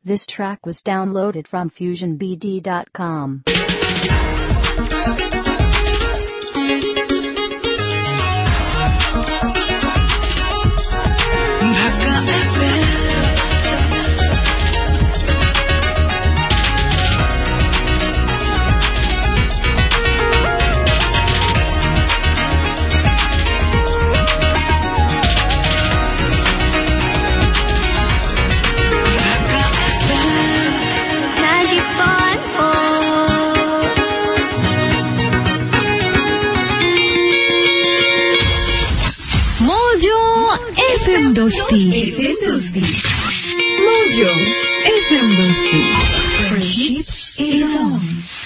This track was downloaded from FusionBD.com. Dosti Mojo FM Dosti friendship is on.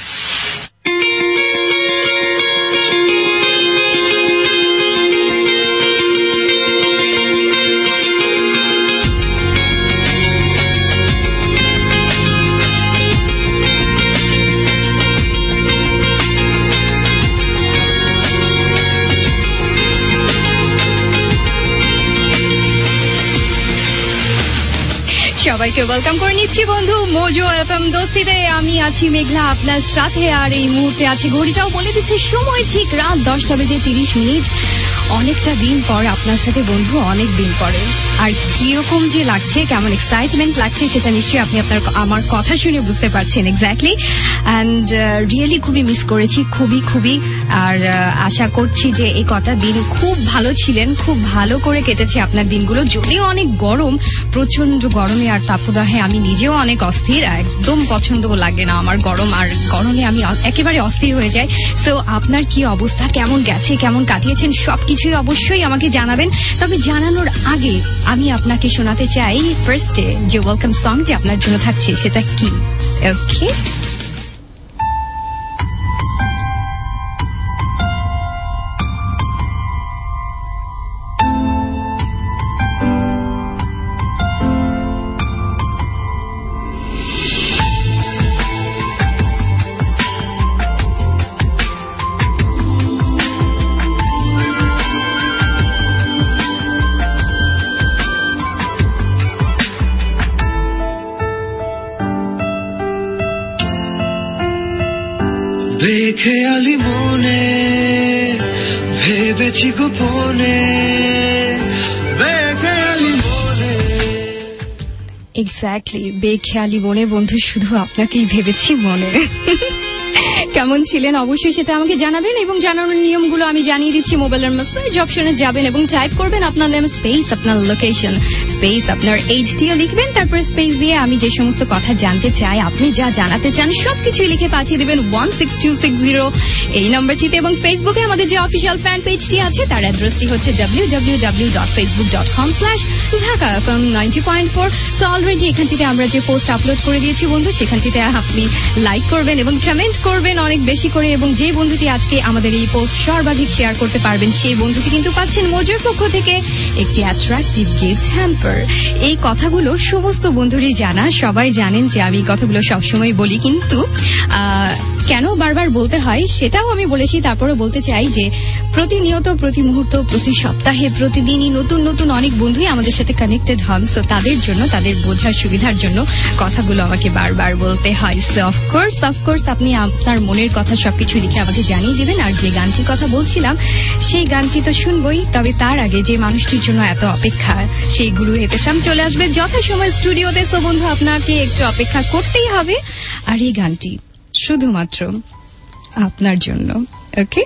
সবাইকে welcome করে নিচ্ছি বন্ধু মোজো এফএম দোস্তিতে। আমি আছি মেঘলা আপনার সাথে, আর এই মুহূর্তে আছে ঘড়িটাও বলে দিচ্ছে সময় ঠিক রাত 10:30। অনেকটা দিন পর আপনার সাথে বন্ধু, অনেক দিন পরে। আর কিরকম যে লাগছে, কেমন এক্সাইটমেন্ট লাগছে সেটা নিশ্চয়ই আপনি আমার কথা শুনে বুঝতে পারছেন এক্স্যাক্টলি। অ্যান্ড রিয়েলি খুবই মিস করেছি, খুবই। আর আশা করছি যে এই কটা দিন খুব ভালো ছিলেন, খুব ভালো করে কেটেছে আপনার দিনগুলো। যদিও অনেক গরম, প্রচন্ড গরমে আর তাপদাহে আমি নিজেও অনেক অস্থির, একদম পছন্দ লাগে না আমার গরম, আর গরমে আমি একেবারে অস্থির হয়ে যাই। সো আপনার কি অবস্থা, কেমন গেছে, কেমন কাটিয়েছেন, সবকিছুই অবশ্যই আমাকে জানাবেন। তবে জানানোর আগে আমি আপনাকে শোনাতে চাই ফার্স্টে যে ওয়েলকাম সংটি আপনার জন্য থাকছে, সেটা কি? ওকে, বেখেয়ালি মনে ভেবেছি গোপনে, বেখেয়ালি মনে। এক্স্যাক্টলি, বেখেয়ালি মনে বন্ধু, শুধু আপনাকেই ভেবেছি মনে। কেমন ছিলেন অবশ্যই সেটা আমাকে জানাবেন, এবং জানানোর নিয়মগুলো আমি জানিয়ে দিচ্ছি। মোবাইলের মেসেজ অপশনে যাবেন এবং টাইপ করবেন আপনার নাম স্পেস আপনার লোকেশন স্পেস আপনার এইচটিও লিখবেন, তারপর স্পেস দিয়ে আমি যে সমস্ত কথা জানতে চাই, আপনি যা জানাতে চান সবকিছুই লিখে পাঠিয়ে দেবেন 16260 এই নাম্বারটিতে। এবং ফেসবুকে আমাদের যে অফিসিয়াল ফ্যান পেজটি আছে তার অ্যাড্রেসটি হচ্ছে www.facebook.com/dhaka.fm90.4। সো অলরেডি এখানটিতে আমরা যে পোস্ট আপলোড করে দিয়েছি বন্ধু, সেখানটিতে আপনি লাইক করবেন এবং কমেন্ট করবেন অনেক বেশি করে। এবং যে বন্ধুটি আজকে আমাদের এই পোস্ট সর্বাধিক শেয়ার করতে পারবেন, সেই বন্ধুটি কিন্তু পাচ্ছেন মোজোর পক্ষ থেকে একটি অ্যাট্রাকটিভ গিফট হ্যাম্পার। এই কথাগুলো সমস্ত বন্ধুরই জানা, সবাই জানেন যে আমি কথাগুলো সবসময় বলি, কিন্তু কেন বারবার বলতে হয় সেটাও আমি বলেছি। তারপরে বলতে চাই যে প্রতিনিয়ত, প্রতি মুহূর্ত, প্রতি সপ্তাহে, প্রতিদিনই নতুন নতুন অনেক বন্ধুই আমাদের সাথে কানেক্টেড হন। সো তাদের জন্য, তাদের বোঝার সুবিধার জন্য কথাগুলো আমাকে বারবার বলতে হয়। সো অফকোর্স আপনি আপনার মনের কথা সবকিছু লিখে আমাকে জানিয়ে দিবেন। আর যে গানটির কথা বলছিলাম সেই গানটি তো শুনবই, তবে তার আগে যে মানুষটির জন্য এত অপেক্ষা, সেই গুরু হেতেশাম চলে আসবে যথাসময় স্টুডিওতে। সো বন্ধু, আপনাকে একটু অপেক্ষা করতেই হবে। আর এই গানটি শুধুমাত্র আপনার জন্য। ওকে,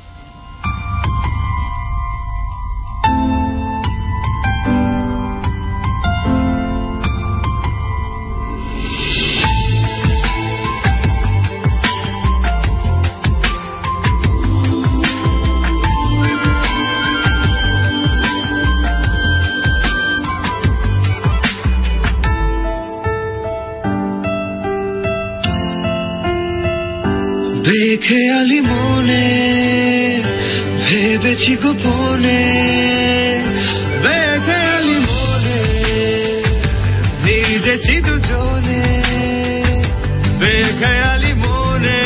বেখেয়ালি মনে ভেবেছি গোপনে, বেখেয়ালি মনে ভিজেছি দুজনে, বেখেয়ালি মনে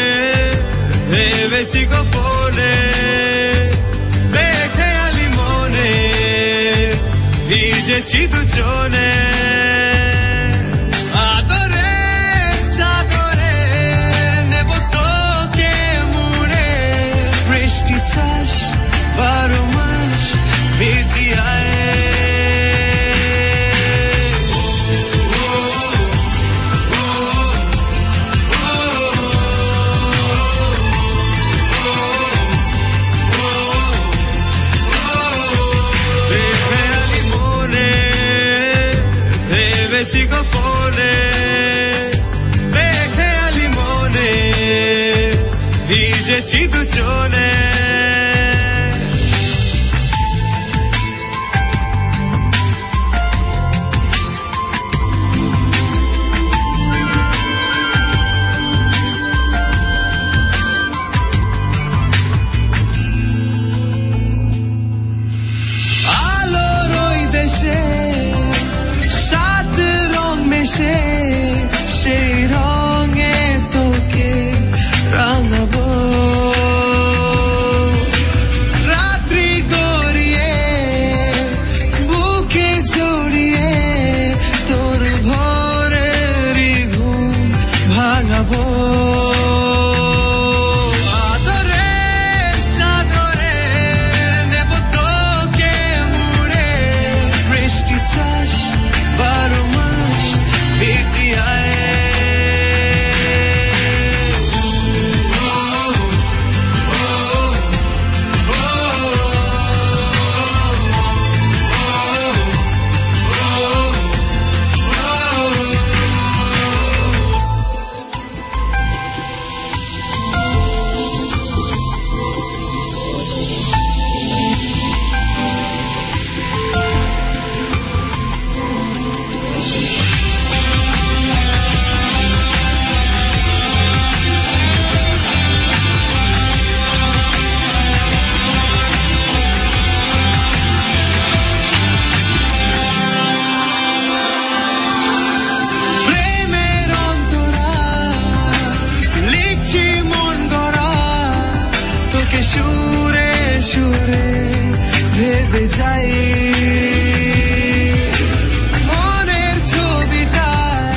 ভেবেছি গোপনে, বেখেয়ালি মনে ভিজেছি দুজনে। গেছি গোপনে বেখেয়ালি মনে ভিজেছি দুজনে সেই রঙে তোকে রাঙাবো রাত্রি গড়িয়ে বুকে জড়িয়ে তোর ভোরেরই ঘুম ভাঙাবো আদরে চাদরে নেব তোকে মুড়ে বৃষ্টি চাষ 12 মাস বেজিয়ায় সুরে সুরে ভেবে যাই মনের ছবিটা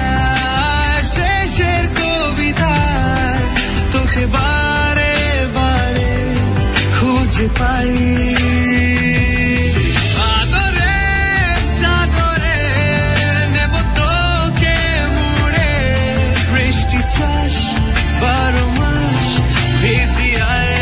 শেষের কবিতা তোকে বারে বারে খুঁজে পাই আদরে চাদরে নেব তোকে মুড়ে বৃষ্টি চাষ 12 মাস ভিজিয়ায়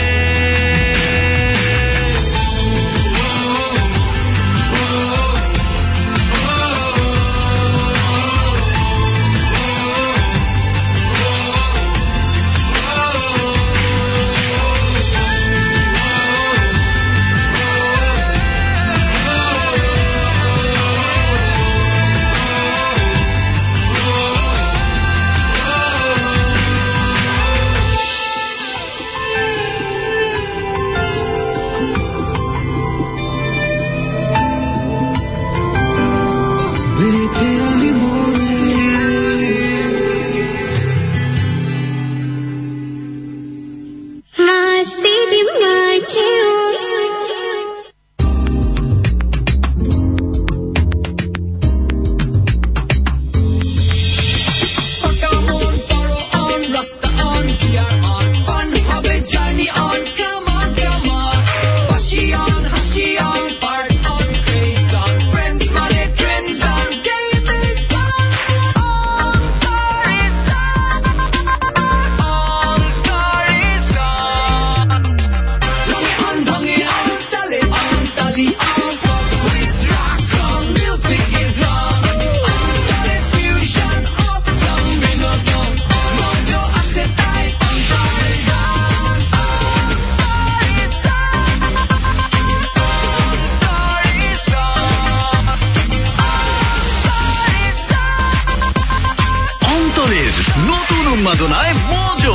নতুন উন্মাদনায় মজো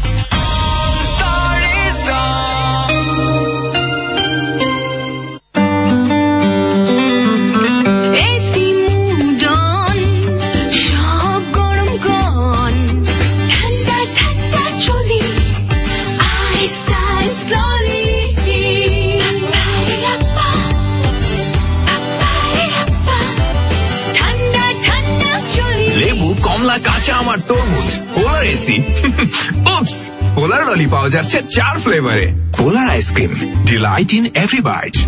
কাঁচা আমার তরমুজ পোলার এসি উপস পোলার ললি পাওয়া যাচ্ছে 4 ফ্লেভারে পোলার ice cream delight in every bite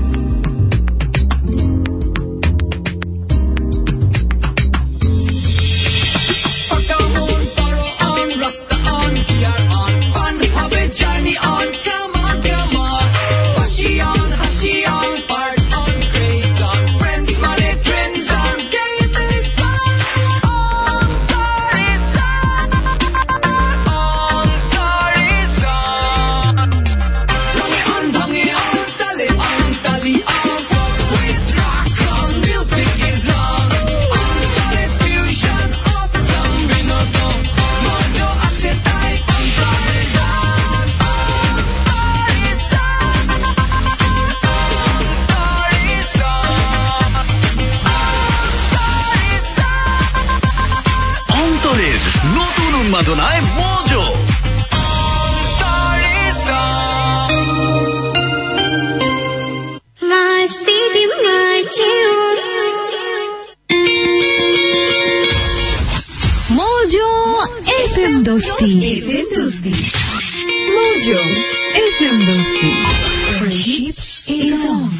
বছরের নতুন উন্মাদনায় Mojo. Mojo FM Dosti. Mojo FM Dosti. Friendship is on.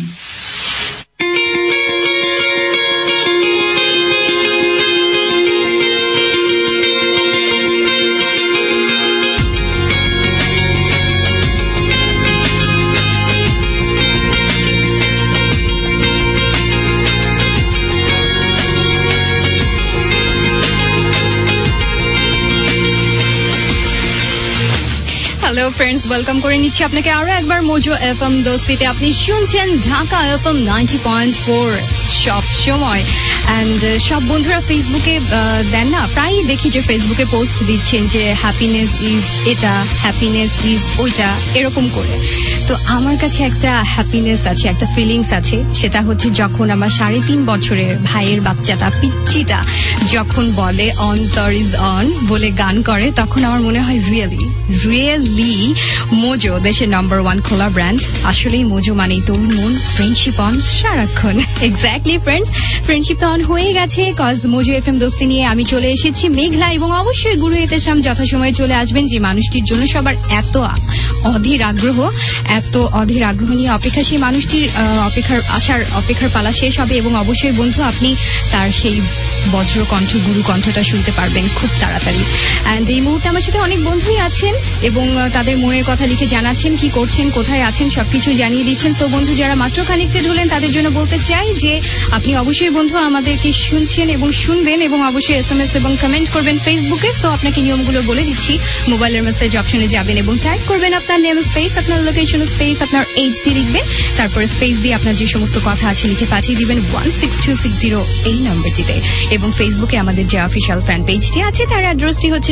Hello friends, welcome করে নিচ্ছি আপনাকে আরো একবার মোজো এফএম দোস্তিতে। আপনি শুনছেন ঢাকা এফএম 90.4 সব সময়। অ্যান্ড সব বন্ধুরা ফেসবুকে দেন না, প্রায়ই দেখি যে ফেসবুকে পোস্ট দিচ্ছেন যে হ্যাপিনেস ইজ এটা, হ্যাপিনেস ইজ ওইটা, এরকম করে। তো আমার কাছে একটা হ্যাপিনেস আছে, একটা ফিলিংস আছে, সেটা হচ্ছে যখন আমার 3.5 বছরের ভাইয়ের বাচ্চাটা পিচ্চিটা যখন বলে অন্তর ইজ অন বলে গান করে, তখন আমার মনে হয় রিয়েলি মোজো দেশের নাম্বার 1 খোলা ব্র্যান্ড। আসলেই মোজো মানেই তরুণ মন, ফ্রেন্ডশিপ অন সারাক্ষণ। এক্স্যাক্টলি ফ্রেন্ডস, ফ্রেন্ডশিপ অন হয়ে গেছে, কজ মোজো এফএম দোস্তি নিয়ে আমি চলে এসেছি মেঘলা, এবং অবশ্যই গুরু এতেশাম যথাসময়ে চলে আসবেন, যে মানুষটির জন্য সবার এত অধীর আগ্রহ নিয়ে অপেক্ষা, সেই মানুষটির অপেক্ষার পালা শেষ হবে, এবং অবশ্যই বন্ধু আপনি তার সেই বজ্র কণ্ঠ, গুরু কণ্ঠটা শুনতে পারবেন খুব তাড়াতাড়ি। অ্যান্ড এই মুহূর্তে আমার সাথে অনেক বন্ধুই আছেন এবং তাদের মনের কথা লিখে জানাচ্ছেন কি করছেন, কোথায় আছেন, সবকিছু জানিয়ে দিচ্ছেন। সো বন্ধু যারা মাত্র কানেক্টেড হলেন তাদের জন্য বলতে চাই যে আপনি অবশ্যই বন্ধু আমাদেরকে শুনছেন এবং শুনবেন, এবং অবশ্যই SMS এবং কমেন্ট করবেন ফেসবুকে। সো আপনাকে নিয়মগুলো বলে দিচ্ছি। মোবাইলের মেসেজ অপশনে যাবেন এবং টাইপ করবেন আপনার নেম স্পেস, আপনার লোকেশন স্পেস, আপনার এইচডি লিখবেন, তারপরে স্পেস দিয়ে আপনার যে সমস্ত কথা আছে লিখে পাঠিয়ে দিবেন 16260 এই নম্বরটিতে। এবং ফেসবুকে আমাদের যে অফিসিয়াল ফ্যান পেজটি আছে তার অ্যাড্রেসটি হচ্ছে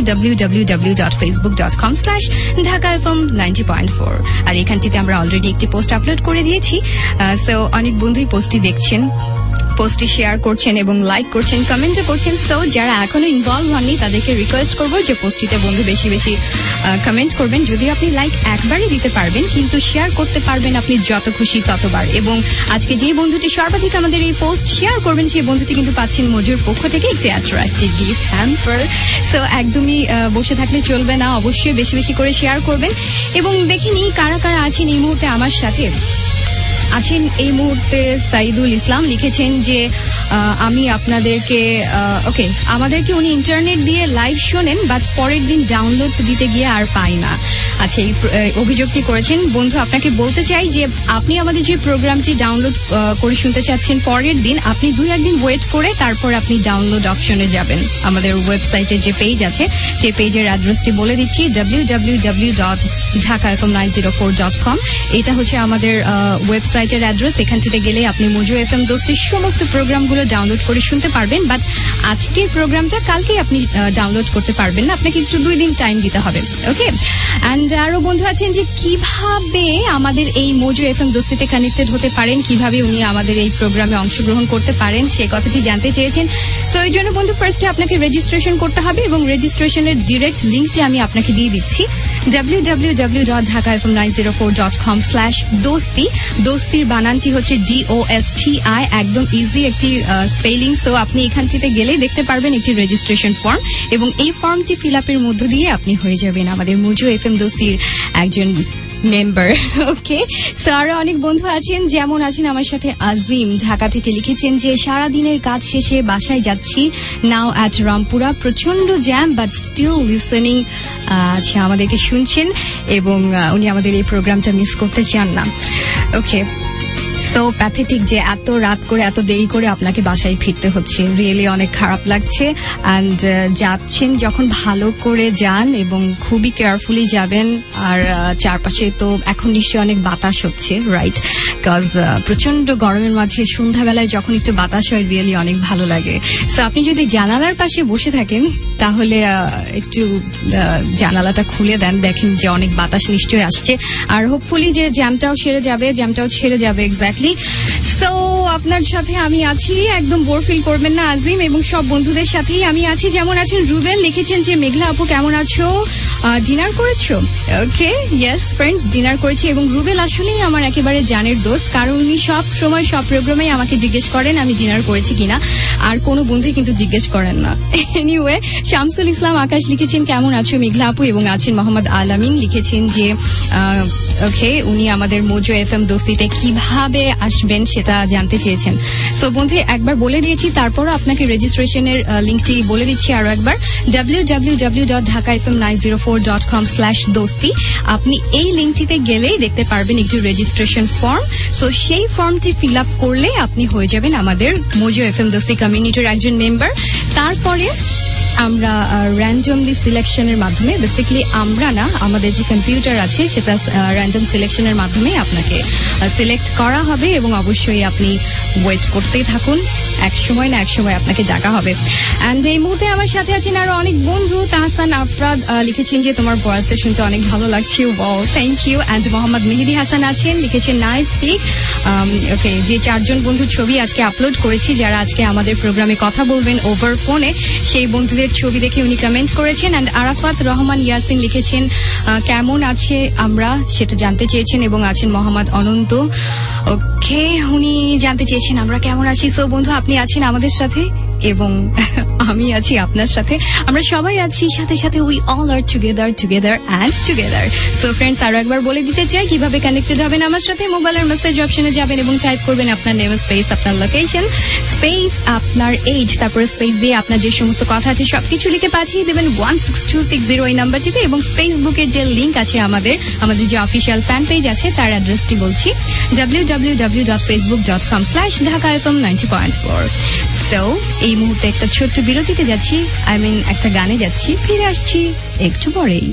www.facebook.com/dhakafm90.4। আর এখানটিতে আমরা অলরেডি একটি পোস্ট আপলোড করে দিয়েছি। সো অনেক বন্ধুই পোস্টটি দেখছেন, পোস্টটি শেয়ার করছেন এবং লাইক করছেন, কমেন্টও করছেন। সো যারা এখনো ইনভলভ হননি তাদেরকে রিকোয়েস্ট করবো যে পোস্টটিতে বন্ধু বেশি বেশি কমেন্ট করবেন। যদিও আপনি লাইক একবারই দিতে পারবেন, কিন্তু শেয়ার করতে পারবেন আপনি যত খুশি ততবার। এবং আজকে যে বন্ধুটি সর্বাধিক আমাদের এই পোস্ট শেয়ার করবেন, সেই বন্ধুটি কিন্তু পাচ্ছেন মোজোর পক্ষ থেকে একটি অ্যাট্রাক্টিভ গিফট হ্যাম্পার। সো একদমই বসে থাকলে চলবে না, অবশ্যই বেশি বেশি করে শেয়ার করবেন। এবং দেখিনি কারা কারা আছেন এই মুহূর্তে আমার সাথে। আছেন এই মুহূর্তে সাইদুল ইসলাম, লিখেছেন যে আমি আপনাদেরকে আমাদেরকে উনি ইন্টারনেট দিয়ে লাইভ শোনেন, বাট পরের দিন ডাউনলোড দিতে গিয়ে আর পাই না। আচ্ছা, এই অভিযোগটি করেছেন। বন্ধু আপনাকে বলতে চাই যে আপনি আমাদের যে প্রোগ্রামটি ডাউনলোড করে শুনতে চাচ্ছেন পরের দিন, আপনি 2-1 দিন ওয়েট করে তারপর আপনি ডাউনলোড অপশনে যাবেন। আমাদের ওয়েবসাইটের যে পেজ আছে সেই পেজের অ্যাড্রেসটি বলে দিচ্ছি, www.dhakafm904.com। এটা হচ্ছে আমাদের ওয়েবসাইটের অ্যাড্রেস। এখানটিতে গেলে আপনি মোজো এফএম দোস্তির সমস্ত প্রোগ্রামগুলো ডাউনলোড করে শুনতে পারবেন, বাট আজকের প্রোগ্রামটা কালকেই আপনি ডাউনলোড করতে পারবেন না, আপনাকে একটু 2 দিন টাইম দিতে হবে। ওকে। অ্যান্ড আরো বন্ধু আছেন যে কিভাবে আমাদের এই মোজো এফএম দোস্তিতে কানেক্টেড হতে পারেন, কিভাবে উনি আমাদের এই প্রোগ্রামে অংশগ্রহণ করতে পারেন সে কথাটি জানতে চেয়েছেন। সো এই জন্য বন্ধু ফার্স্টে আপনাকে রেজিস্ট্রেশন করতে হবে, এবং রেজিস্ট্রেশনের ডিরেক্ট লিঙ্কটি আমি আপনাকে দিয়ে দিচ্ছি, www.dhakafm904.com/dosti। দোস্তির বানানটি হচ্ছে DOSTI, একদম ইজি একটি স্পেলিং। সো আপনি এখানটিতে গেলেই দেখতে পারবেন একটি রেজিস্ট্রেশন ফর্ম, এবং এই ফর্মটি ফিল আপের মধ্য দিয়ে আপনি হয়ে যাবেন আমাদের মোজো এফএম দোস্তির একজন মেম্বার। ওকে। সো আরো অনেক বন্ধু আছেন, যেমন আছেন আমার সাথে আজিম, ঢাকা থেকে লিখেছেন যে সারাদিনের কাজ শেষে বাসায় যাচ্ছি, নাও অ্যাট রামপুরা, প্রচন্ড জ্যাম বাট স্টিল লিসেনিং। আচ্ছা, আমাদেরকে শুনছেন এবং উনি আমাদের এই প্রোগ্রামটা মিস করতে চান না। ওকে। সো প্যাথেটিক যে এত রাত করে এত দেরি করে আপনাকে বাসায় ফিরতে হচ্ছে, রিয়েলি অনেক খারাপ লাগছে। অ্যান্ড যাচ্ছেন যখন ভালো করে যান এবং খুবই কেয়ারফুলি যাবেন। আর চারপাশে তো এখন নিশ্চয়ই অনেক বাতাস হচ্ছে, রাইট? বিকজ প্রচন্ড গরমের মাঝে সন্ধ্যাবেলায় যখন একটু বাতাস হয় রিয়েলি অনেক ভালো লাগে। সো আপনি যদি জানালার পাশে বসে থাকেন তাহলে একটু জানালাটা খুলে দেন, দেখেন যে অনেক বাতাস নিশ্চয়ই আসছে। আর হোপফুলি যে জ্যামটাও সেরে যাবে এক্স্যাক্টলি। ডেফিনেটলি। সো আপনার সাথে আমি আছি, একদম বোর ফিল করবেন না আজিম, এবং সব বন্ধুদের সাথেই আমি আছি। যেমন আছেন রুবেল, লিখেছেন যে মেঘলা আপু কেমন আছো, ডিনার করেছো? ওকে, ইয়েস ফ্রেন্ডস, ডিনার করেছি। এবং রুবেল আসলেই আমার একেবারে জানের দোস্ত, কারণ উনি সব সময় সব প্রোগ্রামে আমাকে জিজ্ঞেস করেন আমি ডিনার করেছি কিনা, আর কোনো বন্ধুই কিন্তু জিজ্ঞেস করেন না। এনিওয়ে, শামসুল ইসলাম আকাশ লিখেছেন কেমন আছো মেঘলা আপু, এবং আছেন মোহাম্মদ আলামিন, লিখেছেন যে ওকে, উনি আমাদের মোজো এফএম দোস্তিতে কিভাবে আসবেন সেটা জানতে চেয়েছেন। সো বন্ধু একবার বলে দিয়েছি, তারপরও আপনাকে রেজিস্ট্রেশনের লিঙ্কটি বলে দিচ্ছি আরো একবার, www.dhakafm904.com/dosti। আপনি এই লিঙ্কটিতে গেলেই দেখতে পারবেন একটি রেজিস্ট্রেশন ফর্ম। সো সেই ফর্মটি ফিল আপ করলে আপনি হয়ে যাবেন আমাদের মোজো এফএম দোস্তি কমিউনিটির একজন মেম্বার। তারপরে আমরা র্যান্ডমলি সিলেকশনের মাধ্যমে, বেসিক্যালি আমরা না, আমাদের যে কম্পিউটার আছে সেটা র্যান্ডম সিলেকশনের মাধ্যমে আপনাকে সিলেক্ট করা হবে, এবং অবশ্যই আপনি ওয়েট করতেই থাকুন, এক সময় না এক সময় আপনাকে ডাকা হবে। অ্যান্ড এই মুহূর্তে আমার সাথে আছেন আরো অনেক বন্ধু। তাহসান আফরাদ লিখেছেন যে তোমার ভয়েসটা শুনতে অনেক ভালো লাগছে, wow thank you. And Mohammad Mehedi Hasan আছেন, লিখেছেন নাইস স্পিক। ওকে, যে 4 জন বন্ধুর ছবি আজকে আপলোড করেছি, যারা আজকে আমাদের প্রোগ্রামে কথা বলবেন ওভার ফোনে, সেই বন্ধুদের ছবি দেখে উনি কমেন্ট করেছেন। অ্যান্ড আরাফাত রহমান ইয়াসিন লিখেছেন কেমন আছে আমরা সেটা জানতে চেয়েছেন, এবং আছেন মোহাম্মদ অনন্ত। ওকে, উনি জানতে চেয়েছেন আমরা কেমন আছি। সো বন্ধু আপনি আছেন আমাদের সাথে এবং আমি আছি আপনার সাথে, আমরা সবাই আছি সাথে সাথে, we all are together and together. So friends আরো একবার বলে দিতে চাই কিভাবে কানেক্টেড হবেন আমার সাথে। মোবাইলের মেসেজ অপশনে যাবেন এবং টাইপ করবেন আপনার নেম স্পেস আপনার লোকেশন স্পেস আপনার এজ, তারপরে স্পেস দিয়ে আপনার যে সমস্ত কথা আছে সবকিছু লিখে পাঠিয়ে দেবেন 16260 এই নাম্বারটিতে। এবং ফেসবুকের যে লিঙ্ক আছে আমাদের যে অফিসিয়াল ফ্যান পেজ আছে তার অ্যাড্রেসটি বলছি, www.facebook.com/dhakafm90.4। সো এই মুহূর্তে একটা ছোট্ট বিরতিতে যাচ্ছি, একটা গানে যাচ্ছি, ফিরে আসছি একটু পরেই।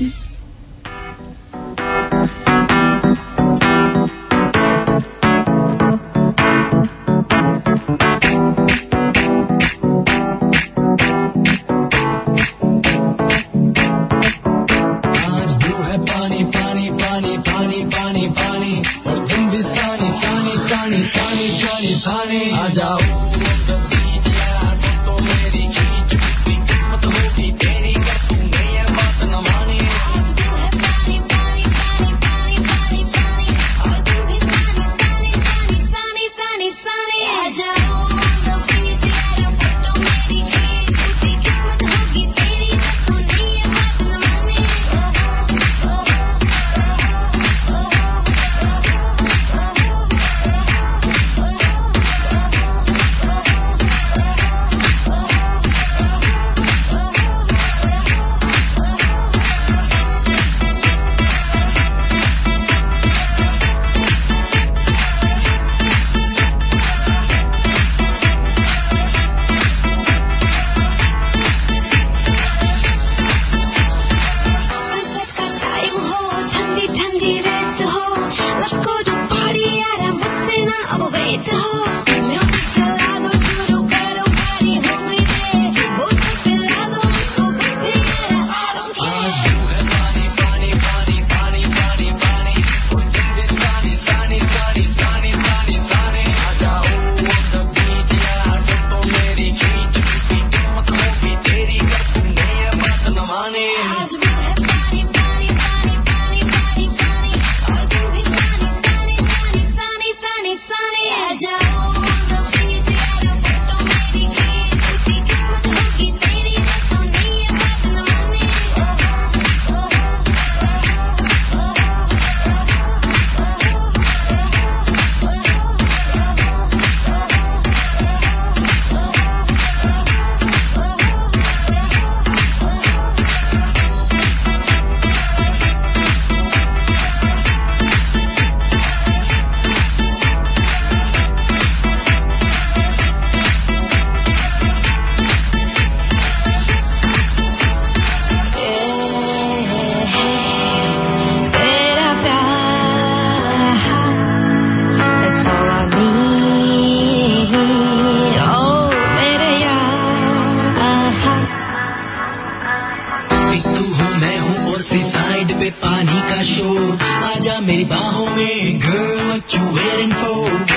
पे पानी का शोर, आजा मेरी बाहों में, girl what you waiting for, तुझको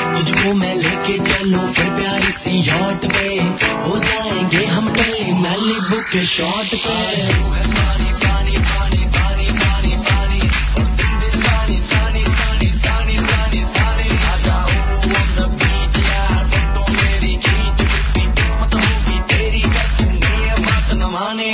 को मैं लेके चलूं फिर प्यारी सी यॉट पे हो जाएंगे हम टल्ली मैलिबू के शॉट पे पानी पानी पानी पानी पानी पानी और तुम भी सानी सानी सानी सानी सानी सानी आ जाओ on the beach यार फोटो मेरी खींच कितनी किस्मत होगी तेरी कर तूने ये बात न माने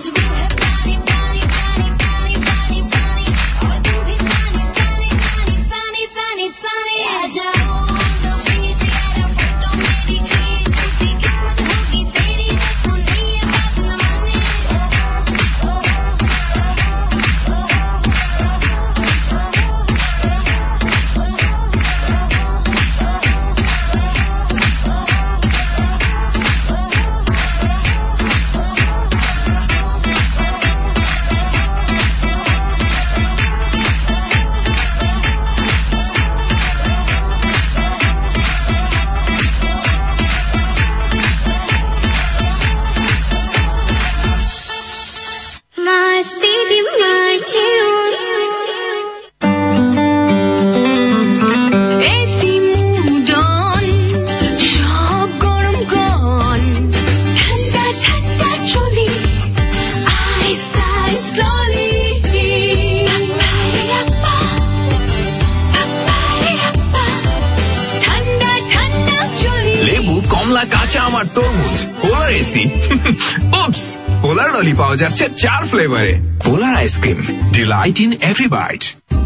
পোলার ললি পাওয়া যাচ্ছে 4 ফ্লেভারে। পোলার ice cream, delight in every bite.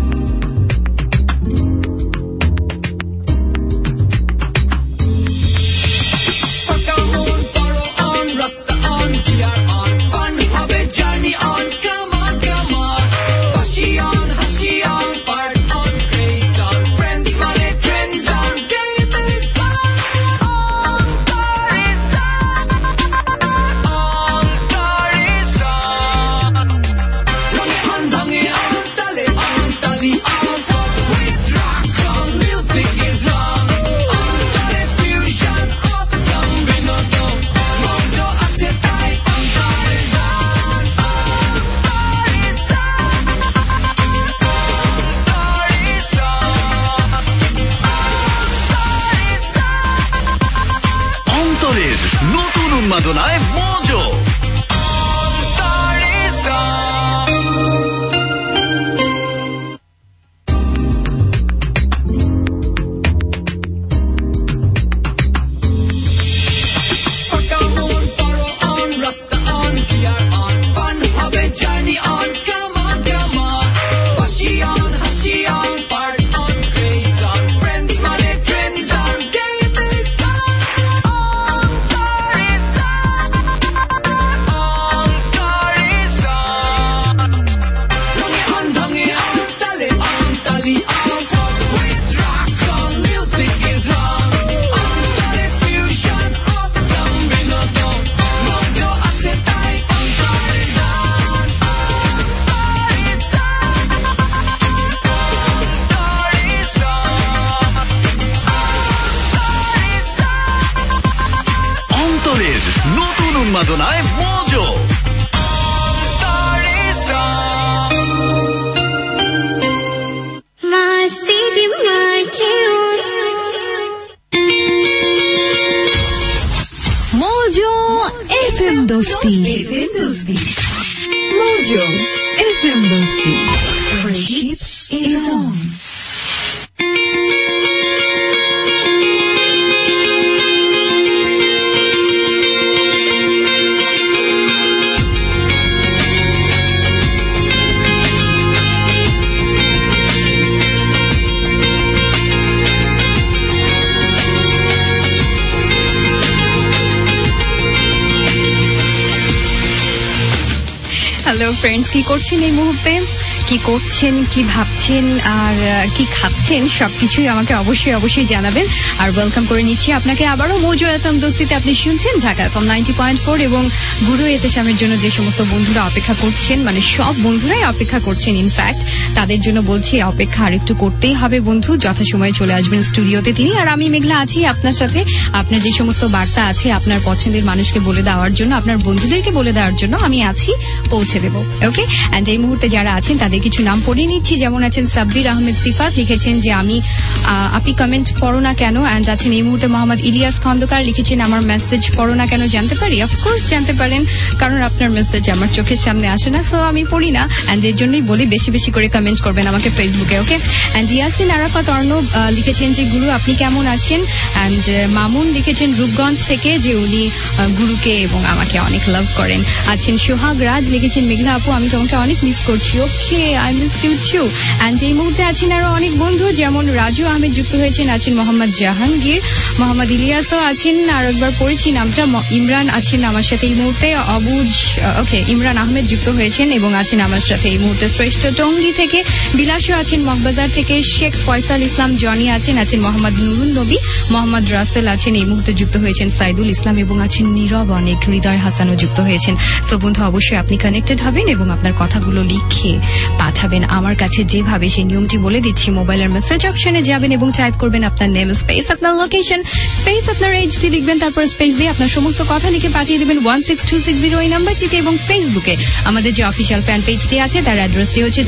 নতুন উন্মাদনায় মোজো। নতুন উন্মাদনায় Mojo. Mojo FM Dosti, Mojo FM Dosti, friendship is on. Hello friends, কি করছেন এই মুহূর্তে, কি করছেন, কি ভাবছেন আর কি খাচ্ছেন, সবকিছুই আমাকে অবশ্যই জানাবেন। আর ওয়েলকাম করে নিচ্ছি আপনাকে আবারও মোজো এফএম দোস্তিতে। আপনি শুনছেন ঢাকা এফএম 90.4 এবং গুরু এতেশামের জন্য যে সমস্ত বন্ধুরা অপেক্ষা করছেন, মানে সব বন্ধুরাই অপেক্ষা করছেন, ইনফ্যাক্ট তাদের জন্য বলছি অপেক্ষা আরেকটু করতেই হবে বন্ধু। যথাসময়ে চলে আসবেন স্টুডিওতে তিনি, আর আমি মেঘলা আছি আপনার সাথে। আপনার যে সমস্ত বার্তা আছে আপনার পছন্দের মানুষকে বলে দেওয়ার জন্য, আপনার বন্ধুদেরকে বলে দেওয়ার জন্য আমি আছি, পৌঁছে দেব। ওকে, অ্যান্ড এই মুহূর্তে যারা আছেন তাদের কিছু নাম পড়ে নিচ্ছি। যেমন আছেন সাব্বির আহমেদ সিফাত, লিখেছেন যে আপনি কমেন্ট পড়ো না কেন। অ্যান্ড আছেন এই মুহূর্তে মোহাম্মদ ইলিয়াস খন্দকার, লিখেছেন আমার মেসেজ পড়ো না কেন, জানতে পারি? অফকোর্স জানতে পারেন, কারণ আপনার মেসেজ আমার চোখের সামনে আসে না, সো আমি পড়ি না। অ্যান্ড এর জন্যই বলি বেশি বেশি করে কমেন্ট করবেন আমাকে ফেসবুকে, ওকে? অ্যান্ড ইয়াসিন আরাফাত অর্ণব লিখেছেন যে গুরু আপনি কেমন আছেন। অ্যান্ড মামুন লিখেছেন রূপগঞ্জ থেকে যে উনি গুরুকে এবং আমাকে অনেক লাভ করেন। আছেন সোহাগ রাজ, লিখেছেন মেঘলা আপু আমি তোমাকে অনেক মিস করছি। Okay, I miss you too. And এই মুহূর্তে আছেন আরো অনেক বন্ধু, যেমন রাজু আহমেদ যুক্ত হয়েছেন, আছেন মোহাম্মদ জাহাঙ্গীর, মোহাম্মদ ইলিয়াসও আছেন, আর একবার পড়েছি নামটা, ইমরান আছেন আমার সাথে এই মুহূর্তে, অবুজ ওকে ইমরান আহমেদ যুক্ত হয়েছেন এবং আছেন আমার সাথে এই মুহূর্তে শ্রেষ্ঠ টঙ্গী থেকে, বিলাসও আছেন মগবাজার থেকে, শেখ ফয়সাল ইসলাম জনি আছেন মোহাম্মদ নুরুন নবী, মোহাম্মদ রাসেল আছেন এই মুহূর্তে যুক্ত হয়েছেন, সাইদুল ইসলাম এবং আছেন নীরব অনেক, হৃদয় হাসানও যুক্ত হয়েছেন। সো বন্ধু অবশ্যই আপনি কানেক্টেড হবেন এবং আপনার কথাগুলো লিখে পাঠাবেন আমার কাছে, যেভাবে সেই নিয়মটি বলে দিচ্ছি। মোবাইলের মেসেজ অপশনে যাবেন এবং টাইপ করবেন আপনার নেম স্পেস আপনার লোকেশন স্পেস আপনার এইচডি লিখবেন, তারপর স্পেস দিয়ে আপনার সমস্ত কথা লিখে পাঠিয়ে দেবেন 16260 এই নাম্বারটিতে। এবং ফেসবুকে আমাদের যে অফিসিয়াল ফ্যান পেজটি আছে তার অ্যাড্রেসটি হচ্ছে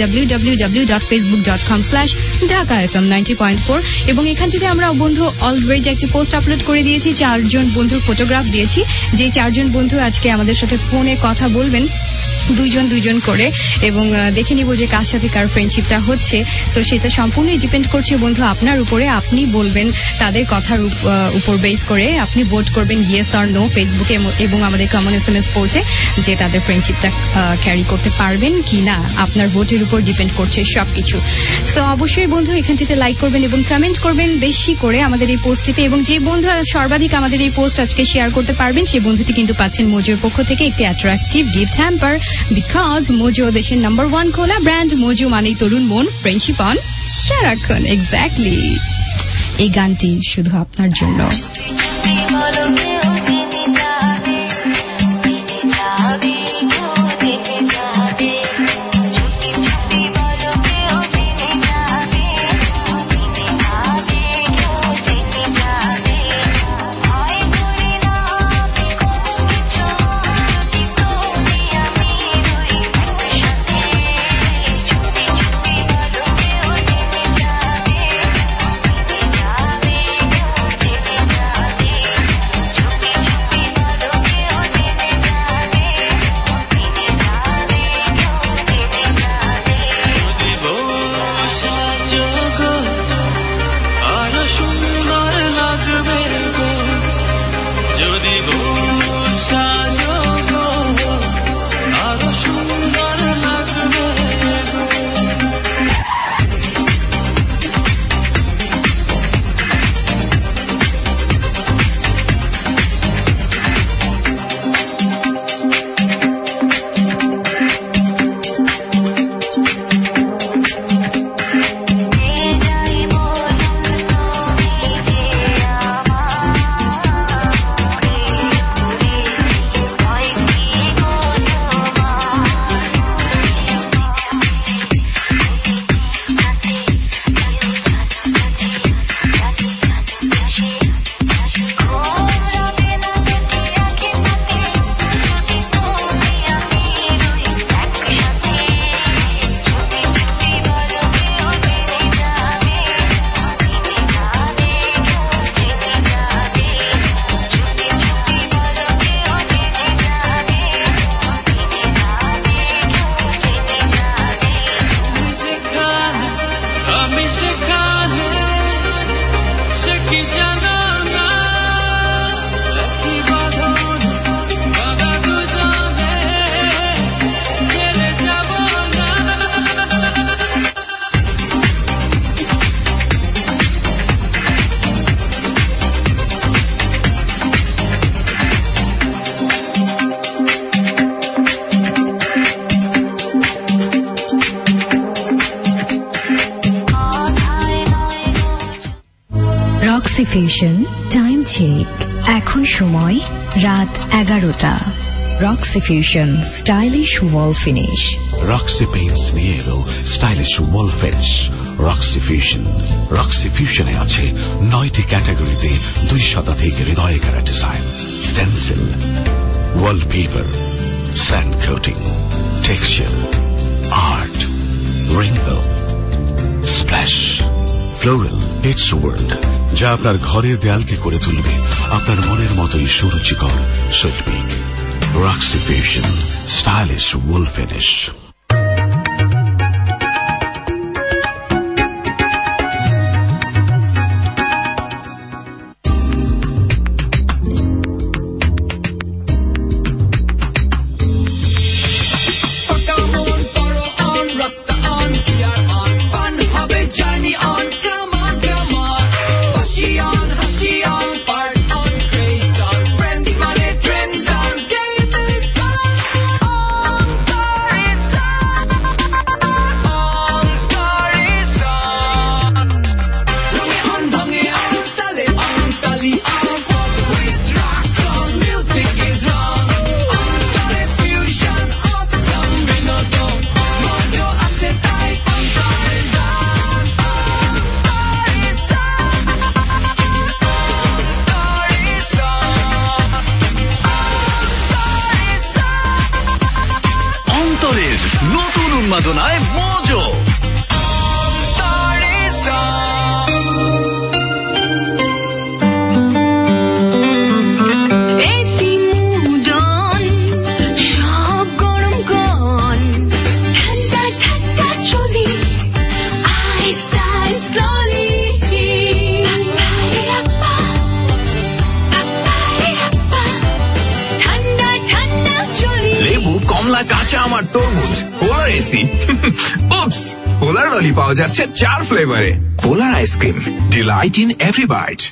www.facebook.com/dhaka fm90.4 এবং এখানটিতে আমরা বন্ধু অলরেডি একটি পোস্ট আপলোড করে দিয়েছি, 4 জন বন্ধুর ফটোগ্রাফ দিয়েছি। যে 4 জন বন্ধু আজকে আমাদের সাথে ফোনে কথা বলবেন, 2 জন করে, এবং দেখে নিব যে কার সাথে কার ফ্রেন্ডশিপটা হচ্ছে। তো সেটা সম্পূর্ণই ডিপেন্ড করছে বন্ধু আপনার উপরে। আপনি বলবেন তাদের কথার উপর বেস করে, আপনি ভোট করবেন ইয়েস অর নো ফেসবুকে এবং আমাদের কমন SMS পোর্টে, যে তাদের ফ্রেন্ডশিপটা ক্যারি করতে পারবেন কি না। আপনার ভোটের উপর ডিপেন্ড করছে সবকিছু। সো অবশ্যই বন্ধু এখানটিতে লাইক করবেন এবং কমেন্ট করবেন বেশি করে আমাদের এই পোস্টটিতে, এবং যে বন্ধু সর্বাধিক আমাদের এই পোস্ট আজকে শেয়ার করতে পারবেন সেই বন্ধুটি কিন্তু পাচ্ছেন মোজোর পক্ষ থেকে একটি attractive gift hamper. Because Mojo দেশের নাম্বার 1 খোলা ব্র্যান্ড। মোজো মানেই তরুণ মন, ফ্রেন্ডশিপ অন সারাক্ষণ। এক্স্যাক্টলি, এই গানটি শুধু আপনার জন্য। Fusion Time Check এখন সময় রাত 11টা। Roxy Fusion Stylish Wall Finish। Roxy Paints নিয়ে এলো stylish wall finish Roxy Fusion। Roxy Fusion এ আছে 9টি ক্যাটাগরিতে 2 শতাধিক হৃদয় কারা design, stencil, wallpaper, sand coating, texture, art, rainbow splash floral pets world, যা আপনার ঘরের দেয়ালকে করে তুলবে আপনার মনের মতোই সুরুচিকর শৈল্পিক। Roxy fusion stylish wall finish. নতুন উন্মাদনায় মোজো। কমলা কাঁচা আমার তরমুজ, পোলার এসি। উপস, পোলার ললি পাওয়া যাচ্ছে 4 ফ্লেভারে। পোলার ice cream, delight in every bite.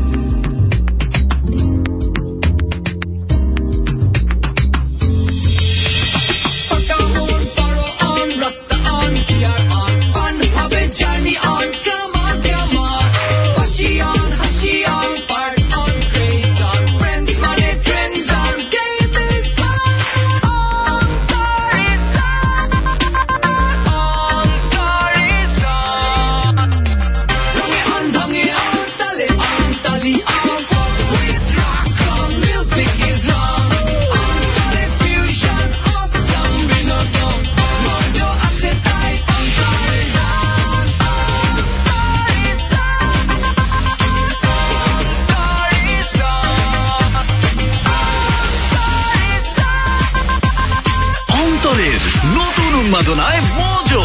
নতুন উন্মাদনায় Mojo.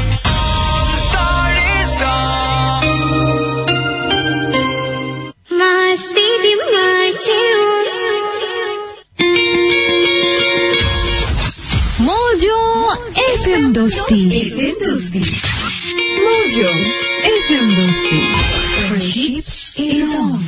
Mojo FM Dosti, Mojo FM Dosti, friendship is on।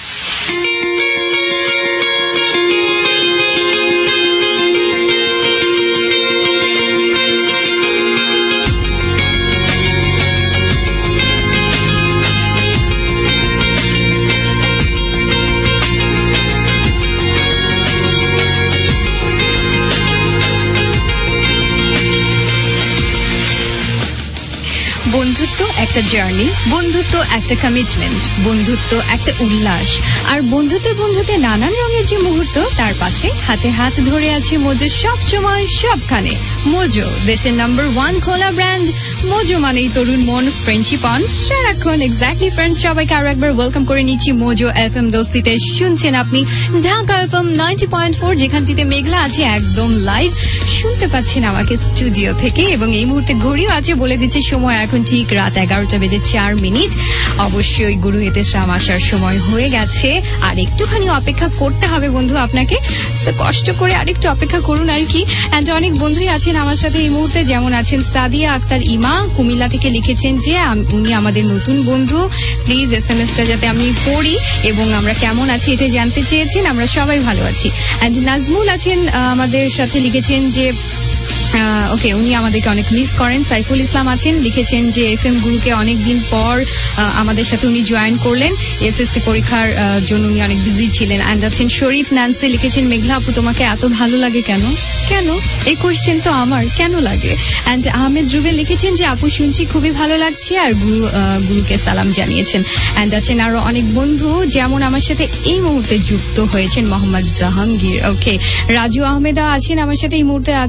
বন্ধুত্ব একটা জার্নি, বন্ধুত্ব একটা কমিটমেন্ট, বন্ধুত্ব একটা উল্লাস, আর বন্ধুত্বে নানান রঙের যে মুহূর্ত, তার পাশে হাতে হাত ধরে আছে মোজো সব সময় সবখানে। মোজো, দেশের নাম্বার 1 খোলা ব্র্যান্ড। মোজো মানেই তরুণ মন, ফ্রেন্ডশিপ অন সারাক্ষণ। এক্স্যাক্টলি ফ্রেন্ডস, সবাইকে আরো একবার ওয়েলকাম করে নিচ্ছি মোজো এফএম দোস্তিতে। শুনছেন আপনি ঢাকা এফএম 90.4, যেখানটিতে মেঘলা আছে একদম লাইভ। শুনতে পাচ্ছেন আমাকে স্টুডিও থেকে, এবং এই মুহূর্তে ঘড়িও আছে বলে দিচ্ছে সময় এখন ঠিক রাত 11:04। অবশ্যই গুরু এতেশাম আসার সময় হয়ে গেছে, আর একটুখানি অপেক্ষা করতে হবে বন্ধু আপনাকে। কষ্ট করে আরেকটু অপেক্ষা করুন আর কি। এন্ড অনেক বন্ধুই আছেন আমার সাথে এই মুহূর্তে, যেমন আছেন সাদিয়া আক্তার ইমা, কুমিল্লা থেকে লিখেছেন যে উনি আমাদের নতুন বন্ধু। প্লিজ SMS-টা যাতে আমি পড়ি এবং আমরা কেমন আছি এটা জানতে চেয়েছেন। আমরা সবাই ভালো আছি। এন্ড নাজমুল আছেন আমাদের সাথে, লিখেছেন যে ওকে, উনি আমাদেরকে অনেক মিস করেন। সাইফুল ইসলাম আছেন, লিখেছেন যে এফএম গুরুকে অনেকদিন পর আমাদের সাথে উনি জয়েন করলেন। SSC পরীক্ষার জন্য উনি অনেক বিজি ছিলেন। অ্যান্ড আছেন শরীফ নান্সি, লিখেছেন মেঘলা আপু তোমাকে এত ভালো লাগে কেন? কেন এই কোয়েশ্চেন তো আমার, কেন লাগে? অ্যান্ড আহমেদ রুবেল লিখেছেন যে আপু শুনছি খুবই ভালো লাগছে, আর গুরুকে সালাম জানিয়েছেন। অ্যান্ড আছেন আরো অনেক বন্ধু, যেমন আমার সাথে এই মুহূর্তে যুক্ত হয়েছেন মোহাম্মদ জাহাঙ্গীর। ওকে, রাজু আহমেদা আছেন আমার সাথে এই মুহূর্তে, আছেন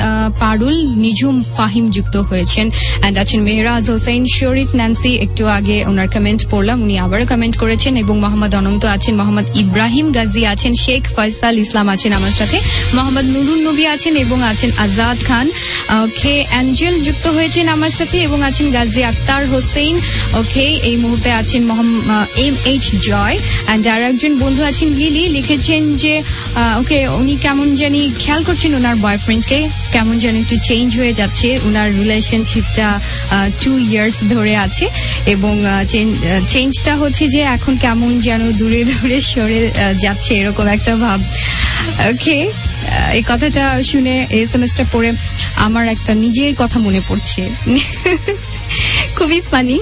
পারুল নিজুম ফাহিম যুক্ত হয়েছেন, এন্ড আছেন মেহরাজ হোসেন শরীফ ন্যান্সি, একটু আগে ওনার কমেন্ট পড়লাম, উনি আবারও কমেন্ট করেছেন, এবং মোহাম্মদ অনন্ত আছেন, মোহাম্মদ ইব্রাহিম গাজী আছেন, শেখ ফয়সাল ইসলাম আছেন আমার সাথে, মোহাম্মদ নুরুল নবী আছেন, এবং আছেন আজাদ খান, ওকে অ্যাঞ্জেল যুক্ত হয়েছেন আমার সাথে, এবং আছেন গাজী আক্তার হোসেন, ওকে এই মুহূর্তে আছেন এম এইচ জয়, এন্ড আর একজন বন্ধু আছেন লিলি, লিখেছেন যে ওকে উনি কেমন জানি খেয়াল করছেন ওনার বয়ফ্রেন্ডকে, কেমন যেন একটু চেঞ্জ হয়ে যাচ্ছে, ওনার রিলেশনশিপটা 2 years ধরে আছে, এবং চেঞ্জটা হচ্ছে যে এখন কেমন যেন দূরে দূরে সরে যাচ্ছে, এরকম একটা ভাব। ওকে এই কথাটা শুনে এসএমএসটা পড়ে আমার একটা নিজের কথা মনে পড়ছে, খুবই ফানি।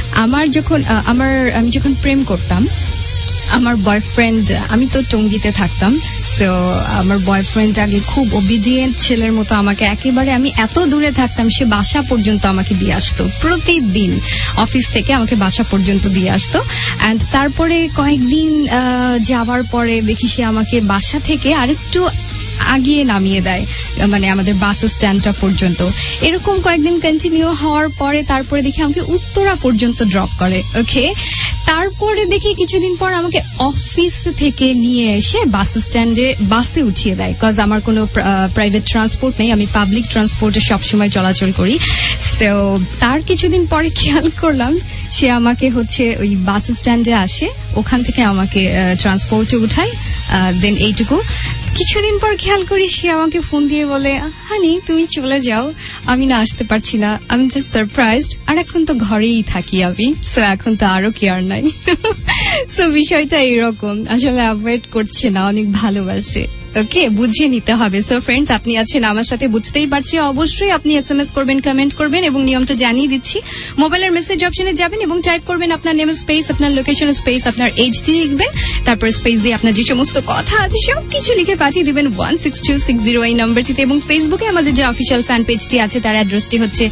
আমি যখন প্রেম করতাম, আমার বয়ফ্রেন্ড, আমি তো টঙ্গীতে থাকতাম, সো আমার বয়ফ্রেন্ড আগে খুব ওবিডিয়েন্ট ছেলের মতো আমাকে একেবারে, আমি এত দূরে থাকতাম সে বাসা পর্যন্ত আমাকে দিয়ে আসতো, প্রতিদিন অফিস থেকে আমাকে বাসা পর্যন্ত দিয়ে আসতো, অ্যান্ড তারপরে কয়েকদিন যাওয়ার পরে দেখি সে আমাকে বাসা থেকে আরেকটু আগিয়ে নামিয়ে দেয়, মানে আমাদের বাস স্ট্যান্ডটা পর্যন্ত। এরকম কয়েকদিন কন্টিনিউ হওয়ার পরে তারপরে দেখি আমাকে উত্তরা পর্যন্ত ড্রপ করে। ওকে, তারপরে দেখি কিছুদিন পর আমাকে অফিস থেকে নিয়ে এসে বাস স্ট্যান্ডে বাসে উঠিয়ে দেয়, কজ আমার কোনো প্রাইভেট ট্রান্সপোর্ট নেই, আমি পাবলিক ট্রান্সপোর্টে সবসময় চলাচল করি। সো তার কিছুদিন পরে খেয়াল করলাম সে আমাকে হচ্ছে ওই বাস স্ট্যান্ডে আসে, ওখান থেকে আমাকে ট্রান্সপোর্টে উঠায়, দেন এইটুকু। কিছুদিন পর খেয়াল করি সে আমাকে ফোন দিয়ে বলে, হানি তুমি চলে যাও, আমি না আসতে পারছি না, আমি জাস্ট সারপ্রাইজড, আর এখন তো ঘরেই থাকি আমি, সো এখন তো আরো কেয়ার নাই। সো বিষয়টা এরকম, আসলে অ্যাভয়েড করছে না, অনেক ভালোবাসে। ওকে, বুঝিয়ে নিতে হবে। সো ফ্রেন্ডস, আপনি আছেন আমার সাথে, বুঝতেই পারছি, অবশ্যই আপনি এসএমএস করবেন, কমেন্ট করবেন, এবং নিয়মটা জানিয়ে দিচ্ছি, মোবাইলের মেসেজ অপশনে যাবেন এবং টাইপ করবেন আপনার নেম স্পেস, আপনার লোকেশন স্পেস, আপনার এইচডি লিখবেন, তারপর স্পেস দিয়ে আপনার যে সমস্ত কথা আছে সবকিছু লিখে পাঠিয়ে দিবেন 16260 এই নাম্বারটিতে, এবং ফেসবুকে আমাদের যে অফিসিয়াল ফ্যান পেজটি আছে তার অ্যাড্রেসটি হচ্ছে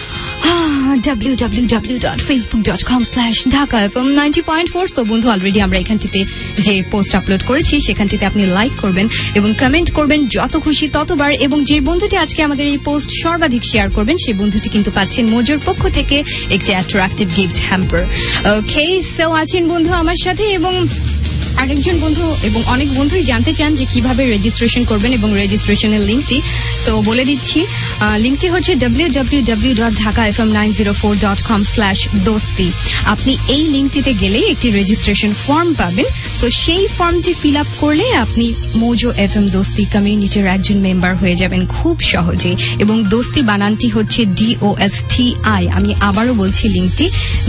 www.facebook.com/dhaka.fm90.4। তো বন্ধু, অলরেডি আমরা এখানটিতে যে পোস্ট আপলোড করেছি সেখানটিতে আপনি লাইক করবেন এবং কমেন্ট করবেন যত খুশি ততবার, এবং যে বন্ধুটি আজকে আমাদের এই পোস্ট সর্বাধিক শেয়ার করবেন সেই বন্ধুটি কিন্তু পাচ্ছেন মোজোর পক্ষ থেকে একটি attractive gift hamper. Okay, so আছেন বন্ধু আমার সাথে, এবং আরেকজন বন্ধু এবং অনেক বন্ধুই জানতে চান যে কিভাবে রেজিস্ট্রেশন করবেন এবং রেজিস্ট্রেশনের লিঙ্কটি। সো বলে দিচ্ছি, লিঙ্কটি হচ্ছে www.dhaka.fm904.com/dosti। আপনি এই লিঙ্কটিতে গেলে একটি রেজিস্ট্রেশন ফর্ম পাবেন। সো সেই ফর্মটি ফিল আপ করলে আপনি মোজো এফএম দোস্তি কমিউনিটির একজন মেম্বার হয়ে যাবেন খুব সহজে, এবং দোস্তি বানানটি হচ্ছে DOSTI। আমি আবারও বলছি লিঙ্কটি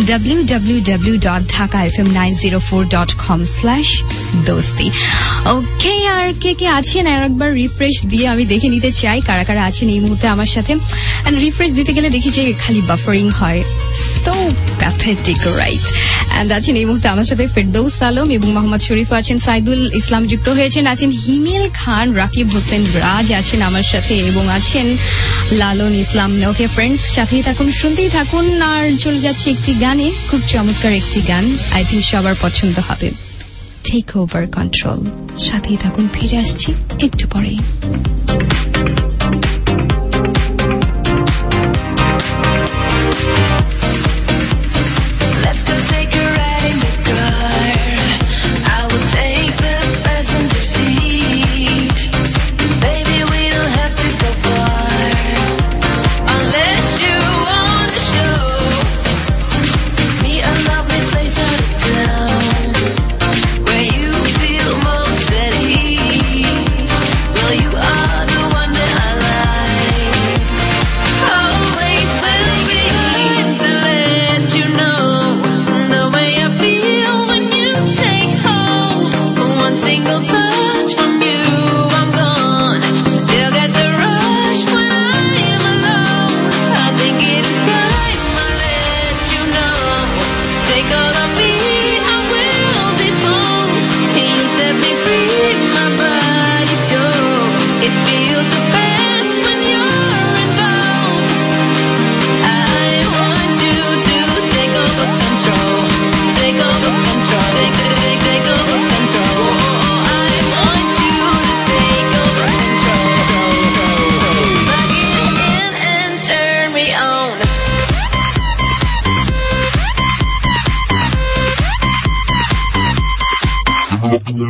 www.dhaka.fm904.com/dosti। ওকে, আর কে কে আছেন আর একবার রিফ্রেশ দিয়ে আমি দেখে নিতে চাই কারা কারা আছেন এই মুহূর্তে আমার সাথে। এন্ড রিফ্রেশ দিতে গেলে দেখি যে খালি বাফারিং হয়, সো প্যাথেটিক, রাইট? এন্ড আছেন এই মুহূর্তে আমার সাথে ফেরদৌস আলম এবং মোহাম্মদ শরীফ আছেন, সাইদুল ইসলাম যুক্ত হয়েছেন, আছেন হিমেল খান, রাকিব হোসেন রাজ আছেন আমার সাথে, এবং আছেন লালন ইসলাম। ওকে ফ্রেন্ডস, সাথেই থাকুন, শুনতেই থাকুন, আর চলে যাচ্ছে একটি গানে, খুব চমৎকার একটি গান, আই থিঙ্ক সবার পছন্দ হবে, টেক ওভার কন্ট্রোল। সাথেই থাকুন, ফিরে আসছি একটু পরেই। You are the one.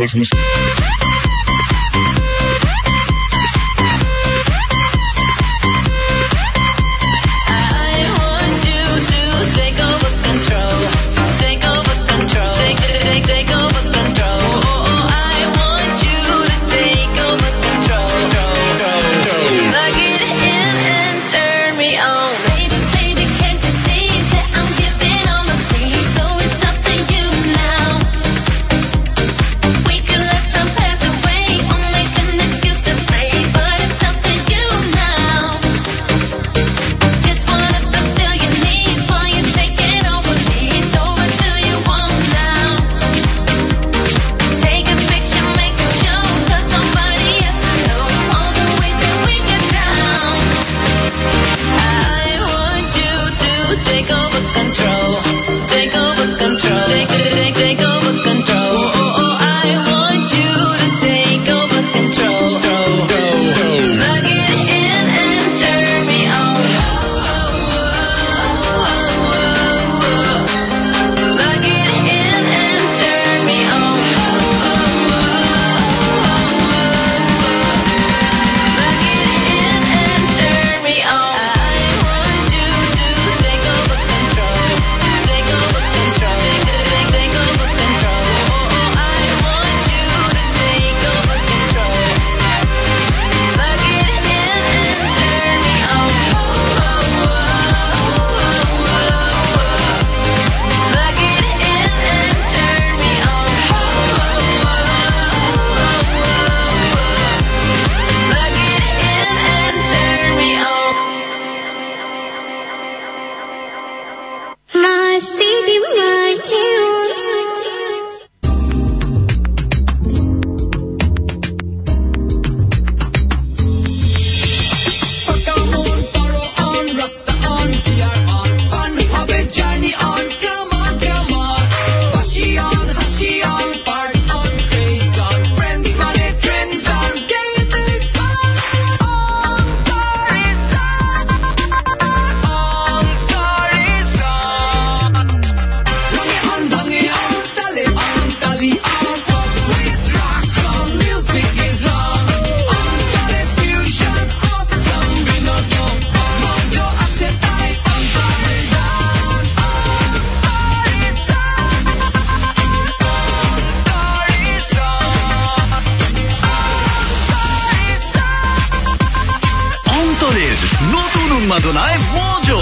উন্মাদনায় মজো।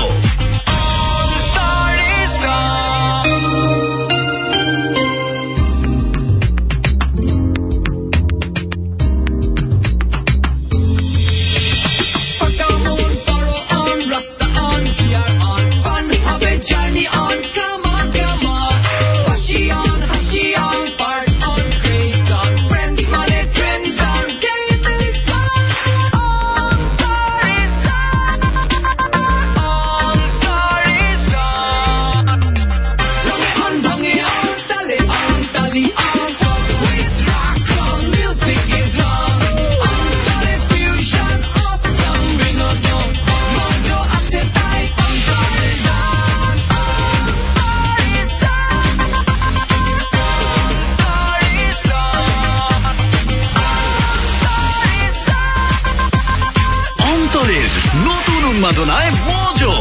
নতুন উন্মাদনায় Mojo.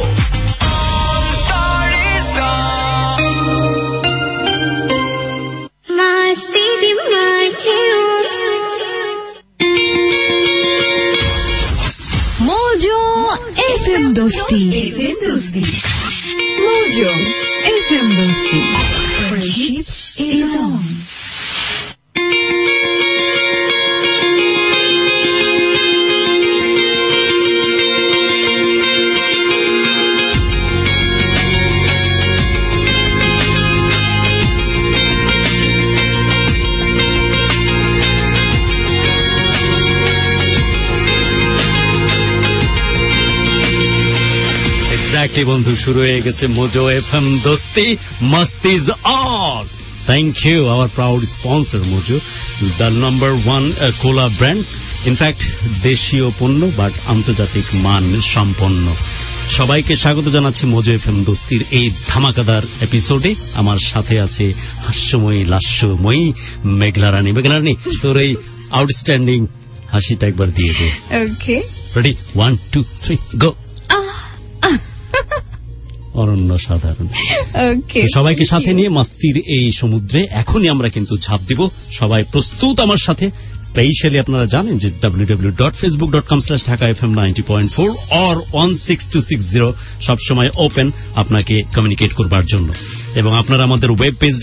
Mojo FM Dosti. Mojo FM Dosti. Friendship is on. Exactly বন্ধু, শুরু হয়ে গেছে Mojo FM Dosti, masti is on. Thank you our proud sponsor Mojo, the number one cola brand. In fact দেশীয় পণ্য but আন্তর্জাতিক মান সম্পন্ন। সবাইকে স্বাগত জানাচ্ছি মোজো এফএম দোস্তির এই ধামাকাদার এপিসোডে। আমার সাথে আছে হাস্যময়ী লাস্যময়ী মেঘলা রানী। মেঘলা রানী, তোর এই আউটস্ট্যান্ডিং হাসিটা একবার দিয়ে দে। ওকে, রেডি, 1 2 3 গো। অনন্য সাধারণ। ওকে, সবাইকে সাথে নিয়ে মাস্তির এই সমুদ্রে এখনই আমরা কিন্তু ঝাঁপ দিব। সবাই প্রস্তুত আমার সাথে? স্পেশালি আপনারা জানেন যে www.facebook.com/dhakafm90.4 or 16260 সবসময় ওপেন আপনাকে কমিউনিকেট করবার জন্য। এবং আপনারা আমাদের ওয়েব পেজ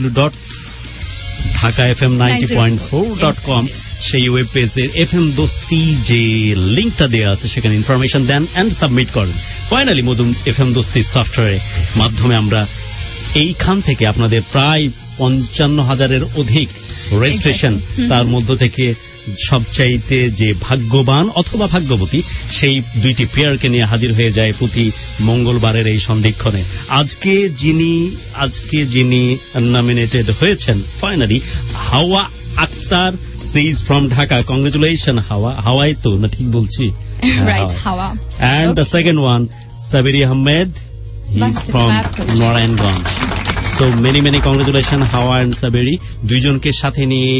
www.dhakafm90.4.com সেই ওয়েব পেজের এফএম দোস্তি যে লিঙ্কটা দেওয়া আছে সেখানে ইনফরমেশন দেন এন্ড সাবমিট করেন। ফাইনালি মধুম এফএম দোস্তি সফটওয়্যারের মাধ্যমে আমরা এইখান থেকে আপনাদের প্রায় 55,000-এর অধিক রেজিস্ট্রেশন, তার মধ্য থেকে সবচাইতে যে ভাগ্যবান অথবা ভাগ্যবতী সেই দুইটি পেয়ারকে নিয়ে হাজির হয়ে যায় প্রতি মঙ্গলবারের এই সন্ধিক্ষণে। আজকে যিনি নমিনেটেড হয়েছেন ফাইনালি, হাওয়া Akter, she is from Dhaka. Congratulations, Hawa. Hawa to na thik bolchi. Right, Hawa. And the second one, Sabiri Ahmed. He's from Narayanganj. So many congratulations, Hawa and Sabiri. দুইজনকে সাথে নিয়ে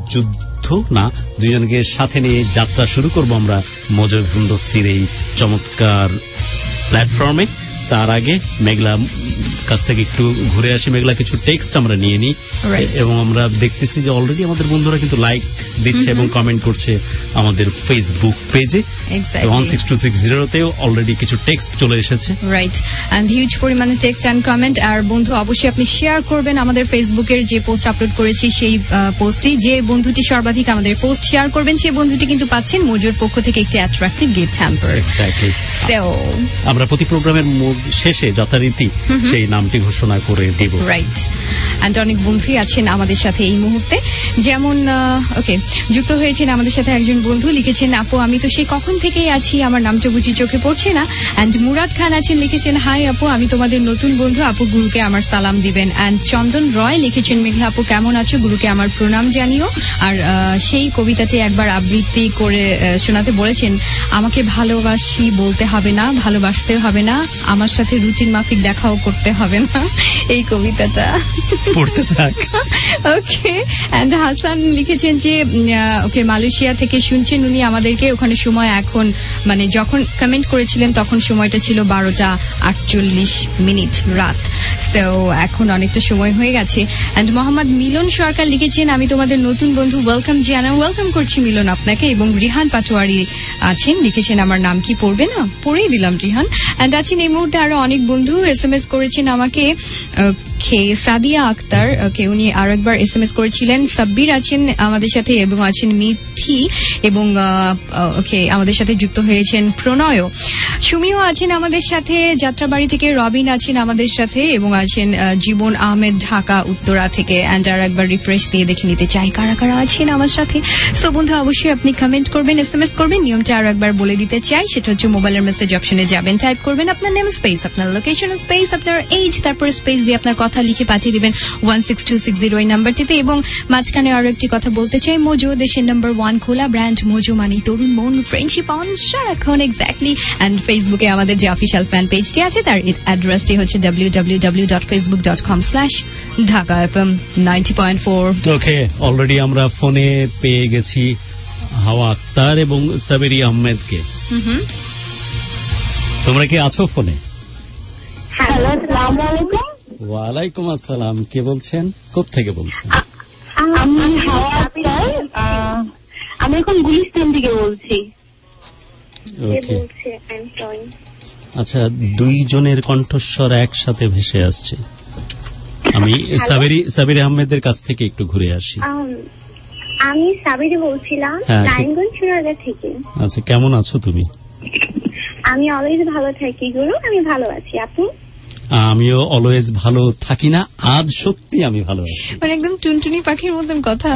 দুইজনকে সাথে নিয়ে যাত্রা শুরু করব আমরা মোজো এফএম দোস্তির এই চমৎকার প্ল্যাটফর্মে। তার আগে মেঘলা কাছ থেকে একটু ঘুরে আসি। মেঘলা, কিছু টেক্সট আমরা নিয়ে নিই এবং আমরা দেখতেছি যে অলরেডি আমাদের বন্ধুরা কিন্তু লাইক দিচ্ছে এবং কমেন্ট করছে আমাদের ফেসবুক পেজে। 16260-তেও অলরেডি কিছু টেক্সট চলে এসেছে। রাইট, এন্ড হিউজ পরিমাণে টেক্সট এন্ড কমেন্ট। আর বন্ধু, অবশ্যই আপনি শেয়ার করবেন আমাদের ফেসবুকের যে পোস্ট আপলোড করেছি সেই পোস্টটি। যে বন্ধুটি সর্বাধিক আমাদের পোস্ট শেয়ার করবেন সেই বন্ধুটি কিন্তু পাচ্ছেন মোজোর পক্ষ থেকে একটি attractive gift hamper. Exactly. So আমরা প্রতি প্রোগ্রামের শেষে যথারীতি সেই নামটি ঘোষণা করে দেব। রাইট, এন্ড অনেক বন্ধুই আছেন আমাদের সাথে এই মুহূর্তে। যেমন ওকে, যুক্ত হয়েছেন আমাদের সাথে একজন বন্ধু, লিখেছেন আপু আমি তো সেই কখন থেকেই আছি, আমার নামটা বুঝি চোখে পড়ছে না। এন্ড মুরাদ খান আছেন, লিখেছেন হাই আপু, আমি তোমাদের নতুন বন্ধু, আপু গুরুকে আমার সালাম দিবেন। এন্ড চন্দন রয় লিখেছেন মেঘলা আপু কেমন আছো, গুরুকে আমার প্রণাম জানিও। আর সেই কবিতাটি একবার আবৃত্তি করে শোনাতে বলেছেন, আমাকে ভালোবাসি বলতে হবে না, ভালোবাসতে হবে না, আমার সাথে রুটিন মাফিক দেখাও করতে হবে না। এই কবিতাটা পড়তে থাক। ওকে, এন্ড হাসান লিখেছেন যে ওকে মালয়েশিয়া থেকে শুনছেন উনি আমাদেরকে। ওখানে সময় এখন মানে যখন কমেন্ট করেছিলেন তখন সময়টা ছিল 12:48 রাত। তো এখন অনেকটা সময় হয়ে গেছে। এন্ড মোহাম্মদ মিলন সরকার লিখেছেন আমি তোমাদের নতুন বন্ধু, ওয়েলকাম করছি মিলন আপনাকে। এবং রিহান পাটোয়ারি আছেন, লিখেছেন আমার নাম কি পড়বে না, পড়েই দিলাম রিহান। এন্ড আছেন এই মুহূর্তে আরো অনেক বন্ধু, SMS করেছেন আমাকে। সাদিয়া আক্তার, উনি আরো একবার SMS করেছিলেন। সাব্বির আছেন আমাদের সাথে এবং আছেন মিথি এবং আমাদের সাথে যুক্ত হয়েছেন প্রণয়। সুমিও আছেন আমাদের সাথে যাত্রাবাড়ি থেকে, রবিন আছেন আমাদের সাথে এবং আছেন জীবন আহমেদ ঢাকা উত্তরা থেকে। এন্ড আর একবার রিফ্রেশ দিয়ে দেখে নিতে চাই কারা কারা আছেন আমার সাথে। সো বন্ধু, অবশ্যই আপনি কমেন্ট করবেন, SMS করবেন। নিয়মটা আরো একবার বলে দিতে চাই, সেটা হচ্ছে মোবাইলের মেসেজ অপশনে যাবেন, টাইপ করবেন আপনার নেম স্পেস, আপনার লোকেশন স্পেস, আপনার এজ, তারপর স্পেস দিয়ে আপনার কথা লিখে পাঠিয়ে দিবেন 16260 এই নাম্বারটিতে। এবং মাঝখানে আরো একটি কথা বলতে চাই, মোজো দেশের নাম্বার 1 খোলা ব্র্যান্ড। মোজো মানে তরুণ মন, ফ্রেন্ডশিপ অন সারাক্ষণ। এক্স্যাক্টলি। এন্ড ফেসবুকে আমাদের যে অফিসিয়াল ফ্যান পেজটি আছে তার অ্যাড্রেসটি হচ্ছে www.facebook.com/dhakafm90.4। ওকে, অলরেডি আমরা ফোনে পেয়ে গেছি হাওয়া আক্তার এবং সাবেরি আহমেদকে। তোমরা কি আছো ফোনে? হ্যালো, আসসালামু আলাইকুম। ওয়ালাইকুম আসসালাম। কে বলছেন, কোত্থেকে বলছেন? আমি হাওয়া আক্তার, আমি এখন গুলিস্তান থেকে বলছি। ওকে, আচ্ছা, দুইজনের কণ্ঠস্বর একসাথে ভেসে আসছে। আমি সাবির আহমেদের কাছ থেকে একটু ঘুরে আসি। আমি সাবিরি বলছিলাম, নারায়ণগঞ্জ সুরাগা থেকে। আচ্ছা, কেমন আছো তুমি? আমি অলওয়েজ ভালো থাকি গুরু, আমি ভালো আছি। আপনি? আমিও অলওয়েজ ভালো থাকি না, আজ সত্যি আমি ভালো আছি। মানে একদম টুনটুনি পাখির মতন কথা।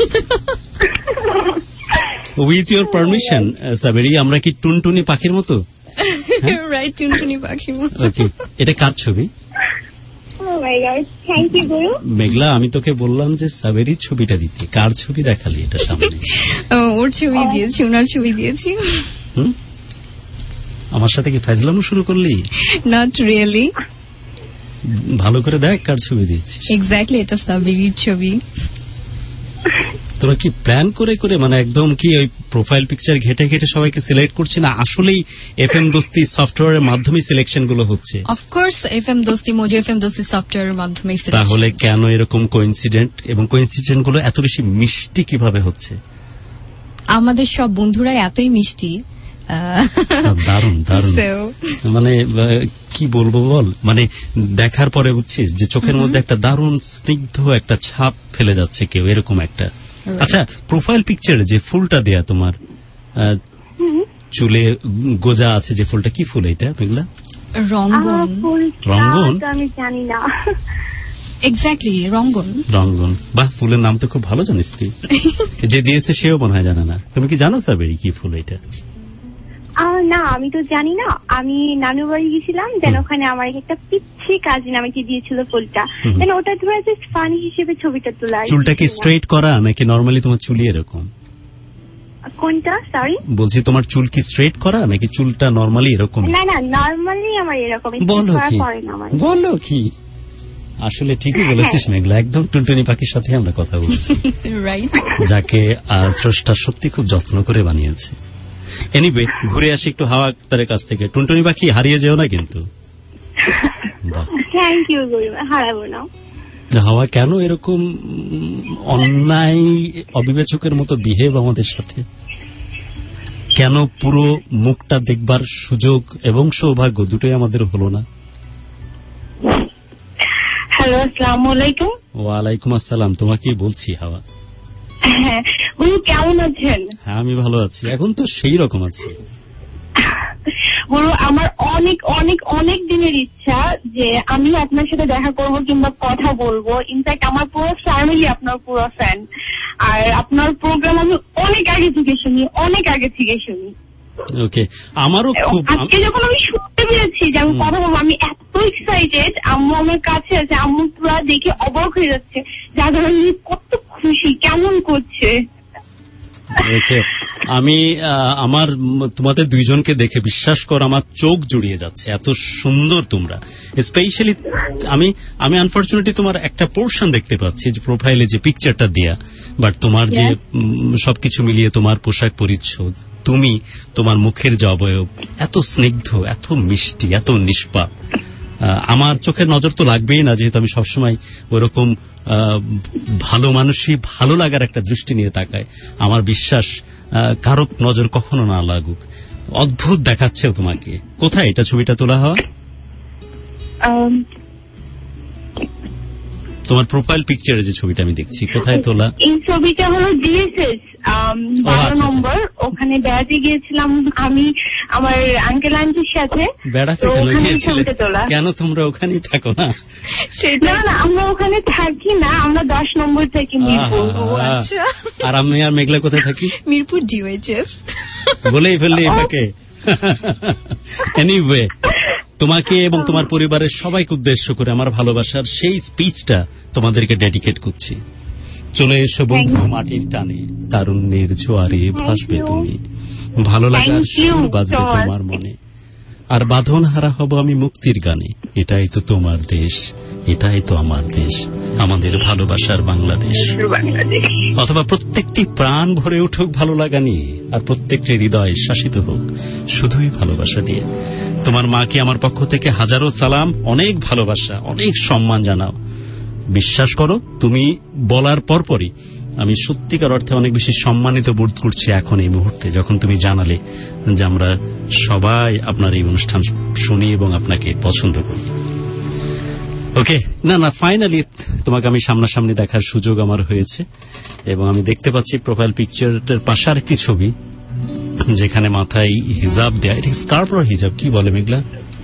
উইথ ইউর পারমিশন সাবেরি, আমরা কি টুনটুনি পাখির মতো? রাইট, টুনটুনি পাখির মতো। ওকে, এটা কার ছবি? মেঘলা, আমি তোকে বললাম যে সাবেরি ছবিটা দিতে, কার ছবি দেখালি এটা সামনে? ওর ছবি দিয়েছি, ওনার ছবি দিয়েছি। আমার সাথে কি ফাজলামো শুরু করলি? Not really. ভালো করে দেখ কার ছবি দিচ্ছিস। এক্স্যাক্টলি, এটা সাবিরির ছবি। তোরা কি প্ল্যান করে করে মানে একদম কি ওই প্রোফাইল পিকচার ঘেটে ঘেটে সবাইকে সিলেক্ট করছি, না আসলেই এফএম দোস্তি সফটওয়্যারের মাধ্যমে সিলেকশন গুলো হচ্ছে? Of course FM Dosti, Mojo FM Dosti সফটওয়্যারের মাধ্যমে। তাহলে কেন এরকম কোইন্সিডেন্ট, এবং কোইন্সিডেন্ট গুলো এত বেশি মিষ্টি কিভাবে হচ্ছে? আমাদের সব বন্ধুরা এতই মিষ্টি। দারুণ দারুণ, মানে কি বলবো বল, মানে দেখার পরে বুঝছিস যে চোখের মধ্যে একটা দারুণ স্নিগ্ধ একটা ছাপ ফেলে যাচ্ছে কেউ, এরকম একটা। আচ্ছা, প্রোফাইল পিকচারে যে ফুলটা দেয়া তোমার চুলে গোজা আছে যে ফুলটা, কি ফুল এটা মেঘলা? রঙ্গন। রঙ্গন? আমি জানি না। এক্স্যাক্টলি, রঙ্গন। রঙ্গন, বাহ, ফুলের নাম তো খুব ভালো জানিস তুই। যে দিয়েছে সেও মনে হয় জানে না। তুমি কি জানো সাবেরি কি ফুল এটা? না, আমি তো জানি না। আমি নানুর বাড়ি গেছিলাম, দেন ওখানে আমার একটা পিচ্ছি কাজিন আমাকে দিয়েছিল ফুলটা, দেন ওটা ধরে জাস্ট ফানি হিসেবে ছবিটা তোলা। চুলটা কি স্ট্রেট করা নাকি নরমালি তোমার চুলি এরকম? কোনটা? সরি বলছি তোমার চুল কি স্ট্রেট করা নাকি চুলটা নরমালি এরকম? না না, নরমালি আমার এরকম। বলো কি আসলে ঠিকই বলেছিস মেঘলা, একদম টুনটুনি পাখির সাথে আমরা কথা বলছি, রাইট, যাকে স্রষ্টা সত্যি খুব যত্ন করে বানিয়েছে। এনিওয়ে, ঘুরে আসি একটু হাওয়া আক্তারের কাছ থেকে। টুনটুনি পাখি, হারিয়ে যেও না কিন্তু। থ্যাংক ইউ, হারাবো না। হাওয়া কেন এরকম অন্যায় অবিবেচকের মতো বিহেভ আমাদের সাথে? কেন পুরো মুখটা দেখবার সুযোগ এবং সৌভাগ্য দুটোই আমাদের হলো না? হ্যালো, আসসালামু আলাইকুম। ওয়ালাইকুম আসসালাম। তোমাকেই বলছি হাওয়া। হ্যাঁ, কেমন আছেন? হ্যাঁ, আমি ভালো আছি, এখন তো সেই রকম আছি। আমার অনেক অনেক অনেক দিনের ইচ্ছা যে আমি আপনার সাথে দেখা করবো কিংবা কথা বলবো। ইনফ্যাক্ট আমার পুরো ফ্যামিলি আপনার পুরো ফ্যান, আর আপনার প্রোগ্রাম আমি অনেক আগে থেকে শুনি। ওকে, আমারও খুব। আজকে যখন আমি শুনতে পেরেছি যে আমি কথা বলবো, আমি এত এক্সাইটেড। আম্মু আমার কাছে আছে, আম্মু পুরো দেখে অবাক হয়ে যাচ্ছে, যার আমি কত খুশি, কেমন করছে। ওকে, আমি আমার তোমাদের দুইজনকে দেখে বিশ্বাস কর আমার চোখ জুড়িয়ে যাচ্ছে, এত সুন্দর তোমরা। স্পেশালি আমি আনফরচুনেটলি তোমার একটা পোর্শন দেখতে পাচ্ছি যে প্রোফাইলে যে পিকচারটা দেয়া, বাট তোমার যে সবকিছু মিলিয়ে তোমার পোশাক পরিচ্ছদ, তুমি তোমার মুখের যে অবয়ব, এত স্নিগ্ধ, এত মিষ্টি, এত নিষ্পাপ। আমার চোখের নজর তো লাগবেই না, যেহেতু আমি সবসময় ওরকম ভালো মানুষই ভালো লাগার একটা দৃষ্টি নিয়ে তাকায়। আমার বিশ্বাস কারো নজর কখনো না লাগুক। অদ্ভুত দেখাচ্ছেও তোমাকে। কোথায় এটা ছবিটা তোলা হওয়া? তোমার প্রোফাইল পিকচারে যে ছবিটা আমি দেখছি, কোথায় তোলা? এই ছবিটা হলো ডিএসএস 12 নম্বর। ওখানে বেড়াতে গিয়েছিলাম আমি আমার আঙ্কেল আন্টির সাথে। বেড়াতে কেন গিয়েছিলে? কেন তোমরা ওখানেই থাকো না? সেটা না, আমরা ওখানে থাকি না, আমরা 10 নম্বর থাকি মিরপুর। আর আমি আর মেঘলা কোথায় থাকি? মিরপুর ডিওএইচএস। বলেই ফেললি এটাকে। এনিওয়ে, তোমাকে এবং তোমার পরিবারের সবাইকে উদ্দেশ্য করে আমার ভালোবাসার সেই স্পিচটা তোমাদেরকে ডেডিকেট করছি। চলে এসো বন্ধু মাটির টানে, তারুণ্যের জোয়ারে ভাসবে তুমি, ভালো লাগার সুর বাজবে তোমার মনে, আর বাঁধন হারা হব আমি মুক্তির গানে। এটাই তো তোমার দেশ, এটাই তো আমার দেশ, আমাদের ভালোবাসার বাংলাদেশ। অথবা প্রত্যেকটি প্রাণ ভরে উঠুক ভালো লাগা নিয়ে, আর প্রত্যেকটি হৃদয় শাসিত হোক শুধুই ভালোবাসা দিয়ে। তোমার মাকে আমার পক্ষ থেকে হাজারো সালাম, অনেক ভালোবাসা, অনেক সম্মান জানাও। বিশ্বাস করো, তুমি বলার পরপরই আমি সত্যিকার অর্থে অনেক বেশি সম্মানিত বোধ করছি এখন এই মুহূর্তে, যখন তুমি জানালে যে আমরা সবাই আপনার এই অনুষ্ঠান শুনি এবং আপনাকে পছন্দ করি। ওকে, না ফাইনালি তোমাকে আমি সামনাসামনি দেখার সুযোগ আমার হয়েছে, এবং আমি দেখতে পাচ্ছি প্রোফাইল পিকচারের পাশে আরেকটি ছবি যেখানে মাথায় হিজাব দেয়া। এটা স্কার্ফ আর হিজাব কি বলে মেঘলা?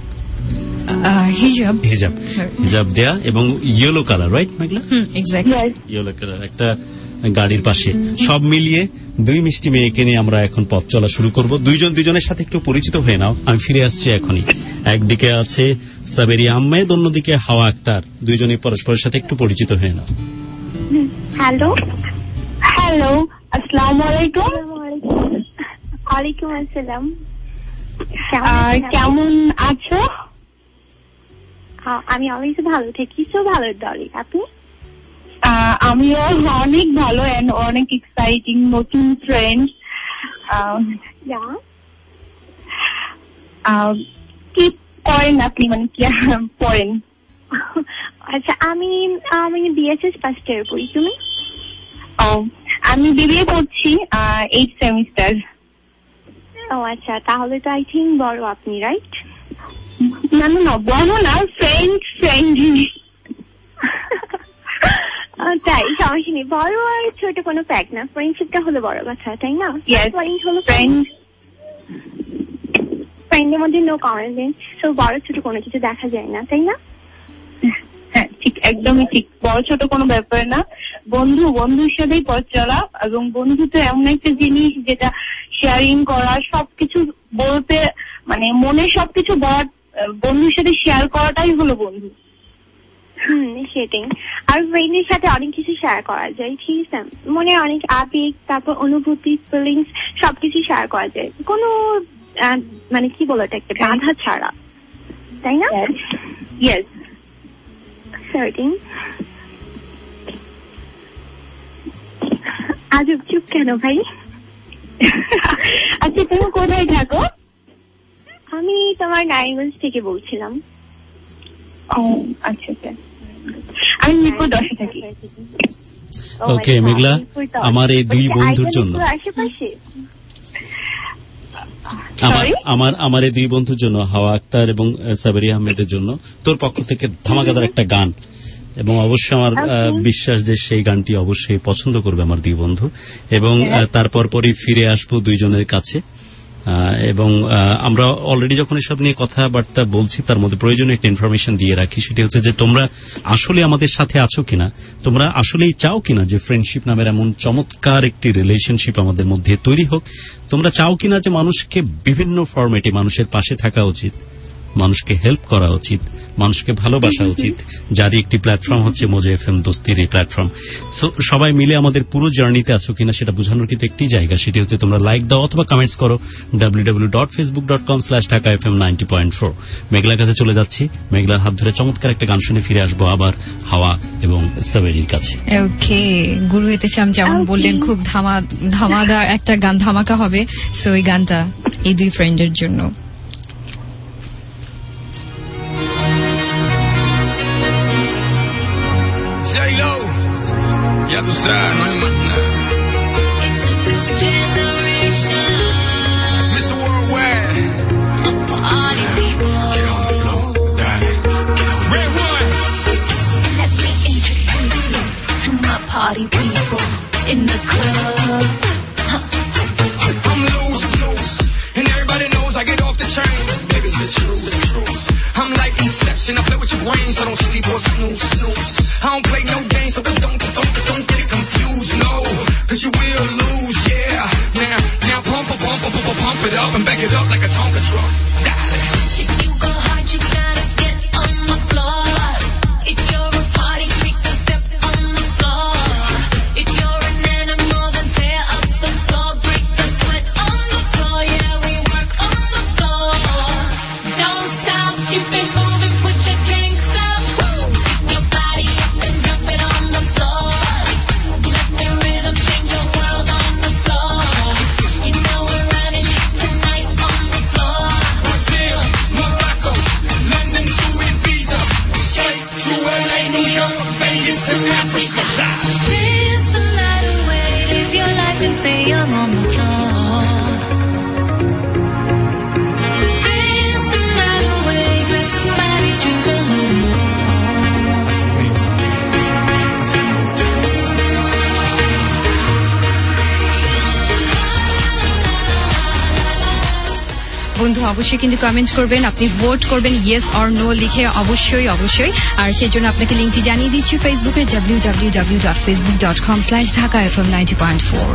হিজাব দেয়া এবং yellow colour, right Meghla? Yellow colour একটা গাড়ির পাশে। সব মিলিয়ে দুই মিষ্টি মেয়েকে নিয়ে আমরা এখন পথ চলা শুরু করব। দুজনের সাথে একটু পরিচিত হয়ে নাও, আমি ফিরে আসছি এখনই। একদিকে আছে সাবেরি আহমেদ, অন্যদিকে হাওয়া আক্তার। দুইজনই পরস্পরের সাথে একটু পরিচিত হয়ে নাও। হ্যালো, আসসালামু আলাইকুম। ওয়ালাইকুম আসসালাম। কেমন আছো? আমি অনেক ভালো থাকি। সো ভালো ডলি, আপনি? আমিও অনেক ভালো এন্ড অনেক এক্সাইটিং নতুন ফ্রেন্ড। কি করেন আপনি, মানে কি পড়েন? আচ্ছা, আমি বিএসএস ফার্স্ট ইয়ার পড়ি। তুমি? আমি বিবিএ করছি 8th সেমিস্টার। ও আচ্ছা, তাহলে তো আই থিঙ্ক বড় আপনি, রাইট? না না না, বড় না, ফ্রেন্ড। তাই, সমস্যা নেই। বড় আর ছোট কোনো ফ্যাক্ট না, ফ্রেন্ডশিপটা হলো বড় কথা, তাই না? ফ্রেন্ডের মধ্যে নো কমেন্ট, সো বড় ছোট কোনো কিছু দেখা যায় না, তাই না? হ্যাঁ ঠিক, একদমই ঠিক। বড় ছোট কোনো ব্যাপার না, বন্ধুর সাথেই পথ চলা। এবং বন্ধু তো এমন একটা জিনিস যেটা শেয়ারিং করা, সবকিছু বলতে, মানে মনে সবকিছু বন্ধুর সাথে শেয়ার করাটাই হলো বন্ধু। সেটাই। আর ফ্রেন্ডের সাথে অনেক কিছু শেয়ার করা যায়, ঠিক আছে? মনে অনেক আবেগ, তারপর অনুভূতি, ফিলিংস সবকিছু শেয়ার করা যায়, কোনো মানে কি বলো এটাকে, বাধা ছাড়া, তাই না? Yes, certain. আজ চুপ কেন ভাই? আচ্ছা, তুমি কোথায় থাকো? আমি তোমার নারায়ণগঞ্জ থেকে বলছিলাম। আচ্ছা, আমি মিরপুর 10 থাকি। ওকে মেঘলা, আমার এই দুই বন্ধুর জন্য, আমার এই দুই বন্ধুর জন্য, হাওয়া আক্তার এবং সাবরি আহমেদের জন্য তোর পক্ষ থেকে ধামাকাদার একটা গান, এবং অবশ্যই আমার বিশ্বাস যে সেই গানটি অবশ্যই পছন্দ করবে আমার দুই বন্ধু। এবং তারপর পরই ফিরে আসবো দুইজনের কাছে। এবং আমরা অলরেডি যখন এসব নিয়ে কথাবার্তা বলছি, তার মধ্যে প্রয়োজনীয় একটা ইনফরমেশন দিয়ে রাখি। সেটি হচ্ছে যে তোমরা আসলে আমাদের সাথে আছো কিনা, তোমরা আসলেই চাও কিনা যে ফ্রেন্ডশিপ নামের এমন চমৎকার একটি রিলেশনশিপ আমাদের মধ্যে তৈরি হোক। তোমরা চাও কিনা যে মানুষকে বিভিন্ন ফরম্যাটে মানুষের পাশে থাকা উচিত, মানুষকে হেল্প করা উচিত, মানুষকে ভালোবাসা উচিত, যারই একটি প্ল্যাটফর্ম হচ্ছে মোজো এফএম দোস্তির এই প্ল্যাটফর্ম। সো সবাই মিলে আমাদের পুরো জার্নিতে আছো কিনা সেটা বোঝানোর কিন্তু একটি জায়গা, সেটি হচ্ছে তোমরা লাইক দাও অথবা কমেন্টস করো www.facebook.com/dhaka-fm90.4। মেঘলার কাছে চলে যাচ্ছি, মেঘলার হাত ধরে চমৎকার একটা গান শুনে ফিরে আসবো আবার হাওয়া এবং সাবেরির কাছে। ওকে, গুরু এতেশাম যেমন বললেন, খুব ধামাদার একটা গান, ধামাকা হবে। সো এই গানটা এই দুই ফ্রেন্ডের জন্য। Ya tú sabes, no hay más nada. It's a new generation. Mr. Worldwide. Of party people. Get on the floor, darling. Get on the Red one. Let me introduce you to my party people in the club. I'm loose, and everybody knows I get off the train. Baby's the truth. I'm like Inception, I play with your brain, so don't sleep or snooze. I don't play no games, so don't get it confused, no, cause you will lose, yeah. Now pump it up and back it up like a Tonka truck. If you go hard, you gotta get on the floor. If you're a party freak, then step on the floor. If you're an animal, then tear up the floor, break the sweat on the floor. Yeah, we work on the floor. Don't stop, keep it moving, put your drinks up. Your body up and jump it on the floor. Let the rhythm change your world on the floor. You know we're running shit tonight on the floor. Brazil, Morocco, London to Ibiza, straight to LA, New York, Vegas to Africa. Dance the night away, live your life and stay young on the floor. Dance the night away, grab somebody, drink a little more. বন্ধু অবশ্যই কিন্তু comment করবেন, আপনি vote করবেন yes or no লিখে, অবশ্যই। আর সেই জন্য আপনাকে লিঙ্কটি জানিয়ে দিচ্ছি ফেসবুকে www.facebook.com/dhaka-fm90.4।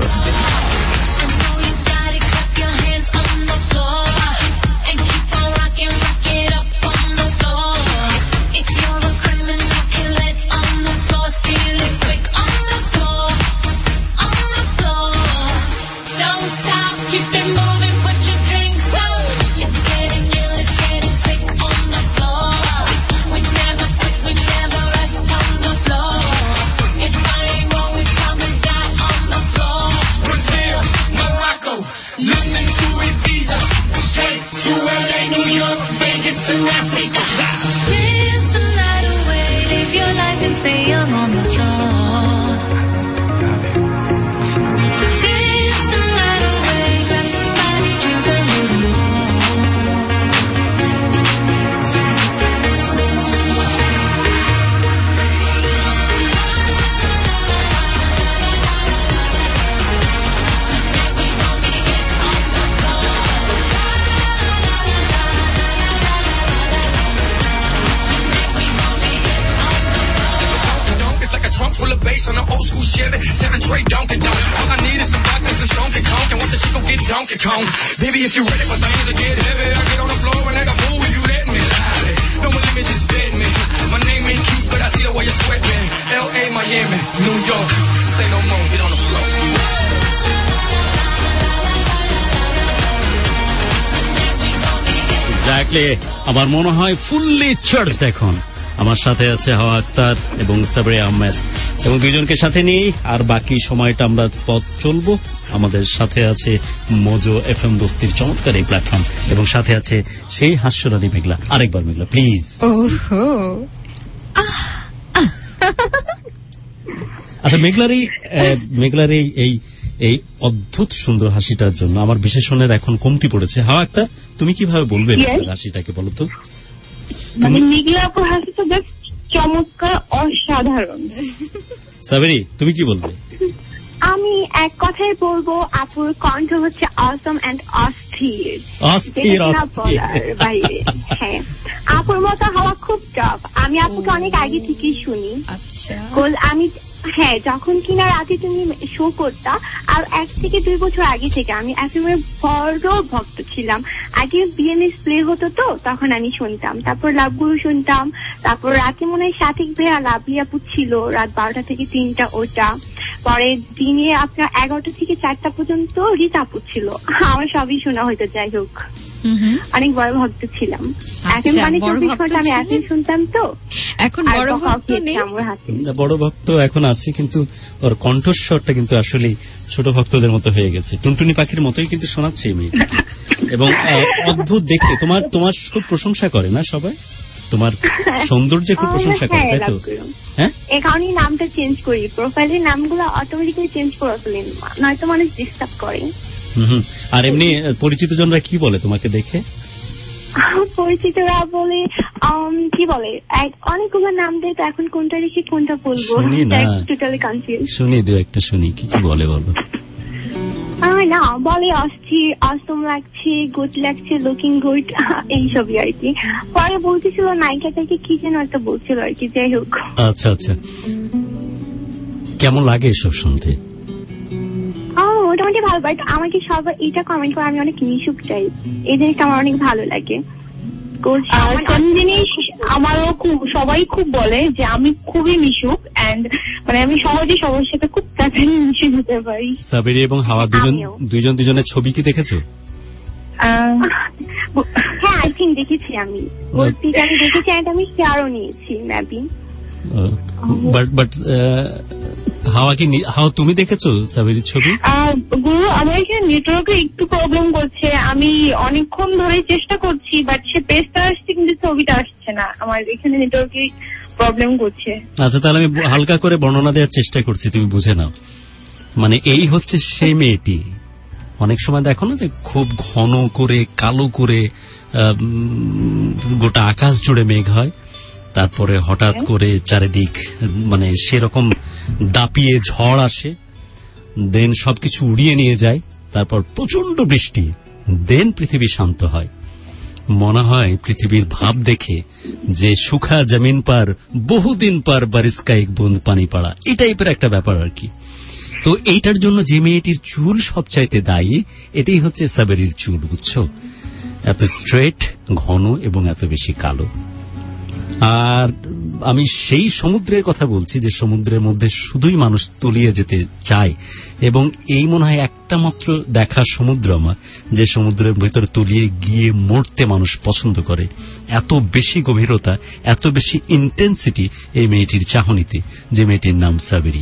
Don't stop, keep it moving, put your drinks up. It's to Africa. Dance the night away, live your life and stay young on the floor. Dance the night away, grab somebody, drink a little more. Trunk full of bass on an old school Chevy, 7 tray Donkey Donk. All I need is some vodka, some Donkey Kong, and once the chico get Donkey Kong. Baby, if you're ready for things to get heavy, I get on the floor and like a fool if you let me. Lively, don't let me just bed me. My name ain't Keith, but I see the way you sweat me. L.A., Miami, New York, say no more, get on the floor. Exactly, আমার মনে হয় fully charged এখন। আমার সাথে আছে হাওয়া আক্তার এবং সাবরি আহমেদ, এবং দুইজনকে সাথে নিয়েই আর বাকি সময়টা আমরা পথ চলবো। আমাদের সাথে আছে মোজো এফএম দোস্তির চমৎকার এই প্ল্যাটফর্ম, এবং সাথে আছে সেই হাস্যরানী মেঘলা। আরেকবার মেঘলা প্লিজ। আচ্ছা, মেঘলার এই অদ্ভুত সুন্দর হাসিটার জন্য আমার বিশেষণের এখন কমতি পড়েছে। হাওয়া আক্তার, তুমি কিভাবে বলবে হাসিটাকে, বলো তো? মেঘলা আপুর হাসি তো জাস্ট চমৎকার, অসাধারণ। সাবেরি, তুমি কি বলবে? আমি এক কথায় বলবো, আপুর কণ্ঠ হচ্ছে অসম এন্ড অস্থির। অস্থির বাইরে। হ্যাঁ, আপুর মতো হওয়া খুব টপ। আমি আপুকে অনেক আগে থেকেই শুনি। আচ্ছা, আমি হ্যাঁ, যখন কিনা রাতে তুমি শো করতা, আর 1 থেকে 2 বছর আগে থেকে আমি একেবারে বড় ভক্ত ছিলাম। আগে বিএমএস প্লে হতো তো, তখন আমি শুনতাম, তারপর লাভগুরু শুনতাম, তারপর রাতে মনে হয় সাথিক ভাইয়া লাভলি আপু ছিল, রাত 12টা থেকে 3টা ওটা, পরে দিনে আপনার 11টা থেকে 4টা পর্যন্ত রীতা আপু ছিল। আমার সবই শোনা হয়তো, যাই হোক অনেক বড় ভক্ত ছিলাম। এখন মানে 24 ঘন্টা আমি এখন শুনতাম তো। এখন বড় ভক্ত নেই, বড় ভক্ত এখন আছে, কিন্তু ওর কণ্ঠস্বরটা কিন্তু আসলে ছোট ভক্তদের মতো হয়ে গেছে, টুনটুনি পাখির মতোই কিন্তু শোনাচ্ছে এই মেয়েটাকে। এবং অদ্ভুত দেখতে, তোমার খুব প্রশংসা করে না সবাই? তোমার সৌন্দর্যে খুব প্রশংসা করে, তাই তো? হ্যাঁ, এই কারণে নামটা চেঞ্জ করি, প্রোফাইলের নামগুলো অটোমেটিক্যালি চেঞ্জ করে ফেলেন, নয়তো মানুষ ডিস্টার্ব করে। আর এমনি পরিচিত জনরা কি বলে তোমাকে দেখে? পরিচিতরা বলে কি বলে, অনেকগুলো নাম দেয়, তো এখন কোনটা রেখে কোনটা বলবো, টোটালি কনফিউজ। শুনি, দু একটা শুনি, কি কি বলে বলো। না, বলে অস্থির, অসম লাগছে, গুড লাগছে, লুকিং গুড, এইসবই আর কি। পরে বলতেছিল নায়িকাটাকে কি যেন একটা বলছিল আর কি, যাই হোক। আচ্ছা আচ্ছা, কেমন লাগে এসব শুনতে? মোটামুটি ভালো, বাট আমাকে সবাই এটা কমেন্ট করে আমি অনেক মিশুক চাই, এই জিনিসটা আমার অনেক ভালো লাগে। জিনিস আমারও সবাই খুব বলে যে আমি খুবই মিশুক, এন্ড মানে আমি সহজে সবার সাথে খুব তাড়াতাড়ি মিশে যেতে পারি। সাবেরি এবং হাওয়া দুজন দুজনের ছবি কি দেখেছো? হ্যাঁ, আই থিঙ্ক দেখেছি, আমি দেখেছি, আমি শেয়ারও নিয়েছি মেবি। বাট হাওয়া তুমি দেখেছো সাবেরির ছবি? গুরু, আমার এখানে নেটওয়ার্কের একটু প্রবলেম করছে, আমি অনেকক্ষণ ধরে চেষ্টা করছি, বাট সে পেজটা আসছে কিন্তু ছবিটা আসছে না, আমার এখানে নেটওয়ার্কের প্রবলেম করছে। আচ্ছা, তাহলে আমি হালকা করে বর্ণনা দেওয়ার চেষ্টা করছি, তুমি বুঝে নাও। মানে এই হচ্ছে সেই মেয়েটি, অনেক সময় দেখো না যে খুব ঘন করে কালো করে গোটা আকাশ জুড়ে মেঘ হয়, তারপরে হঠাৎ করে চারিদিক মানে সেরকম দাপিয়ে ঝড় আসে, দেন সবকিছু উড়িয়ে নিয়ে যায়, তারপর প্রচন্ড বৃষ্টি, দেন পৃথিবী শান্ত হয়। মনে হয় পৃথিবীর ভাব দেখে যে সুখা জমিন পার বহুদিন পার বারিশ কা এক বুঁদ পানি পড়া, এই টাইপের একটা ব্যাপার আর কি। তো এইটার জন্য যে মেয়েটির চুল সবচাইতে দায়ী, এটাই হচ্ছে সাবেরির চুল, বুঝছো? এত স্ট্রেট, ঘন এবং এত বেশি কালো। আর আমি সেই সমুদ্রের কথা বলছি যে সমুদ্রের মধ্যে শুধুই মানুষ তলিয়ে যেতে চায়, এবং এই মনে হয় একটা মাত্র দেখা সমুদ্র আমার, যে সমুদ্রের ভেতর তলিয়ে গিয়ে মরতে মানুষ পছন্দ করে। এত বেশি গভীরতা, এত বেশি ইন্টেন্সিটি এই মেয়েটির চাহনিতে, যে মেয়েটির নাম সাবেরি।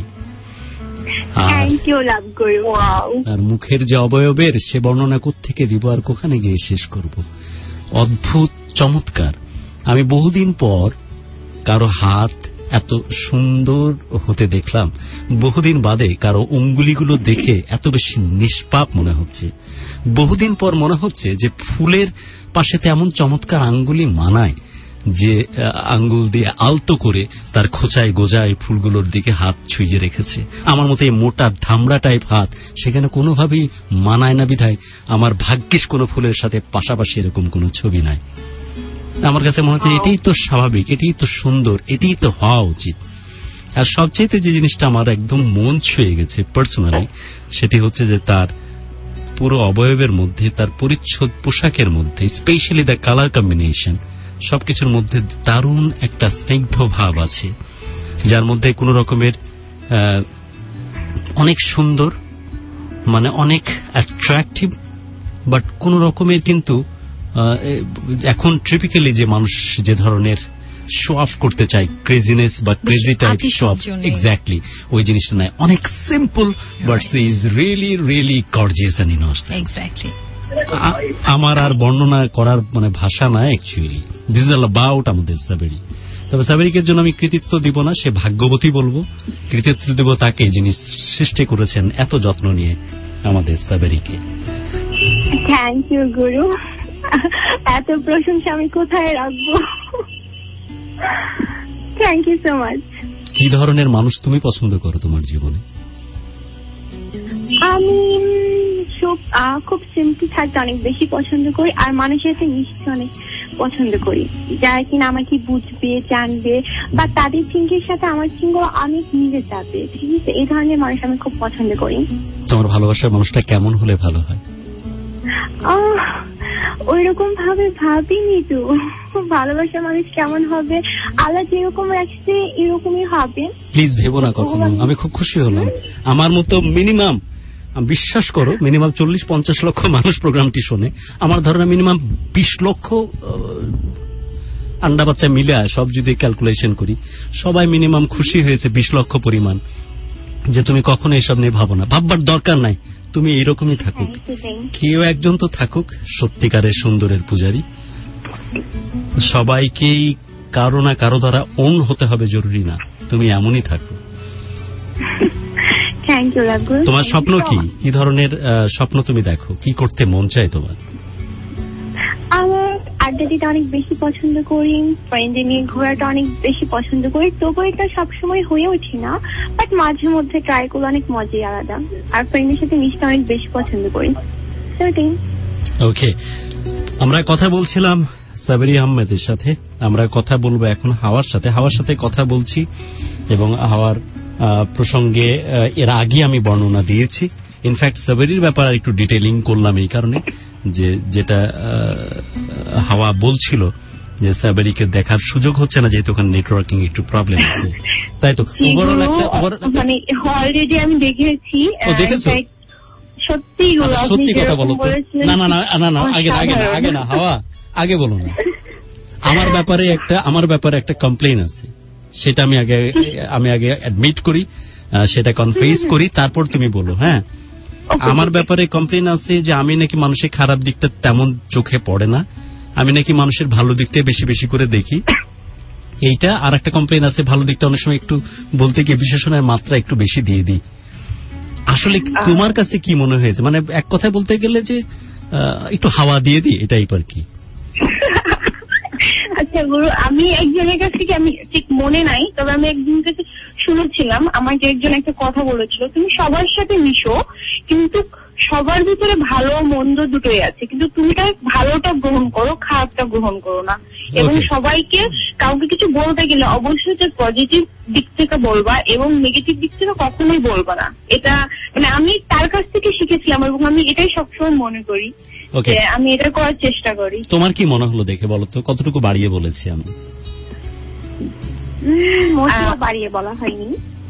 আর মুখের যে অবয়বের সে বর্ণনা কোত্থেকে দিব আর কোখানে গিয়ে শেষ করব। অদ্ভুত চমৎকার। আমি বহুদিন পর কারো হাত এত সুন্দর হতে দেখলাম, বহুদিন বাদে কারো অঙ্গুলিগুলো দেখে এত বেশি নিষ্পাপ মনে হচ্ছে। বহুদিন পর মনে হচ্ছে যে ফুলের পাশে তেমন চমৎকার আঙ্গুলি মানায়, যে আঙ্গুল দিয়ে আলতো করে তার খোঁচায় গোজায় ফুলগুলোর দিকে হাত ছুঁয়ে রেখেছে। আমার মতো এই মোটা ধামড়া টাইপ হাত সেখানে কোনোভাবেই মানায় না, বিধায় আমার ভাগ্যিস কোনো ফুলের সাথে পাশাপাশি এরকম কোনো ছবি নাই। আমার কাছে মনে হচ্ছে এটাই তো স্বাভাবিক, এটাই তো সুন্দর, এটাই তো হওয়া উচিত। আর সবচেয়ে যে জিনিসটা আমার একদম মন ছুঁয়ে গেছে পার্সোনালি, সেটি হচ্ছে যে তার পুরো অবয়বের মধ্যে, তার পরিচ্ছদ পোশাকের মধ্যে, স্পেশালি দ্য কালার কম্বিনেশন, সবকিছুর মধ্যে দারুণ একটা স্নিগ্ধ ভাব আছে, যার মধ্যে কোন রকমের অনেক সুন্দর, মানে অনেক অ্যাট্রাকটিভ, বাট কোন রকমের কিন্তু এখন ট্রিপিক্যালি যে মানুষ যে ধরনের শো অফ করতে চায়, ক্রেজিনেস বা crazy type show off, exactly ওই জিনিসটা নাই। অনেক simple, but she is really really gorgeous and innocent. Exactly আমার আর বর্ণনা করার মানে ভাষা না actually. This is all about আমাদের সাবেরি। তবে সাবেরিকের জন্য আমি কৃতিত্ব দিব না, সে ভাগ্যবতী বলবো। কৃতিত্ব দিব তাকে যিনি সৃষ্টি করেছেন এত যত্ন নিয়ে আমাদের সাবেরিকে। থ্যাংক ইউ গুরু, এত প্রশংসা আমি কোথায় রাখবো। Thank you so much. কি ধরনের মানুষ তুমি পছন্দ করো তোমার জীবনে? আমি খুব সিম্পল থাকতে অনেক বেশি পছন্দ করি, আর মানুষের সাথে মিশতে অনেক পছন্দ করি, যারা কিনা আমাকে বুঝবে, জানবে, বা তাদের থিঙ্কের সাথে আমার থিঙ্ক অনেক মিলে যাবে। ঠিক আছে, এই ধরনের মানুষ আমি খুব পছন্দ করি। তোমার ভালোবাসার মানুষটা কেমন হলে ভালো হয়? ওই রকম ভাবে ভাবিনি তো, ভালোবাসার মানুষ কেমন হবে, আল্লাহ যেরকম রাখছে এরকমই হবে। প্লিজ ভেবো না কখনো। আমি খুব খুশি হলাম। আমার মতো মিনিমাম, বিশ্বাস করো, মিনিমাম 40-50 লক্ষ মানুষ প্রোগ্রামটি শোনে। আমার ধারণা মিনিমাম 20 লক্ষ আন্ডা বাচ্চা মিলে সব যদি ক্যালকুলেশন করি, সবাই মিনিমাম খুশি হয়েছে 20 লক্ষ পরিমাণ, যে তুমি কখনো এসব নিয়ে ভাবো না, ভাববার দরকার নাই, তুমি এরকমই থাকুক। কেউ একজন তো থাকুক সত্যিকারের সুন্দরের পূজারী। সবাইকেই কারো না কারো দ্বারা ওন হতে হবে জরুরি না, তুমি এমনই থাকো। Thank you Raghu. তোমার স্বপ্ন কি? কি ধরনের স্বপ্ন তুমি দেখো? কি করতে মন চায় তোমার? আমার আড্ডা দিতে অনেক বেশি পছন্দ করি, ফ্রেন্ডদের নিয়ে ঘোরাটা অনেক বেশি পছন্দ করি। তবু এটা সবসময় হয়ে ওঠে না, বাট মাঝে মধ্যে ট্রাই করলে অনেক মজাই আলাদা। আর ফ্রেন্ডের সাথে মিশতে অনেক বেশি পছন্দ করি। ওকে, আমরা কথা বলছিলাম সাবেরি আহমেদের সাথে, আমরা কথা বলবো এখন হাওয়ার সাথে। হাওয়ার সাথে কথা বলছি এবং হাওয়ার প্রসঙ্গে এর আগে আমি বর্ণনা দিয়েছি। ইনফ্যাক্ট সাবেরির ব্যাপারে একটু ডিটেইলিং করলাম এই কারণে যে যেটা হাওয়া বলছিল যে সাবেরিকে দেখার সুযোগ হচ্ছে না, যেহেতু ওখানে নেটওয়ার্কিং একটু প্রবলেম আছে। তাই তো ওভারঅল একটা মানে অলরেডি আমি দেখেছি। ও দেখেছো? সত্যি সত্যি কথা বলো তো। না না না না না, আগে না হাওয়া, আগে বলো না। আমার ব্যাপারে একটা কমপ্লেইন আছে, সেটা আমি আগে অ্যাডমিট করি, সেটা কনফেস করি, তারপর তুমি বলো। হ্যাঁ, আমার ব্যাপারে কমপ্লেইন আছে যে আমি নাকি মানুষের খারাপ দিকটা তেমন চোখে পড়ে না, আমি নাকি মানুষের ভালো দিকটা বেশি বেশি করে দেখি। এইটা আর একটা কমপ্লেইন আছে, ভালো দিকটা অনেক সময় একটু বলতে গিয়ে বিশেষণের মাত্রা একটু বেশি দিয়ে দিই। আসলে তোমার কাছে কি মনে হয়েছে? মানে এক কথায় বলতে গেলে যে একটু হাওয়া দিয়ে দিই, এটাই আর কি। আচ্ছা গুরু, আমি একজনের কাছ থেকে, আমি ঠিক মনে নাই, তবে আমি একজনের কাছে শুনেছিলাম, আমাকে একজন একটা কথা বলেছিল, তুমি সবার সাথে মিশো, কিন্তু সবার ভিতরে ভালো মন্দ দুটোই আছে, কিন্তু তুমি তার ভালোটা গ্রহণ করো, খারাপটা গ্রহণ করো না। এবং সবাইকে কাউকে কিছু বলতে গেলে অবশ্যই তার পজিটিভ দিক থেকে বলবা এবং নেগেটিভ দিক থেকে কখনোই বলবা না। এটা মানে আমি তার কাছ থেকে শিখেছিলাম এবং আমি এটাই সবসময় মনে করি, আমি এটা করার চেষ্টা করি। তোমার কি মনে হলো দেখে বলো তো, কতটুকু বাড়িয়ে বলেছি আমি? বাড়িয়ে বলা হয়নি।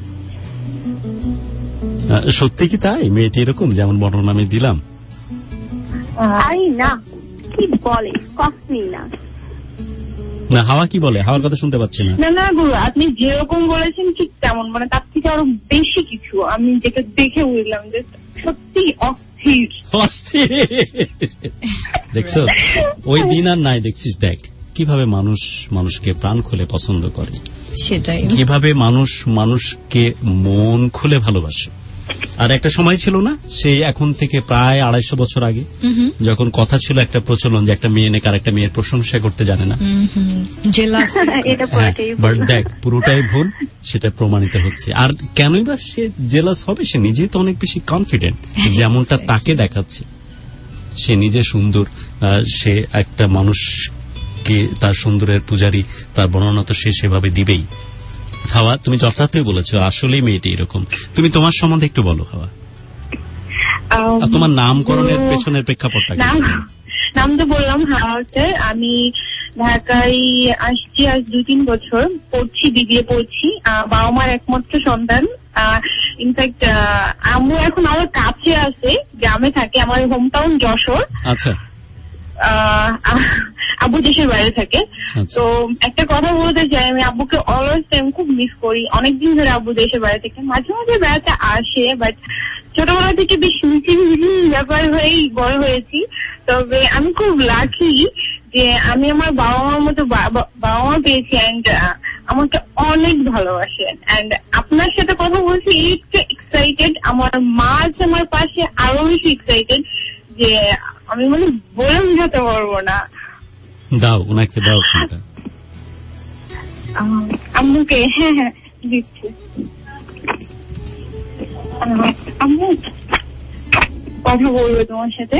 সত্যি কি তাই? মেয়েটি এরকম যেমন বর্ণনা আমি দিলাম? আরে না, কি বলে, কখনই না। না, হাওয়া কি বলে? হাওয়ার কথা শুনতে পাচ্ছি না। না না গুরু, আপনি যেরকম বলেছেন ঠিক তেমন, মানে তার থেকে আরো বেশি কিছু আমি যেটা দেখে বুঝলাম যে সত্যি অস্থির। দেখছো, ওই দিন আর নাই, দেখছিস, দেখ কিভাবে মানুষ মানুষকে প্রাণ খুলে পছন্দ করে, সেটাই কিভাবে মানুষ মানুষকে মন খুলে ভালোবাসে। আর একটা সময় ছিল না, সেই এখন থেকে প্রায় 250 বছর আগে, যখন কথা ছিল একটা প্রচলন যে একটা মেয়ে নাকি আরেকটা মেয়ের প্রশংসা করতে জানে না। বাট দেখ, পুরোটাই ভুল, সেটা প্রমাণিত হচ্ছে। আর কেনই বা সে জেলাস হবে? সে নিজেই তো অনেক বেশি কনফিডেন্ট, যেমনটা তাকে দেখাচ্ছে। সে নিজে সুন্দর, সে একটা মানুষকে তার সুন্দরের পূজারী, তার বর্ণনা তো সে সেভাবে দিবেই। হাওয়া, তুমি যথার্থই বলেছো, আসলেই মেয়েটি এরকম। তুমি তোমার সম্বন্ধে একটু বলো হাওয়া, তোমার নামকরণের পেছনের প্রেক্ষাপটটা। নাম তো বললাম হাওয়া হচ্ছে। আমি ঢাকায় আসছি আজ 2-3 বছর, পড়ছি, বিবিএ পড়ছি। বাবা মার একমাত্র সন্তান। ইনফ্যাক্ট আম্মু এখন আমার কাছে আছে, গ্রামে থাকে, আমার হোম টাউন যশোর। আচ্ছা। আব্বু দেশের বাইরে থাকে। তো একটা কথা বলতে চাই, আমি আব্বুকে অলওয়েজ টাইম খুব মিস করি। অনেকদিন ধরে আব্বু দেশের বাইরে থেকে মাঝে মাঝে বেড়াতে আসে, বাট ছোটবেলা থেকে বেশ মিশি ব্যাপার হয়েই বড় হয়েছি। তবে আমি খুব লাকি যে আমি আমার বাবা মার মতো বাবা মা পেয়েছি, অ্যান্ড আমাকে অনেক ভালোবাসেন। অ্যান্ড আপনার সাথে কথা বলছি, একটু এক্সাইটেড। আমার মা আছে আমার পাশে, আরো বেশি এক্সাইটেড, যে আমি মানে বলে বুঝাতে পারবো না। দাও, ওনাকে দাও ফোনটা। আম্মুকে? হ্যাঁ দিচ্ছি। আম্মু কথা বলবে তোমার সাথে।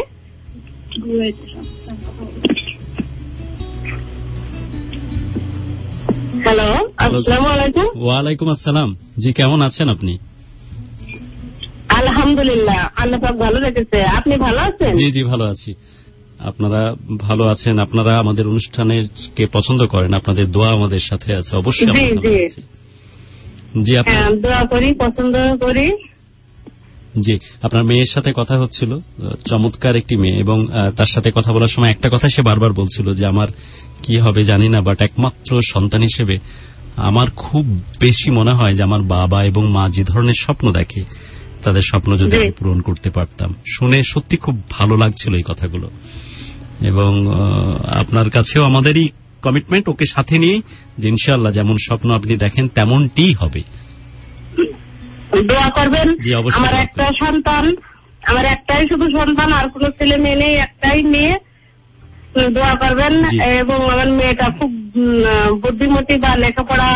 হ্যালো, আসসালামু আলাইকুম। ওয়ালাইকুম আসসালাম। জি, কেমন আছেন আপনি? আলহামদুলিল্লাহ, আল্লাহ পাক ভালো রেখেছে। আপনি ভালো আছেন? জি জি, ভালো আছি। আপনারা ভালো আছেন? আপনারা আমাদের অনুষ্ঠানকে পছন্দ করেন, আপনাদের দোয়া আমাদের সাথে আছে। অবশ্যই জি, দোয়া করি, পছন্দ করি। জি, আপনার মেয়ের সাথে কথা হচ্ছিল, চমৎকার একটি মেয়ে, এবং তার সাথে কথা বলার সময় একটা কথা সে বারবার বলছিল যে আমার কি হবে জানি না, বাট একমাত্র সন্তান হিসেবে আমার খুব বেশি মনে হয় যে আমার বাবা এবং মা যে ধরনের স্বপ্ন দেখে, তাদের স্বপ্ন যদি আমি পূরণ করতে পারতাম। শুনে সত্যি খুব ভালো লাগছিল এই কথাগুলো। এবং আপনার কাছেও আমাদেরই কমিটমেন্ট, ওকে সাথে নিয়ে, যে ইনশাআল্লাহ যেমন স্বপ্ন আপনি দেখেন তেমনটি হবে। দোয়া করবেন। জি, অবশ্যই। আমার একটা সন্তান, আমার একটাই শুধু সন্তান, আর কোনো ছেলে মেয়ে নেই, একটাই মেয়ে। দোয়া করবেন। এবং আমার মেয়েটা খুব বুদ্ধিমতী, বা লেখাপড়া,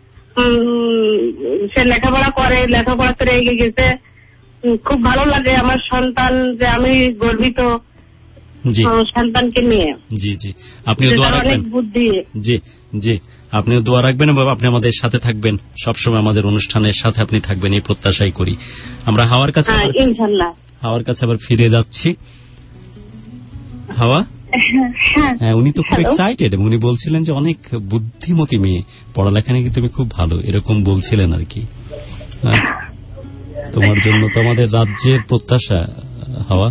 সে লেখাপড়া করে, লেখাপড়াতে এগিয়ে গেছে। খুব ভালো লাগে আমার সন্তান, যে আমি গর্বিত সন্তানকে নিয়ে। জি জি, আপনিও দোয়া রাখবেন। বুদ্ধি। জি জি, আপনিও দোয়া রাখবেন এবং আপনি আমাদের সাথে থাকবেন, সবসময় আমাদের অনুষ্ঠানের সাথে আপনি থাকবেন, এই প্রত্যাশাই করি আমরা। হাওয়ার কাছে ইনশাআল্লাহ, হাওয়ার কাছে আবার ফিরে যাচ্ছি। হাওয়া, হ্যাঁ, উনি তো খুব এক্সাইটেড, এবং উনি বলছিলেন যে অনেক বুদ্ধিমতী মেয়ে, পড়ালেখা নাকি তুমি খুব ভালো, এরকম বলছিলেন আর কি। তোমার জন্য তো আমাদের রাজ্যের প্রত্যাশা হাওয়া,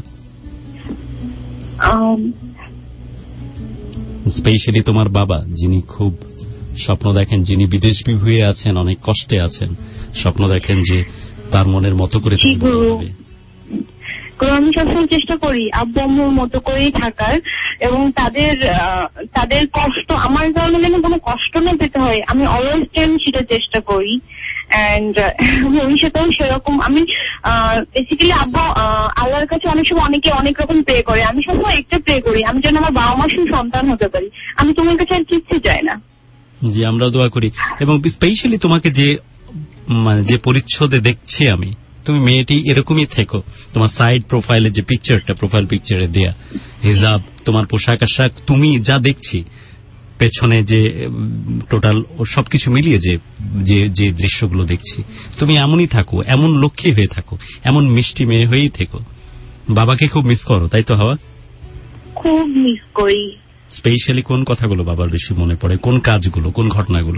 স্পেশালি তোমার বাবা, যিনি খুব স্বপ্ন দেখেন, যিনি বিদেশ বিভুঁয়ে আছেন, অনেক কষ্টে আছেন, স্বপ্ন দেখেন যে তার মনের মতো করে তুমি বড় হবে। আমি সবসময় চেষ্টা করি আব্বু আম্মুর মতো করেই থাকার, এবং তাদের কষ্ট আমার কারণে যেন কোনো কষ্ট না পেতে হয়, আমি অলওয়েজ টাইম সেটা চেষ্টা করি। এন্ড ভবিষ্যতেও সেরকম আমি বেসিক্যালি আল্লাহর কাছে অনেক সময় অনেকে অনেক রকম প্রে করে, আমি সবসময় একটা প্রে করি, আমি যেন আমার বাবা মার সন্তান হতে পারি। আমি তোমার কাছে আর কিচ্ছু চাই না। জি, আমরা দোয়া করি। এবং স্পেশালি তোমাকে যে পরিচ্ছদে দেখছি আমি, তুমি মেয়েটি এরকমই থেকো। তোমার সাইড প্রোফাইলে যে পিকচারটা, প্রোফাইল পিকচারে দেয়া হিজাব, তোমার পোশাক আশাক, তুমি যা দেখছি পেছনে যে টোটাল সবকিছু মিলিয়ে যে দৃশ্যগুলো দেখছি, তুমি এমনই থাকো, এমন লক্ষ্মী হয়ে থাকো, এমন মিষ্টি মেয়ে হয়েই থেকো। বাবাকে খুব মিস করো, তাই তো হাওয়া? খুব মিস করি। স্পেশালি কোন কথাগুলো বাবার বেশি মনে পড়ে, কোন কাজগুলো, কোন ঘটনাগুলো?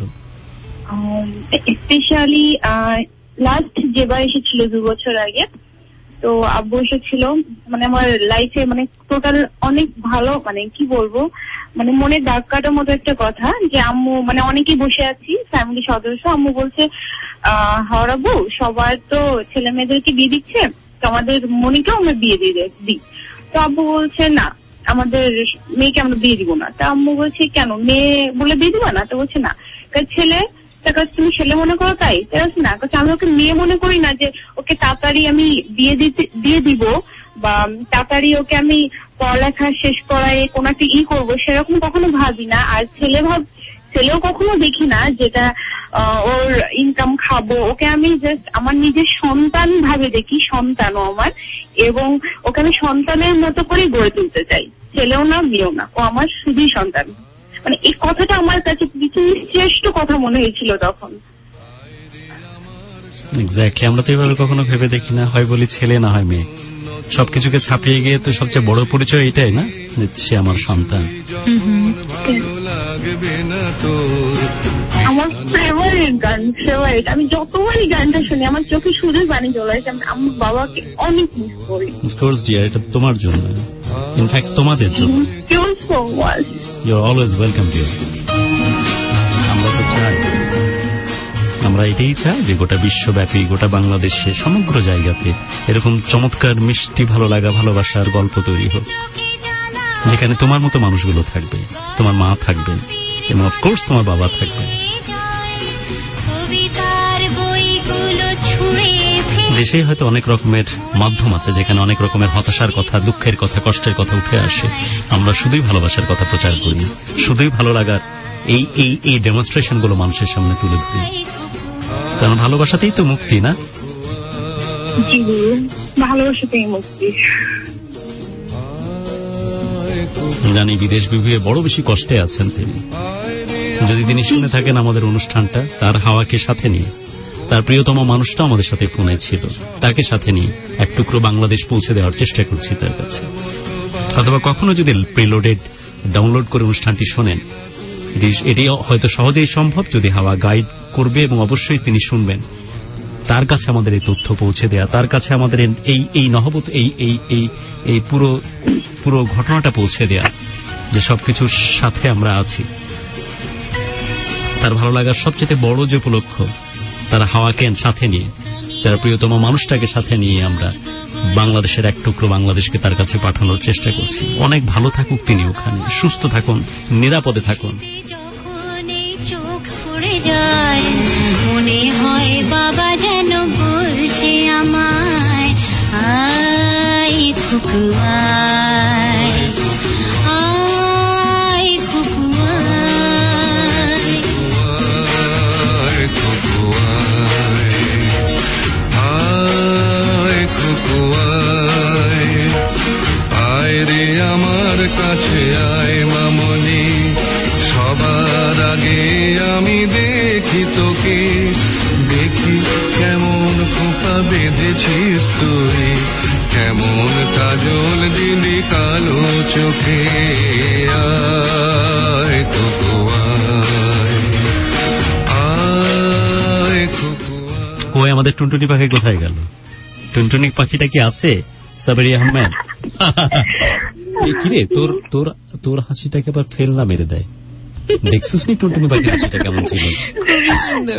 স্পেশালি লাস্ট যেবার এসেছিল 2 বছর আগে, তো আব্বু এসেছিল, মানে আমার লাইফে মানে টোটাল অনেক ভালো, মানে কি বলবো, মানে মনে দাগ কাটার মতো একটা কথা, যে আম্মু মানে অনেকেই বসে আছি ফ্যামিলি সদস্য, আম্মু বলছে হাওয়ার আব্বু সবার তো ছেলে মেয়েদেরকে বিয়ে দিচ্ছে, তো আমাদের মনিকেও আমরা বিয়ে দিয়ে দিই। তো আব্বু বলছে না, আমাদের মেয়েকে আমরা বিয়ে দিব না। তা আম্মু বলছে কেন, মেয়ে বলে বিয়ে দিবা না? তো বলছে না, ছেলে। তুমি ছেলে মনে করো তাই? না, আমি ওকে মেয়ে মনে করি না যে ওকে তাড়াতাড়ি আমি দিয়ে দিব বা তাড়াতাড়ি ওকে আমি পড়ালেখা শেষ করাই কোনো একটা করবো, সেরকম কখনো ভাবি না। আর ছেলেও কখনো দেখি না যেটা ওর ইনকাম খাবো। ওকে আমি জাস্ট আমার নিজের সন্তান ভাবে দেখি, সন্তানও আমার, এবং ওকে আমি সন্তানের মতো করে গড়ে তুলতে চাই। ছেলেও না, মেয়েও না, ও আমার শুধুই সন্তান। মানে এই কথাটা আমার কাছে পৃথিবীর শ্রেষ্ঠ কথা মনে হয়েছিল তখন। এক্স্যাক্টলি, আমরা তো এভাবে কখনো ভেবে দেখি না, হয় বলি ছেলে না হয় মেয়ে। সবকিছুকে ছাপিয়ে গিয়ে তো সবচেয়ে বড় পরিচয় এটাই না, যে সে আমার সন্তান। আমার ফেভারিট গান, ফেভারিট। আমি যতবারই গানটা শুনি আমার চোখে শুধু পানি চলে আসে। আমার বাবাকে অনেক মিস করি। অফকোর্স ডিয়ার, এটা তোমার জন্য, ইনফ্যাক্ট তোমাদের জন্য। You so much. You are always welcome dear. আমরা তো চাই, আমরা এটাই চাই যে গোটা বিশ্বব্যাপী, গোটা বাংলাদেশে, সমগ্র জায়গাতে এরকম চমৎকার মিষ্টি ভালো লাগা, ভালোবাসার গল্প তৈরি হোক, যেখানে তোমার মতো মানুষগুলো থাকবে, তোমার মা থাকবে এবং অফকোর্স তোমার বাবা থাকবে। দেশেই হয়তো অনেক রকমের মাধ্যম আছে যেখানে অনেক রকমের হতাশার কথা, দুঃখের কথা, কষ্টের কথা উঠে আসে। আমরা শুধুই ভালোবাসার কথা প্রচার করি, শুধুই ভালো লাগার এই ডেমনস্ট্রেশন গুলো মানুষের সামনে তুলে ধরি, কারণ ভালোবাসাতেই তো মুক্তি, না? ভালোবাসাতেই মুক্তি। জানি বিদেশ বিভুঁয়ে বড় বেশি কষ্টে আছেন তিনি। যদি তিনি শুনে থাকেন আমাদের অনুষ্ঠানটা, তার হাওয়াকে সাথে নিয়ে, তার প্রিয়তম মানুষটা আমাদের সাথে ফোনে ছিল, তাকে সাথে নিয়ে এক টুকরো বাংলাদেশ পৌঁছে দেওয়ার চেষ্টা করছি তার কাছে। অথবা কখনো যদি প্রিলোডেড ডাউনলোড করে অনুষ্ঠানটি শোনেন, এটি হয়তো সহজেই সম্ভব যদি হাওয়া গাইড করবে, এবং অবশ্যই তিনি শুনবেন। তার কাছে আমাদের এই তথ্য পৌঁছে দেয়া, তার কাছে আমাদের এই নহবত এই পুরো ঘটনাটা পৌঁছে দেয়া, যে সবকিছুর সাথে আমরা আছি। তার ভালো লাগার সবচেয়ে বড় যে উপলক্ষ, তার হাওয়াকে সাথে নিয়ে, তার প্রিয়তম মানুষটাকে সাথে নিয়ে আমরা বাংলাদেশের এক টুকরো বাংলাদেশকে তার কাছে পাঠানোর চেষ্টা করছি। অনেক ভালো থাকুক তিনি ওখানে, সুস্থ থাকুন, নিরাপদে থাকুন। মনে হয় বাবা যেন বলছে আমায়, আয় খুকু আয়, আয় খুকু আয়, খুকু আয়, খুকু আয়, আয় রে আমার কাছে আয় মামনি, সবার আগে আমি দেখি তোকে, দেখি কেমন খোপা বেঁধেছিস তুই, কেমন কাজল দিলি কালো চোখে, আয় খুকু আয়, আয় খুকু আয়। ওই আমাদের টুনটুনি পাখি কোথায় গেল? টুনটুনি পাখিটা কি আছে? সাবেরি আহমেদ, কিরে তোর হাসিটাকে আবার ফেল না মেরে দেয়। দেখছিস নি টুনটুনি পাখির হাসিটা কেমন ছিল? খুবই সুন্দর।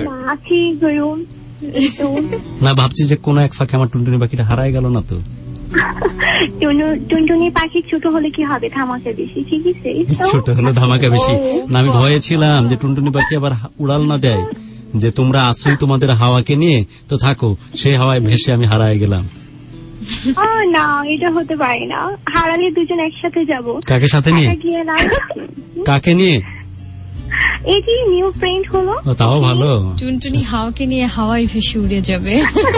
না, ভাবছি যে কোন এক ফাঁকে আমার টুনটুনি পাখিটা হারায় গেল না তো। টুনটুনি পাখি ছোট হলে কি হবে, ধামাকা বেশি। ঠিক আছে, ছোট হলে ধামাকা বেশি না, আমি ভয়ে ছিলাম যে টুনটুনি পাখি আবার উড়াল না দেয়, যে তোমরা আসোই তোমাদের হাওয়াকে নিয়ে, তো থাকো, সেই হাওয়ায় ভেসে আমি হারায় গেলাম। না, এটা হতে পারে না, হারালে দুজন একসাথে যাব। কাকে সাথে নিয়ে? কাকে নিয়ে? এই যে নিউ ফ্রেন্ড হলো। তাও ভালো, টুনটুনি হাওয়াকে নিয়ে হাওয়ায় ভেসে উড়ে যাবে।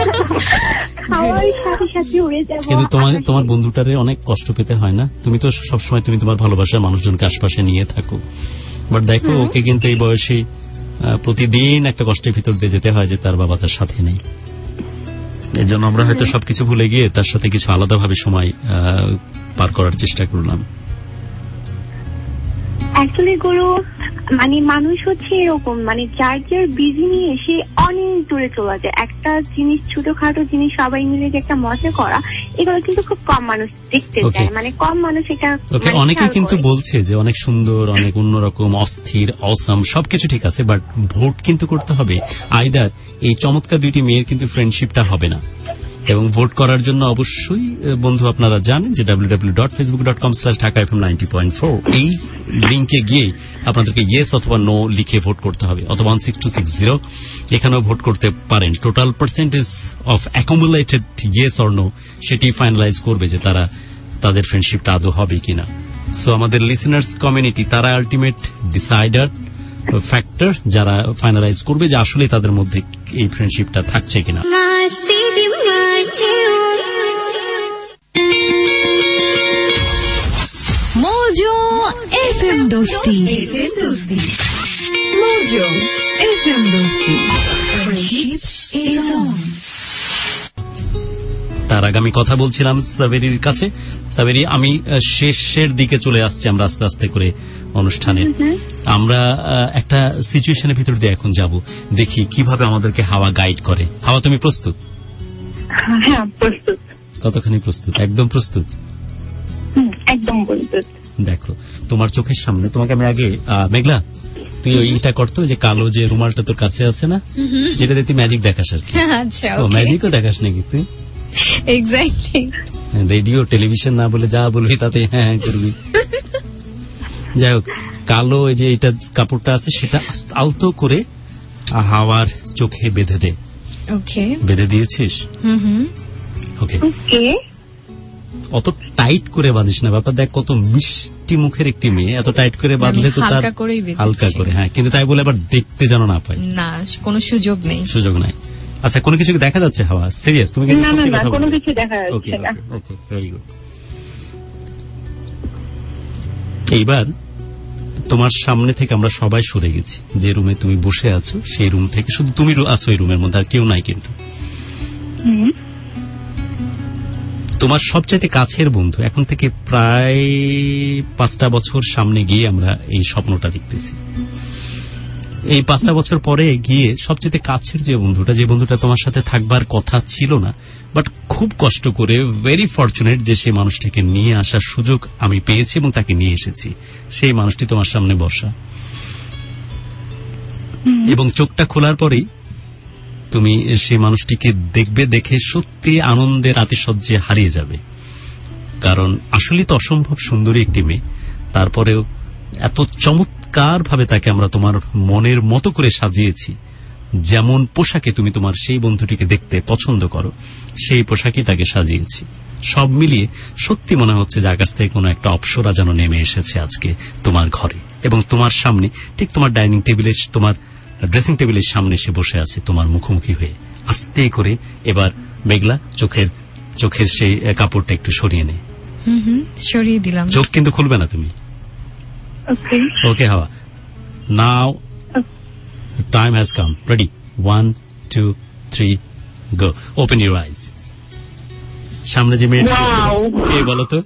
কিন্তু তোমার বন্ধুটারে অনেক কষ্ট পেতে হয় না? তুমি তো সবসময় তুমি তোমার ভালোবাসার মানুষজনকে আশপাশে নিয়ে থাকো, বাট দেখো ওকে কিন্তু এই বয়সে প্রতিদিন একটা কষ্টের ভিতর দিয়ে যেতে হয় যে তার বাবা তার সাথে নেই। এর জন্য আমরা হয়তো সবকিছু ভুলে গিয়ে তার সাথে কিছু আলাদাভাবে সময় পার করার চেষ্টা করলাম। অ্যাকচুয়ালি গুরু, মানে মানুষ হচ্ছে এরকম, মানে যার যার বিজি নিয়ে সে অনেক দূরে চলে যায়। একটা জিনিস, ছোটখাটো জিনিস সবাই মিলে যে একটা মজা করা, এগুলো কিন্তু খুব কম মানুষ দেখতে চায়, মানে কম মানুষ এটা। অনেকে কিন্তু বলছে যে অনেক সুন্দর, অনেক অন্যরকম, অস্থির, অসাম, সবকিছু ঠিক আছে, বাট ভোট কিন্তু করতে হবে। আইদার এই চমৎকার দুইটি মেয়ের কিন্তু ফ্রেন্ডশিপটা হবে না, এবং ভোট করার জন্য অবশ্যই বন্ধু আপনারা জানেন যে www.facebook.com/dhakafm90.4 এই লিংকে গিয়ে আপনাদেরকে ইয়েস অথবা নো লিখে ভোট করতে হবে, অথবা 16260 এখানেও ভোট করতে পারেন। Total percentage of accumulated yes or no সেটি ফাইনালাইজ করবে যে তারা তাদের ফ্রেন্ডশিপটা আদৌ হবে কিনা। সো আমাদের লিসেনার্স কমিউনিটি তারা আলটিমেট ডিসাইডার ফ্যাক্টর, যারা ফাইনালাইজ করবে যে আসলে তাদের মধ্যে এই ফ্রেন্ডশিপটা থাকছে কিনা। Mojo FM Dosti. Mojo FM Dosti. Friendship is on. তার আগে আমি কথা বলছিলাম সাবেরির কাছে। সাবেরি, আমি শেষের দিকে চলে আসছি আমরা আস্তে আস্তে করে অনুষ্ঠানে। আমরা একটা সিচুয়েশনের ভিতর দিয়ে এখন যাব, দেখি কিভাবে আমাদেরকে হাওয়া গাইড করে। হাওয়া, তুমি প্রস্তুত? হ্যাঁ, প্রস্তুত। কতখানি প্রস্তুত? একদম প্রস্তুত? একদম প্রস্তুত। দেখো, তোমার চোখের সামনে তোমাকে আমি আগে মেঘলা, তুই ওইটা করতো যে কালো যে রুমালটা তোর কাছে আছে না, যেটাতে তুই ম্যাজিক দেখাস আর কি। আচ্ছা, ম্যাজিকও দেখাস নাকি তুই? এক্স্যাক্টলি। রেডিও টেলিভিশন না বলে যা বলবি তাতে হ্যাঁ করবি। যাই হোক, কালো ওই যে এটা কাপড়টা আছে সেটা আলতো করে হাওয়ার চোখে বেঁধে দে। ওকে, বেঁধে দিয়েছিস? ওকে। অত টাইট করে বাঁধিস না, ব্যাপার দেখ কত মিষ্টি মুখের একটি মেয়ে, এত টাইট করে বাঁধলে তো তার হালকা করে, হ্যাঁ, কিন্তু তাই বলে আবার দেখতে যেন না পাই, না কোনো সুযোগ নেই, সুযোগ নাই। আচ্ছা, কোনো কিছু দেখা যাচ্ছে হাওয়া? সিরিয়াস? তুমি কিন্তু সত্যি কথা বলো। কোনো কিছু দেখা যাচ্ছে না। Okay, very good. এইবার তোমার সামনে থেকে আমরা সবাই সরে গেছি, যে রুমে তুমি বসে আছো সেই রুম থেকে শুধু তুমি আছো এই রুমের মধ্যে, আর কেউ নাই। কিন্তু তোমার সবচাইতে কাছের বন্ধু এখন থেকে প্রায় 5টা বছর সামনে গিয়ে আমরা এই স্বপ্নটা দেখতেছি। এই 5টা বছর পরে গিয়ে সবচেয়ে কাছের যে বন্ধুটা তোমার সাথে থাকবার কথা ছিল না, বাট খুব কষ্ট করে, ভেরি ফরচুনেট যে সেই মানুষটাকে নিয়ে আসার সুযোগ আমি পেয়েছি এবং তাকে নিয়ে এসেছি, সেই মানুষটি তোমার সামনে বসা। এবং চোখটা খোলার পরেই তুমি সেই মানুষটিকে দেখবে, দেখে সত্যি আনন্দের আতিশয্যে হারিয়ে যাবে। কারণ আসলে তো অসম্ভব সুন্দরী একটি মেয়ে, তারপরেও এত চমৎকার ভাবে তাকে আমরা তোমার মনের মতো করে সাজিয়েছি। যেমন পোশাকে তুমি তোমার সেই বন্ধুটিকে দেখতে পছন্দ করো, সেই পোশাকেই তাকে সাজিয়েছি। সব মিলিয়ে সত্যি মনে হচ্ছে যে আকাশ থেকে কোনো একটা অপ্সরা যেন নেমে এসেছে আজকে তোমার ঘরে, এবং তোমার সামনে ঠিক তোমার ডাইনিং টেবিলে, তোমার ড্রেসিং টেবিলের সামনে এসে বসে আছে তোমার মুখোমুখি হয়ে। আস্তে করে এবার মেঘলা চোখের সেই কাপড়টা একটু সরিয়ে নে। সরিয়ে দিলাম। চোখ কিন্তু খুলবে না তুমি। Okay Hawa, now time has come. Ready? 1 2 3 go. Open your eyes. সামনে যে মেয়ে কে বলো তো?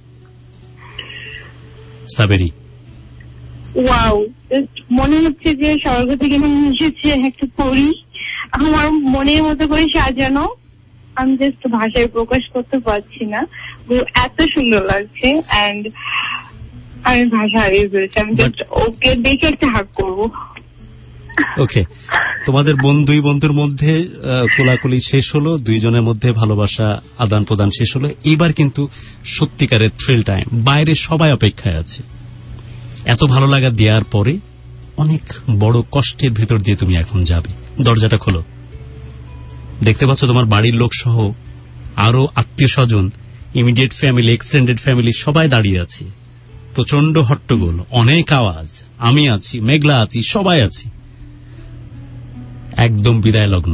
সাবেরি। ওয়াও, মনে হচ্ছে যে স্বর্গ থেকে এসেছে একটা পরী, আমার মনের মতো করে সাজানো। আমি জাস্ট ভাষায় প্রকাশ করতে পারছি না, এত সুন্দর লাগছে। এন্ড আমি ভাষা হারিয়ে ফেলছি, আমি জাস্ট ওকে দেখে একটা হাগ করবো। ওকে, তোমাদের দুই বন্ধুর মধ্যে কোলাকুলি শেষ হলো, দুইজনের মধ্যে ভালোবাসা আদান প্রদান শেষ হলো। এবার কিন্তু সত্যিকারের থ্রিল টাইম। বাইরে সবাই অপেক্ষায় আছে। এত ভালো লাগা দেওয়ার পরে অনেক বড় কষ্টের ভেতর দিয়ে তুমি এখন যাবে। দরজাটা খোলো। দেখতে পাচ্ছ তোমার বাড়ির লোক সহ আরো আত্মীয় স্বজন, ইমিডিয়েট ফ্যামিলি, এক্সটেন্ডেড ফ্যামিলি সবাই দাঁড়িয়ে আছে। প্রচন্ড হট্টগোল, অনেক আওয়াজ। আমি আছি, মেঘলা আছি, সবাই আছি। একদম বিদায় লগ্ন।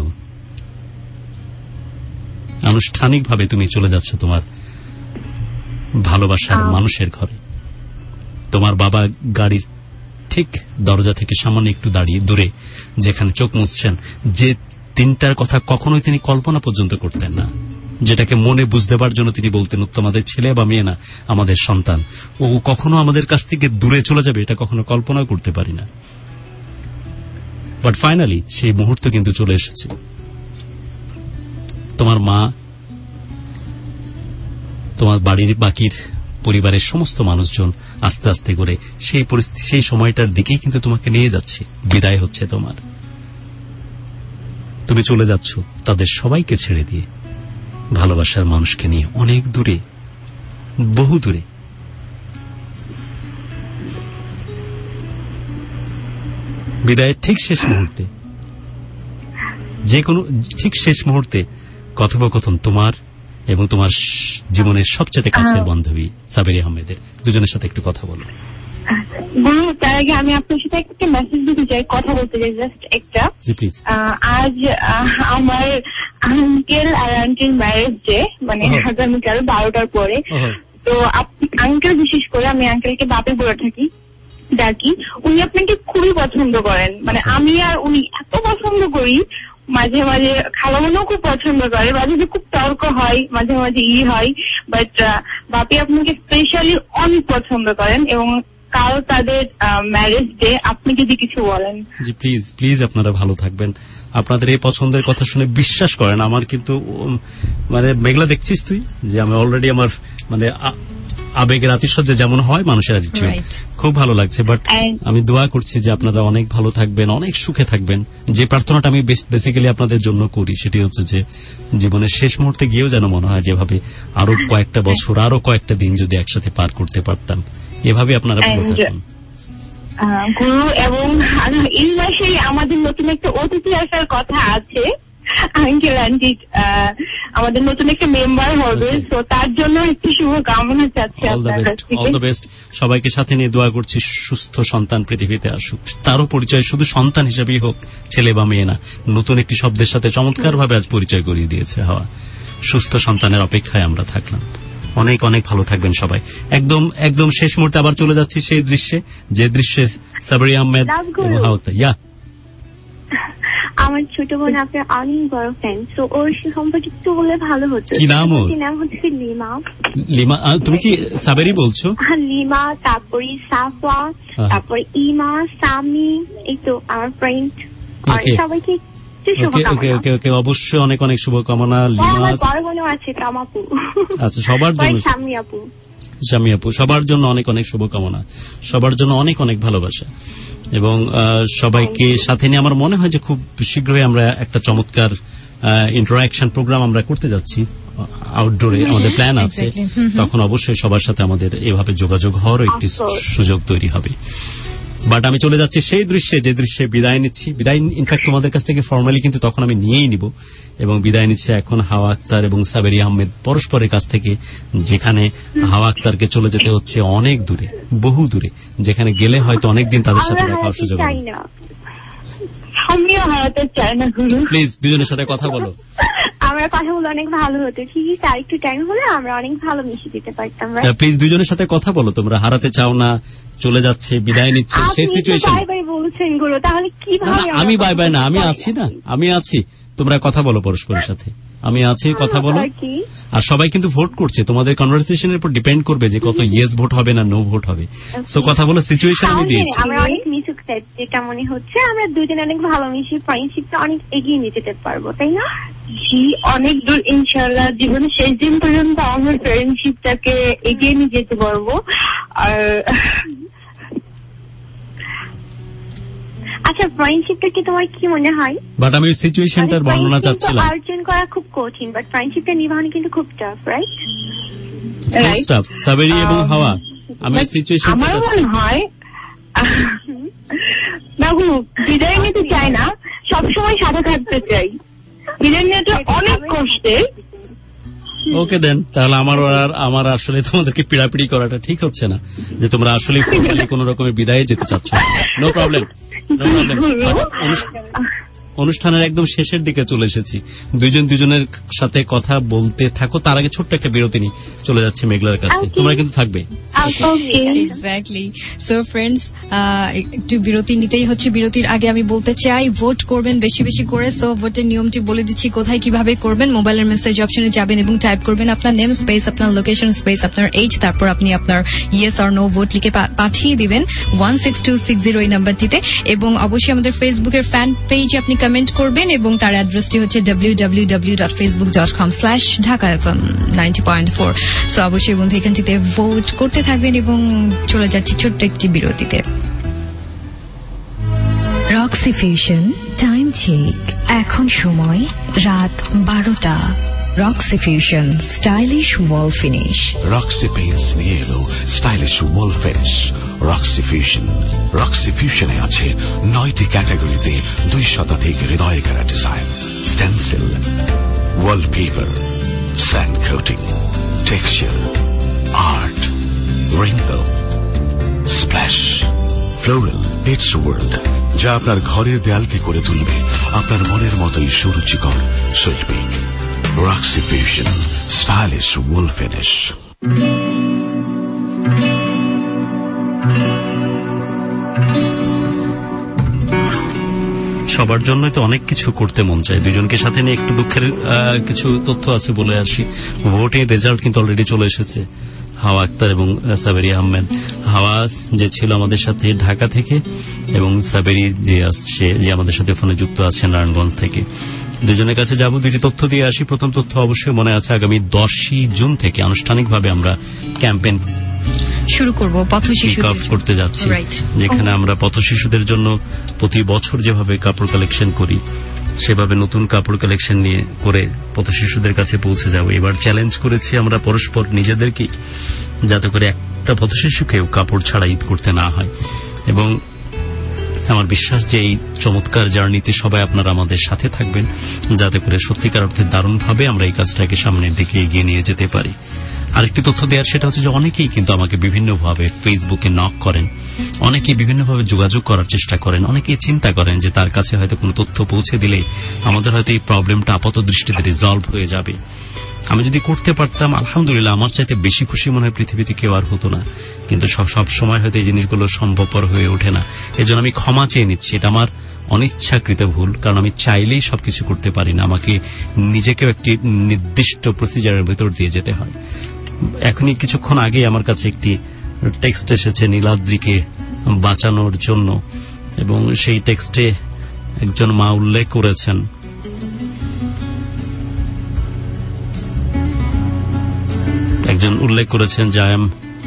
আনুষ্ঠানিকভাবে তুমি চলে যাচ্ছ তোমার ভালোবাসার মানুষের ঘরে। তোমার বাবা গাড়ির ঠিক দরজা থেকে সামান্য একটু দাঁড়িয়ে দূরে, যেখানে চোখ মুছছেন, যে দিনটার কথা কখনোই তিনি কল্পনা পর্যন্ত করতেন না, যেটাকে মনে বুঝতে দেবার জন্য তিনি বলতেন, তোমাদের ছেলে বা মেয়ে না, আমাদের সন্তান, ও কখনো আমাদের কাছ থেকে দূরে চলে যাবে এটা কখনো কল্পনা করতে পারি না। বাট ফাইনালি সেই মুহূর্ত কিন্তু চলে এসেছে। তোমার মা, তোমার বাড়ির বাকির পরিবারের সমস্ত মানুষজন আস্তে আস্তে করে সেই পরিস্থিতি, সেই সময়টার দিকেই কিন্তু তোমাকে নিয়ে যাচ্ছে। বিদায় হচ্ছে তোমার। তুমি চলে যাচ্ছ তাদের সবাইকে ছেড়ে দিয়ে। ভালোবাসার মানুষকে নিয়ে অনেক দূরে, বহু দূরে। বিদায়ের ঠিক শেষ মুহূর্তে, যে কোনো ঠিক শেষ মুহূর্তে কথোপকথন তোমার এবং তোমার জীবনের সবচেয়ে কাছের বান্ধবী সাবেরি আহমেদের দুজনের সাথে একটু কথা বলো। গুরু, তার আগে আমি আপনার সাথে একটা মেসেজ দিতে চাই, কথা বলতে চাই, জাস্ট একটা। আজ আমার আঙ্কেল আর আন্টির ম্যারেজ ডে, মানে আগামীকাল 12টার পরে। তো আপনি আঙ্কেল, বিশেষ করে আমি আঙ্কেলকে বাপে বলে ডাকি, উনি আপনাকে খুবই পছন্দ করেন, মানে আমি আর উনি এত পছন্দ করি, মাঝে মাঝে খালামোনাও খুব পছন্দ করে, মাঝে মাঝে খুব তর্ক হয়, মাঝে মাঝে হয়, বাট বাপি আপনাকে স্পেশালি অনেক পছন্দ করেন এবং কাল তাদের ম্যারেজ ডে, আপনি যদি কিছু বলেন। জি প্লিজ প্লিজ, আপনারা ভালো থাকবেন। আপনাদের এই পছন্দের কথা শুনে বিশ্বাস করেন আমার কিন্তু মানে মেঘলা দেখছিস তুই যে আমি অলরেডি আমার মানে আবেগের আতিশয্যে যেমন হয় মানুষের অ্যাটিটিউড, খুব ভালো লাগছে। বাট আমি দোয়া করছি যে আপনারা অনেক ভালো থাকবেন, অনেক সুখে থাকবেন। যে প্রার্থনাটা আমি বেসিক্যালি আপনাদের জন্য করি সেটি হচ্ছে যে জীবনের শেষ মুহূর্তে গিয়েও যেন মনে হয় যেভাবে আরো কয়েকটা বছর, আরো কয়েকটা দিন যদি একসাথে পার করতে পারতাম, এভাবে আপনারা ভালো থাকুন। গুরু, এবং এই মাসে আমাদের নতুন একটা অতিথি আসার কথা আছে, আঙ্কেল আন্টি আমাদের নতুন একটা মেম্বার হবে, তো তার জন্য একটু শুভকামনা চাচ্ছি। All the best. সবাইকে সাথে নিয়ে দোয়া করছি সুস্থ সন্তান পৃথিবীতে আসুক, তারও পরিচয় শুধু সন্তান হিসেবেই হোক, ছেলে বা মেয়ে না। নতুন একটি শব্দের সাথে চমৎকার ভাবে আজ পরিচয় করিয়ে দিয়েছে হাওয়া। সুস্থ সন্তানের অপেক্ষায় আমরা থাকলাম। অনেক অনেক ভালো থাকবেন সবাই। একদম একদম শেষ মুহূর্তে আবার চলে যাচ্ছি সেই দৃশ্যে, যে দৃশ্যে সাবরি আহমেদ এবং হাওয়া। আমার ছোট বোন আপনার অনেক বড় ফ্যান, তো ওর সম্পর্কে একটু বলে ভালো হতো। কি নাম ওর? নাম হচ্ছে লিমা। লিমা, তুমি কি সাবেরি বলছো? লিমা, তারপরে সাফা, তারপরে ইমা, সামি, এই তো আমার ফ্রেন্ড। আর সবাইকে ওকে, অবশ্যই অনেক অনেক শুভকামনা। লিমা, বড় বোনও আছে তামাপু। আচ্ছা, সবার জন্য স্বামী আপু, সবার জন্য অনেক অনেক শুভকামনা, সবার জন্য অনেক অনেক ভালোবাসা এবং সবাইকে সাথে নিয়ে আমার মনে হয় যে খুব শীঘ্রই আমরা একটা চমৎকার ইন্টারঅ্যাকশন প্রোগ্রাম আমরা করতে যাচ্ছি আউটডোরে, আমাদের প্ল্যান আছে। তখন অবশ্যই সবার সাথে আমাদের এভাবে যোগাযোগ হওয়ারও একটি সুযোগ তৈরি হবে। বাট আমি চলে যাচ্ছি সেই দৃশ্যে, যে দৃশ্যে বিদায় নিচ্ছি। বিদায় ইনফ্যাক্ট তোমাদের কাছ থেকে ফর্মালি কিন্তু তখন আমি নিয়েই নিব, এবং বিদায় নিচ্ছে এখন হাওয়া আক্তার এবং সাবেরি আহমেদ পরস্পরের কাছ থেকে, যেখানে হাওয়া আক্তারকে চলে যেতে হচ্ছে অনেক দূরে, বহু দূরে, যেখানে গেলে হয়তো অনেকদিন তাদের সাথে দেখা হওয়ার সুযোগ হবে। আমিও হারাতে চাই না গুরু। প্লিজ দুজনের সাথে কথা বলো। আমরা কথা বলে অনেক ভালো হতো, ঠিক আছে? আর একটু টাইম হলে আমরা অনেক ভালো মিশে দিতে পারতাম। প্লিজ দুজনের সাথে কথা বলো। তোমরা হারাতে চাও না, চলে যাচ্ছে, বিদায় নিচ্ছে, সেই সিচুয়েশন। বাই বাই বলছেন গুরু, তাহলে কিভাবে? আমি বাই বাই না, আমি আছি না, আমি আছি। তোমরা কথা বলো পরস্পরের সাথে, আমি আছি, কথা বলো। আর সবাই কিন্তু ভোট করছে, তোমাদের কনভারসেশনের উপর ডিপেন্ড করবে যে কত ইয়েস ভোট হবে না নো ভোট হবে। সো কথা বলো, সিচুয়েশন আমি দিয়েছি। আমরা অনেক মিশুক সেট, যেটা মনে হচ্ছে আমরা দুজন অনেক ভালো মিশে ফ্রেন্ডশিপটা অনেক এগিয়ে নিয়ে যেতে পারবো, তাই না? জি, অনেক দূর ইনশাআল্লাহ। জীবনের শেষ দিন পর্যন্ত আমরা ফ্রেন্ডশিপটাকে এগিয়ে নিয়ে যেতে পারবো। আর আচ্ছা, ফ্রেন্ডশিপটা কি তোমার কি মনে হয়? বাট আমি সিচুয়েশনটার বর্ণনা চাচ্ছিলাম। অর্জন করা খুব কঠিন, বাট ফ্রেন্ডশিপটা নিভানো কিন্তু খুব টাফ, রাইট? টাফ। সাবেরি এবং হাওয়া, আমি সিচুয়েশনটা আমার মনে হয় না গো, বিদায় নিতে চাই না, সবসময় সাথে থাকতে চাই। বিদায় নিতে অনেক কষ্টের। ওকে দেন, তাহলে আমার আসলে তোমাদেরকে পিড়াপিড়ি করাটা ঠিক হচ্ছে না, যে তোমরা আসলে কোন রকমের বিদায়ে যেতে চাচ্ছ। No problem, no problem. অনুষ্ঠানের একদম শেষের দিকে চলে এসেছি, দুইজন দুজনের সাথে কথা বলতে থাকো। তার আগে ছোট্ট একটা বিরতি নিয়ে চলে যাচ্ছে মেঘলার কাছে, তোমরা কিন্তু থাকবে। এক্স্যাক্টলি। সো ফ্রেন্ডস, একটু বিরতি নিতেই হচ্ছে। বিরতির আগে আমি বলতে চাই, ভোট করবেন বেশি বেশি করে। সো ভোটের নিয়মটি বলে দিচ্ছি, কোথায় কিভাবে করবেন। মোবাইলের মেসেজ অপশনে যাবেন এবং টাইপ করবেন আপনার নেম স্পেস, আপনার লোকেশন স্পেস, আপনার এইজ, তারপর আপনি আপনার ইয়েস অর নো ভোট লিখে পাঠিয়ে দিবেন 16260 এই নাম্বারটিতে। এবং অবশ্যই আমাদের ফেসবুকের ফ্যান পেজে আপনি কমেন্ট করবেন, এবং তার অ্যাড্রেসটি হচ্ছে www.facebook.com/dhaka-fm90.4। সো অবশ্যই বন্ধু এখানটিতে ভোট করতে থাকবেন, এবং চলে যাচ্ছি ছোট্ট একটি বিরতিতে। রক্সি ফিউশন টাইম চেক, এখন সময় রাত 12টা। Roxy fusion stylish wall finish. Roxy paints নিয়ে এলো stylish wall finish Roxy fusion. Roxy ফিউশনে আছে 9টি ক্যাটাগরিতে 200 হৃদয় কারা design, stencil, wallpaper, sand coating, texture, art, wrinkle, splash, floral, it's world, যা আপনার ঘরের দেয়ালকে করে তুলবে আপনার মনের মতোই সুরুচিকর শৈল্পিক। Roxy fusion stylish wall finish. সবার জন্যই তো অনেক কিছু করতে মন চায়। দুজনকে সাথে নিয়ে একটু দুঃখের কিছু তথ্য আছে বলে আসি। ভোটের রেজাল্ট কিন্তু অলরেডি চলে এসেছে। হাওয়া আক্তার এবং সাবেরি আহমেদ। হাওয়া যে ছিল আমাদের সাথে ঢাকা থেকে এবং সাবেরি যে আসছে, যে আমাদের সাথে ফোনে যুক্ত আছেন নারায়ণগঞ্জ থেকে। দুজনের কাছে যাব, দুইটি তথ্য দিয়ে আসি। প্রথম তথ্য অবশ্যই মনে আছে, আগামী 10ই জুন থেকে আনুষ্ঠানিকভাবে আমরা ক্যাম্পেইন শুরু করব পথশিশু করতে যাচ্ছি, যেখানে আমরা পথশিশুদের জন্য প্রতি বছর যেভাবে কাপড় কালেকশন করি সেভাবে নতুন কাপড় কালেকশন নিয়ে করে পথশিশুদের কাছে পৌঁছে যাব। এবার চ্যালেঞ্জ করেছি আমরা পরস্পর নিজেদেরকে, যাতে করে একটা পথশিশুকেও কাপড় ছাড়া ঈদ করতে না হয়। এবং আমার বিশ্বাস যে এই চমৎকার জার্নিতে সবাই আপনারা আমাদের সাথে থাকবেন, যাতে করে সত্যিকার অর্থে দারুণভাবে আমরা এই কাজটাকে সামনের দিকে এগিয়ে নিয়ে যেতে পারি। আরেকটি তথ্য দেওয়ার, সেটা হচ্ছে যে অনেকেই কিন্তু আমাকে বিভিন্নভাবে ফেসবুকে নক করেন, অনেকেই বিভিন্নভাবে যোগাযোগ করার চেষ্টা করেন, অনেকেই চিন্তা করেন যে তার কাছে হয়তো কোনো তথ্য পৌঁছে দিলে আমাদের হয়তো এই প্রবলেমটা আপাত দৃষ্টিতে রিজলভ হয়ে যাবে। আমি যদি করতে পারতাম, আলহামদুলিল্লাহ, আমার চাইতে বেশি খুশি মনে হয় পৃথিবীতে কেউ আর হতো না। কিন্তু সব সময় হয়তো এই জিনিসগুলো সম্ভবপর হয়ে ওঠে না। এজন্য আমি ক্ষমা চেয়ে নিচ্ছি। এটা আমার অনিচ্ছাকৃত ভুল, কারণ আমি চাইলেই সবকিছু করতে পারি না। আমাকে নিজেকেও একটি নির্দিষ্ট প্রসিজারের ভেতর দিয়ে যেতে হয়। এখনই কিছুক্ষণ আগে আমার কাছে একটি টেক্সট এসেছে নীলাদ্রিকে বাঁচানোর জন্য, এবং সেই টেক্সটে একজন মা উল্লেখ করেছেন, যে I am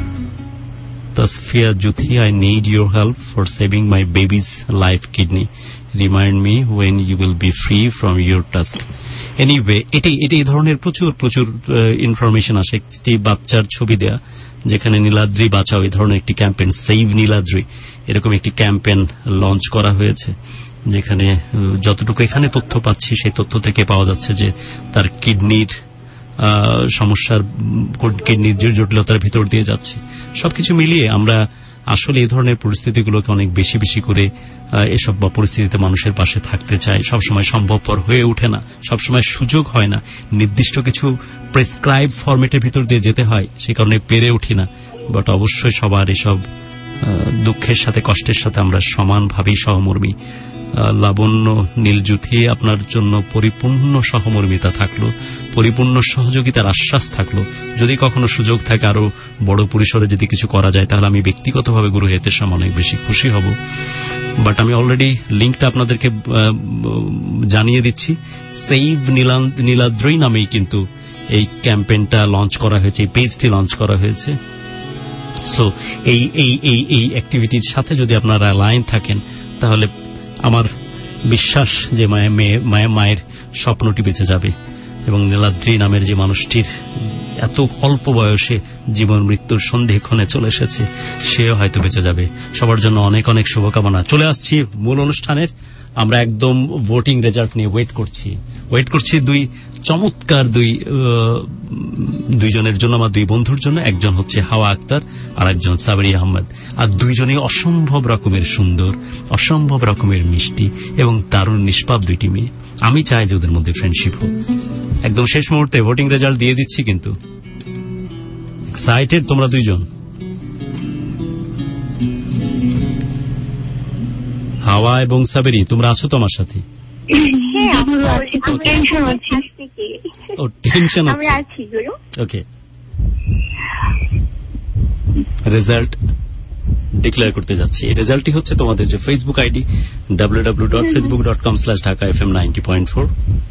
Tasfia Juthi, I need your help for saving my baby's life kidney, remind me when you will be free from your task. Anyway, এটি এই ধরনের প্রচুর ইনফরমেশন আসে। একটি বাচ্চার ছবি দেয়া, যেখানে নীলাদ্রি বাঁচাও এই ধরনের একটি ক্যাম্পেইন, সেভ নীলাদ্রি, এরকম একটি ক্যাম্পেইন লঞ্চ করা হয়েছে, যেখানে যতটুকু এখানে তথ্য পাচ্ছি সেই তথ্য থেকে পাওয়া যাচ্ছে যে তার কিডনির সমস্যার, কিডনির জটিলতার ভিতর দিয়ে যাচ্ছে। সবকিছু মিলিয়ে আমরা আসলে এই ধরনের পরিস্থিতিগুলোকে অনেক বেশি করে এসব পরিস্থিতিতে মানুষের পাশে থাকতে চাই। সবসময় সম্ভবপর হয়ে ওঠে না, সবসময় সুযোগ হয় না, নির্দিষ্ট কিছু প্রেসক্রাইব ফরম্যাটের ভিতর দিয়ে যেতে হয়, সে কারণে পেরে উঠি না। বাট অবশ্যই সবার এসব দুঃখের সাথে কষ্টের সাথে আমরা সমানভাবেই সহমর্মী। লাবণ্য নীলজুথি, আপনার জন্য পরিপূর্ণ সহমর্মিতা থাকলো, পরিপূর্ণ সহযোগিতার আশ্বাস থাকলো। যদি কখনো সুযোগ থাকে আরো বড় পরিসরে যদি কিছু করা যায়, তাহলে আমি ব্যক্তিগতভাবে গুরু হেতের সামনে অনেক বেশি খুশি হব। বাট আমি অলরেডি লিঙ্কটা আপনাদেরকে জানিয়ে দিচ্ছি। সেভ নীলাদ্রি নামেই কিন্তু এই ক্যাম্পেইনটা লঞ্চ করা হয়েছে, এই পেজটি লঞ্চ করা হয়েছে। সো এই অ্যাক্টিভিটির সাথে যদি আপনারা লাইন থাকেন, তাহলে আমার বিশ্বাস যে মায়ের স্বপ্নটি বেঁচে যাবে, এবং নীলাদ্রি নামের যে মানুষটির এত অল্প বয়সে জীবন মৃত্যুর সন্ধিক্ষণে চলে এসেছে, সেও হয়তো বেঁচে যাবে। সবার জন্য অনেক অনেক শুভকামনা। চলে আসছি মূল অনুষ্ঠানের। আমরা একদম ভোটিং রেজাল্ট নিয়ে ওয়েট করছি দুই চমৎকার দুইজনের জন্য, আমার দুই বন্ধুর জন্য। একজন হচ্ছে হাওয়া আক্তার আর একজন সাবেরি আহমেদ, আর দুইজনই অসম্ভব রকমের সুন্দর, অসম্ভব রকমের মিষ্টি এবং দারুণ নিষ্পাপ দুইটি মেয়ে। আমি চাই যে ওদের মধ্যে ফ্রেন্ডশিপ হোক। একদম শেষ মুহূর্তে ভোটিং রেজাল্ট দিয়ে দিচ্ছি, কিন্তু এক্সাইটেড তোমরা দুইজন? হাওয়া এবং সাবেরি, তোমরা আছো তো আমার সাথে? টেনশন হচ্ছে। ওকে, রেজাল্ট ডিক্লেয়ার করতে যাচ্ছি। এই রেজাল্টটি হচ্ছে তোমাদের যে ফেসবুক আইডি www.facebook.com/dhaka-fm90.4,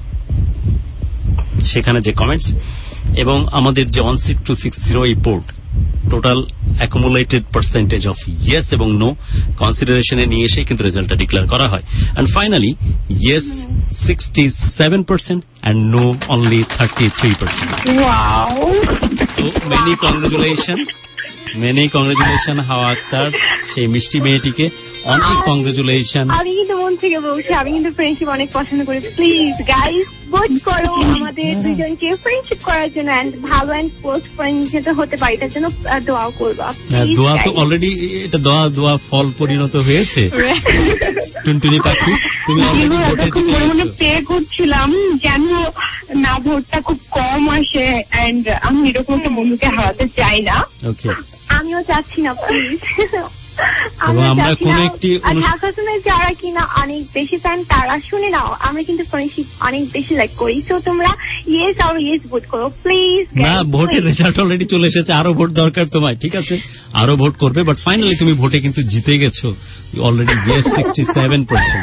সেখানে যে কমেন্টস এবং আমাদের যে 16260 এই board, total accumulated percentage of yes এবং নো কনসিডারেশনে নিয়ে এসে কিন্তু রেজাল্টটা ডিক্লেয়ার করা হয়। And finally yes 67% and no only 33%. Wow. So many congratulations হাওয়া আক্তার, সেই মিষ্টি মেয়েটিকে অনেক কংগ্রেচুলেশন। আমি কিন্তু মন থেকে বলছি, আমি কিন্তু ফ্রেন্ডশিপ অনেক পছন্দ করি। প্লিজ গাইস ভোট করো আমাদের দুজনকে ফ্রেন্ডশিপ করার জন্য, এন্ড ভালো এন্ড ক্লোজ ফ্রেন্ড যাতে হতে পারি তার জন্য দোয়া করবা। দোয়া তো অলরেডি, এটা দোয়া ফল পরিণত হয়েছে। টুনটুনি পাখি, তুমি অলরেডি ভোটে জিতে গেছো। প্রে করছিলাম যেন না ভোটটা খুব কম আসে, এন্ড আমি এরকম একটা বন্ধুকে হারাতে চাই না। ওকে, আমিও চাচ্ছি না প্লিজ। এবং আমরা কোন একটি যারা কিনা অনেক বেশি ফ্যান তারা শুনে নাও, আমরা কিন্তু ফ্রেন্ডশিপ অনেক বেশি লাইক করি। তো তোমরা ইয়েস আর ইয়েস ভোট করো প্লিজ। না, ভোটের রেজাল্ট অলরেডি চলে এসেছে, আরো ভোট দরকার তোমায়, ঠিক আছে? আরো ভোট করবে, বাট ফাইনালি তুমি ভোটে কিন্তু জিতে গেছো অলরেডি। ইয়েস 67%।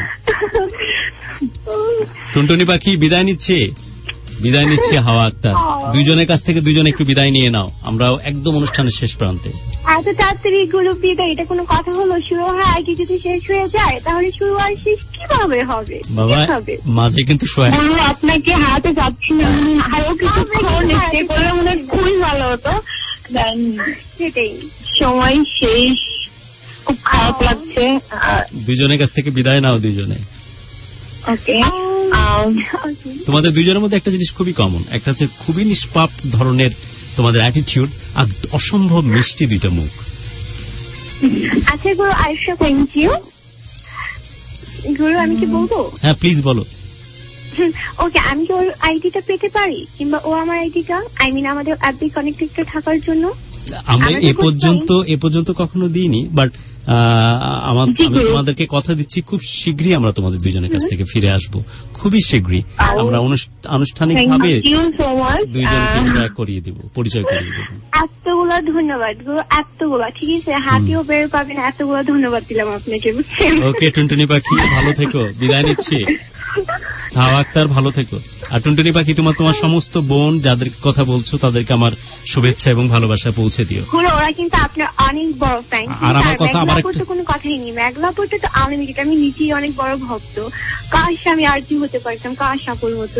টুনটুনি পাখি বিদায় নিচ্ছে হাওয়া আক্তার। দুইজনের কাছ থেকে দুইজন একটু বিদায় নিয়ে নাও, আমরাও একদম অনুষ্ঠানের শেষ প্রান্তে। এত তাড়াতাড়ি গুলো বিদায়, এটা কোনো কথা হলো? শুরু হয় আগে যদি শেষ হয়ে যায় তাহলে শুরু আর শেষ কিভাবে হবে? বাবা মাঝে কিন্তু আপনাকে হারাতে চাচ্ছি না, আরো কিছু করলে মনে খুবই ভালো হতো। সেটাই, সময় শেষ, খুব খারাপ লাগছে। দুইজনের কাছ থেকে বিদায় নাও দুইজনে। ওকে, তোমাদের দুইজনের মধ্যে একটা জিনিস খুবই কমন, একটা হচ্ছে খুবই নিষ্পাপ ধরনের তোমাদের অ্যাটিটিউড, আর অসম্ভব মিষ্টি দুইটা মুখ। আচ্ছা গুরু, আরেকটা থ্যাংক ইউ গুরু, আমি কি বলবো? হ্যাঁ প্লিজ বলো। ওকে, আমি কি ওর আইডিটা পেতে পারি, কিংবা ও আমার আইডিটা, আই মিন আমাদের অ্যাপে কানেক্টেড থাকার জন্য? আমরা এ পর্যন্ত কখনো দিইনি, বাট আমি তোমাদেরকে কথা দিচ্ছি খুব শীঘ্রই আমরা তোমাদের দুইজনের কাছ থেকে ফিরে আসবো, খুবই শীঘ্রই। আমরা আনুষ্ঠানিকভাবে দুইজনকে করিয়ে দিব, পরিচয় করিয়ে দেবো। এতগুলো ধন্যবাদ গুরু, এতগুলো, ঠিক আছে, হাতিও বের পাবেন, এতগুলো ধন্যবাদ দিলাম আপনাকে। ওকে টুনটুনি পাখি, ভালো থেকো, বিদায় নিচ্ছি। হাওয়া আক্তার ভালো থেকো। আর টুনটুনি পাখি, তোমার সমস্ত বোন যাদের কথা বলছো তাদেরকে আমার শুভেচ্ছা এবং ভালোবাসা পৌঁছে দিও। ওরা কিন্তু আপনার অনেক বড় ফ্যান। আর আমার কথা আবার কোনো কথাই নেই, মেঘলাপুরটা তো আনলিমিটেড, আমি নিজেই অনেক বড় ভক্ত। কাশ আমি আর কি হতে পারতাম, কাশ আপুর মতন।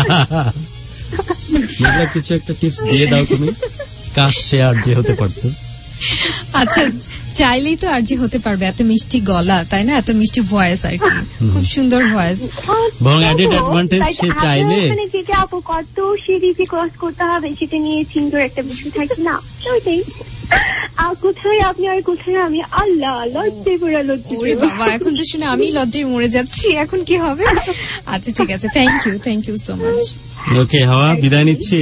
কিছু একটা টিপস দিয়ে দাও তুমি, কাশ সে আর যে হতে পারতো। আচ্ছা, চাইলেই তো আরজি হতে পারবে, এত মিষ্টি গলা, তাই না? এত মিষ্টি ভয়েস, আর কি খুব সুন্দর ভয়েস। এবং অ্যাডেড অ্যাডভান্টেজ, সে চাইলে যেটা আপু কত সিরিজে ক্রস করতে হবে সেটা নিয়ে চিন্তার একটা বিষয় থাকে না, ওইটাই। আর কোথায় আপনি আর কোথায় আমি, আল্লাহ লজ্জায় পুরো লজ্জা। বাবা, এখন তো শুনে আমি লজ্জায় মরে যাচ্ছি, এখন কি হবে? আচ্ছা ঠিক আছে, thank you so much. Okay Hawa, বিদায় নিচ্ছি।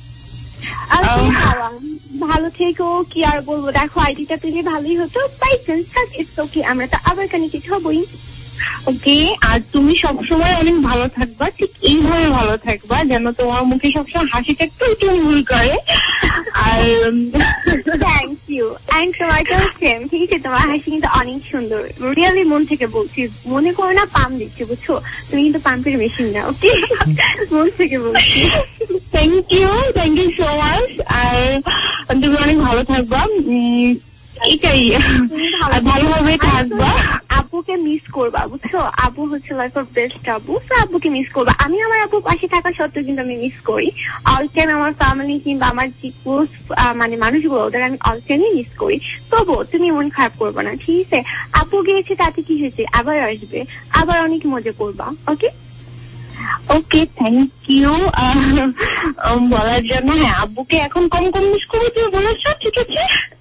ভালো থেকো, কি আর বলবো, দেখো আইডিটা পেলে ভালোই হতো, বাই চান্স থাক, ইটস ওকে, আমরা তো আবার কানেক্টেড হবই। ওকে, আর তুমি সবসময় অনেক ভালো থাকবা, ঠিক এইভাবে ভালো থাকবা যেন তোমার মুখে সবসময় হাসিটা একটু ভুল করে। আর থ্যাংক ইউ, অ্যান্ড তোমারটাও সেম, ঠিক আছে? তোমার হাসি কিন্তু অনেক সুন্দর, রিয়েলি মন থেকে বলছি, মনে করো না পাম্প দিচ্ছি, বুঝছো? তুমি কিন্তু পাম্পের মেশিন না, ওকে? মন থেকে বলছি। Thank you so much. আর তুমি অনেক ভালো থাকবা, এটাই, ভালোভাবে থাকবা। আব্বুকে মিস করবা, বুঝছো? আব্বু হচ্ছে লাইফের বেস্ট আব্বু, তো আব্বুকে মিস করবা। আমি আমার আব্বুর পাশে থাকা সত্ত্বেও কিন্তু আমি মিস করি অল টাইম। আমার ফ্যামিলি কিংবা আমার যে ক্লোজ মানে মানুষগুলো, ওদের আমি অল টাইমই মিস করি। তবুও তুমি মন খারাপ করবা না, ঠিক আছে? আব্বু গিয়েছে তাতে কি হয়েছে, আবার আসবে, আবার অনেক মজা করবা, ওকে? ওকে, থ্যাংক ইউ বলার জন্য। হ্যাঁ, আব্বুকে এখন কম মিস করবো, তুমি বলেছ, ঠিক আছে?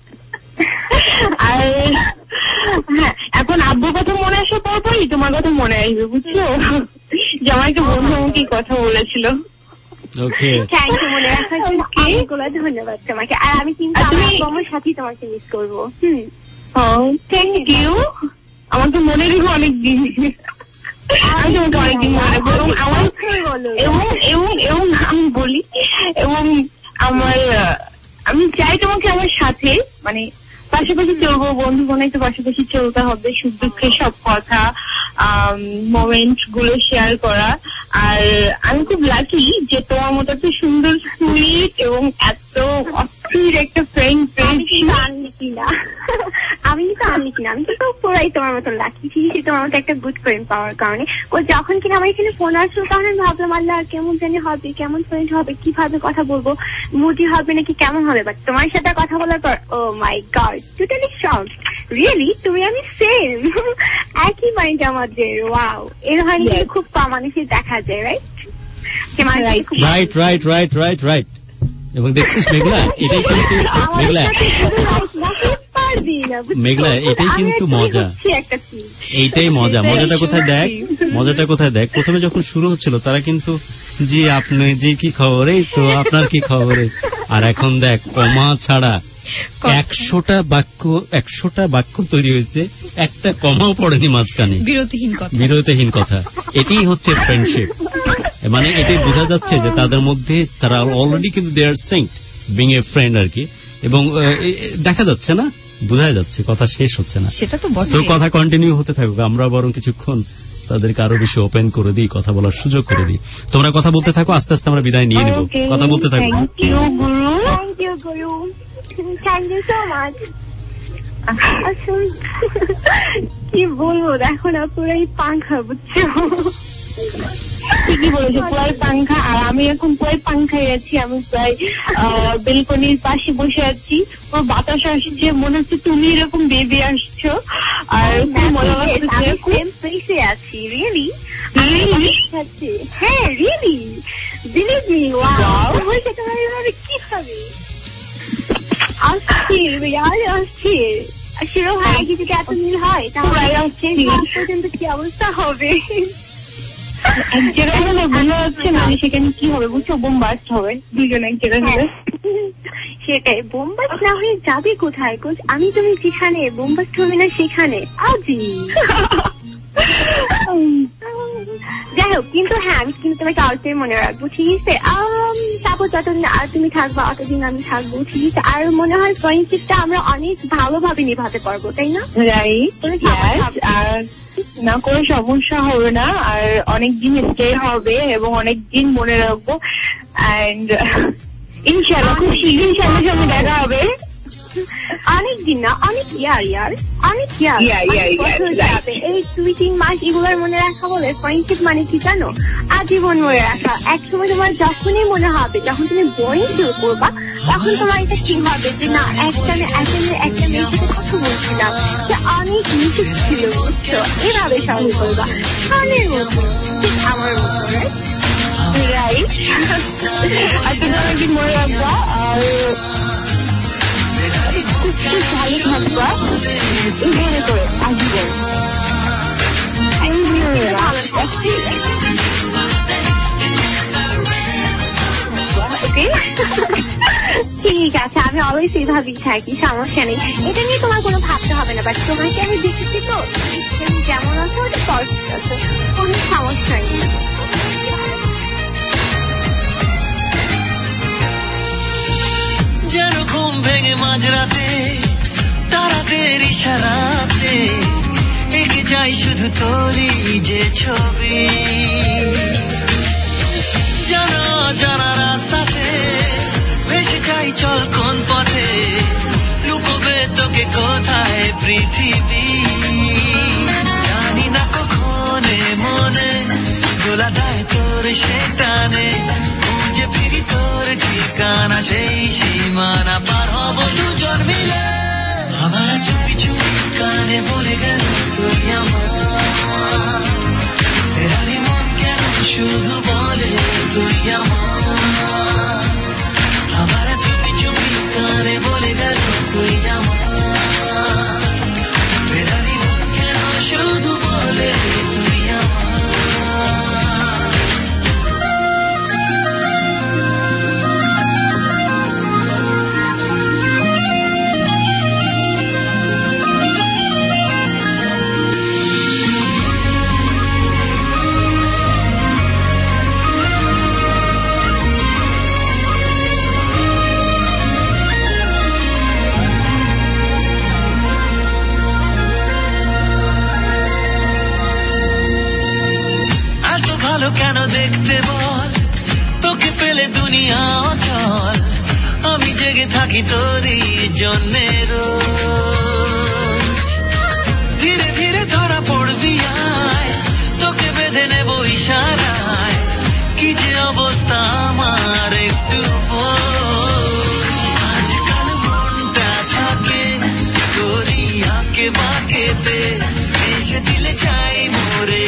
আর হ্যাঁ, এখন আব্বুর কথা মনে আসার পরপরই তোমার কথা মনে আসবে, বুঝছো? যে আমার একটা বন্ধু আমাকে কথা বলেছিল। ওকে, থ্যাংক ইউ, মনে রাখার জন্য অনেকগুলো ধন্যবাদ তোমাকে। আর আমি কিন্তু আমার সাথে তোমাকে মিস করবো। থ্যাংক ইউ, আমাকে মনে রেখো অনেকদিন। আমি তোমাকে অনেকদিন মনে করবো, এবং আমি বলি, এবং আমি চাই তোমাকে আমার সাথে, মানে পাশাপাশি চলবো, বন্ধু বানাইতে পাশাপাশি চলতে হবে, সুখ দুঃখের সব কথা, মোমেন্ট গুলো শেয়ার করা। আর আমি খুব লাকি যে তোমার মতো এত সুন্দর, সুইট এবং এত অস্থির একটা ফ্রেন্ড পেয়েছি। আমি কিন্তু আনলি কিনা, না, আমি তো পুরাই তোমার মতন লাকি। সিরিয়াসলি তোমার মতো একটা গুড ফ্রেন্ড পাওয়ার কারণে। ও যখন কিনা আমার এখানে ফোন আসলো তখন আমি ভাবলাম আল্লাহ কেমন জানি হবে, কেমন ফ্রেন্ড হবে, কিভাবে কথা বলবো, মুডি হবে নাকি কেমন হবে। বাট তোমার সাথে কথা বলার পর oh my god, totally shock. Really তুমি আমি সেম, একই মাইন্ড আমাদের। ওয়াও, এর হয় খুব কম মানুষের দেখা যায়, right? Right right right right right. এবং দেখছিস মেঘলা, এটাই কিন্তু মেঘলা এটাই কিন্তু মজা, এইটাই মজা। মজাটা কোথায় দেখ, প্রথমে যখন শুরু হচ্ছিল তারা কিন্তু জি আপনি জি কি খবর, এই তো আপনার কি খবর, আর এখন দেখ কমা ছাড়া 100টা বাক্য তৈরি হয়েছে, একটা কমাও পড়েনি মাঝখানে, বিরতিহীন কথা। এটাই হচ্ছে ফ্রেন্ডশিপ। মানে এটাই বোঝা যাচ্ছে যে তাদের মধ্যে তারা অলরেডি কিন্তু they are sent being a friend আর কি। এবং দেখা যাচ্ছে না, বোঝা যাচ্ছে, কথা শেষ হচ্ছে না। সেটা তো তো কথা কন্টিনিউ হতে থাকুক, আমরা বরং কিছুক্ষণ তাদেরকে আরো বেশি ওপেন করে দিই, কথা বলার সুযোগ করে দিই। তোমরা কথা বলতে থাকো, আস্তে আস্তে আমরা বিদায় নিয়ে নেব। কথা বলতে থাকো। কি বলবো, দেখো না পুরাই পাংখা, বুঝছো? ঠিকই বলেছো, পুরাই পাংখা। আর আমি এখন পুরাই পাংখায় আছি, আমি প্রায় বেলকনির পাশে বসে আছি, পুরো বাতাস আসছে, মনে হচ্ছে তুমি এরকম বেবি আসছো। আর খুব মজা লাগছে আছি। রিয়েলি? হ্যাঁ রিয়েলি, বিলিভ মি। ওয়াও, কিভাবে অস্থির, অস্থির। শিরো ভাই যদি এত মিল হয় তাহলে পর্যন্ত কি অবস্থা হবে? এক জায়গায় হলে ভালো হচ্ছে না, সেখানে কি হবে বুঝছো? বোমবাস্ট হবে, দুজন এক জায়গায় হবে। সেটাই, বোমবাস্ট না হয়ে যাবে কোথায়? আমি তুমি যেখানে, বোমবাস্ট হবে না সেখানে। আজি যাই হোক, কিন্তু হ্যাঁ আমি কিন্তু তোমাকে অল্পের মনে রাখবো, ঠিক আছে? তারপর যতদিন আর তুমি থাকবো অতদিন আমি থাকবো, ঠিক আছে? আর মনে হয় ফ্রেন্ডশিপটা আমরা অনেক ভালোভাবে নিভাতে পারবো, তাই না? রাইট। আর না কোনো সমস্যা হবে না, আর অনেক দিন স্টে হবে এবং অনেক দিন মনে রাখবো। এন্ড ইনশাআল্লাহ খুব শীঘ্রই সামনে দেখা হবে। অনেক দিন না, অনেক ইয়ার অনেক ইয়ার যাবে। এই 2-3 মাস এগুলোর মনে রাখা বলে ফ্রেন্ডশিপ মানে কি জানো? আজীবন মনে রাখা। একসময় তোমার যখনই মনে হবে, যখন তুমি বোরিং ফিল করবা, তখন তোমার এটা ঠিক হবে যে না, একটা মেয়ের সাথে কথা বলছিলাম, সে অনেক মিশুক ছিল, বুঝছো? এভাবে সবাই করবা কানের মতো, ঠিক আমার মতো, রাইট? আর তুমি অনেকদিন মনে রাখবা, আর খুব ভালো থাকবা মনে করে আজীবন। ঠিক আছে, আমি অলওয়েজ এইভাবেই থাকি, সমস্যা নেই। এটা নিয়ে তোমার কোনো ভাবতে হবে না। বাট তোমাকে আমি দেখেছি তো, তুমি যেমন আছো ওটা পারফেক্ট আছে, কোনো সমস্যা নেই। যেন ঘুম ভেঙে মাঝরাতে তারাদের ইশারাতে এঁকে যাই শুধু তোরই যে ছবি। জানা জানা রাস্তাতে ভেসে যাই, চল কোন পথে লুকোবে তোকে কোথায় পৃথিবী। জানি না কখনে মনে দোলা দেয় তোর সে টানে, খুঁজে ফিরি তোর ঠিকানা, সেই সীমানা পার হব দুজন মিলে। আমার চুপি চুপি কানে বলে গেল তুই আমার, রানী মন কেন শুধু বলে তুই আমার। আমার চুপি চুপি কানে বলে গেল তুই আমার, রানী মন কেন শুধু বলে তুই আমার। কেন দেখতে বল, তোকে পেলে দুনিয়া অচল, আমি জেগে থাকি তোরই জন্যে রোজ।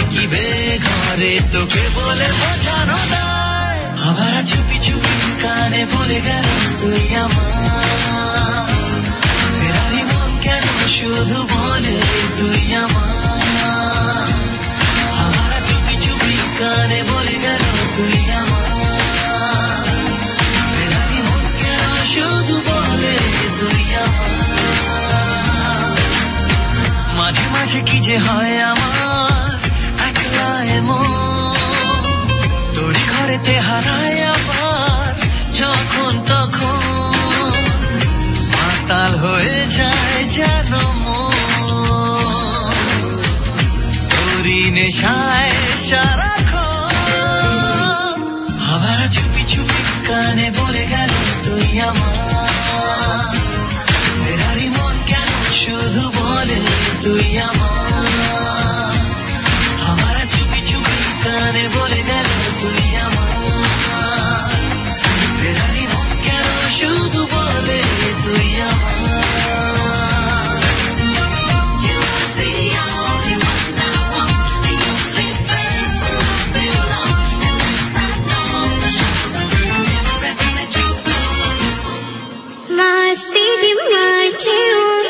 কি বেঘরে তোকে বলে বোঝানো দায় আবার চুপি চুপি কানে বলে গেল তুই আমার ফেরারি মন কেন শুধু বলে তুই আমার আবার চুপি চুপি কানে বলে গেল তুই আমার ফেরারি মন কেন শুধু বলে তুই আমার মাঝে মাঝে কি যে হয় আমার একলা এমন তোরই ঘরেতে হারায় আবার যখন তখন মাতাল হয়ে যায় যেন তোরই নেশায় সারাক্ষণ আবার চুপি চুপি কানে বলে গেল তুই আমার ফেরারি মন কেন শুধু বলে তুই আমার আমার চুপি চুপি কানে বলে গেল তুই আমার ফেরারি মন কেন শুধু বলে তুই আমার My city, my tune.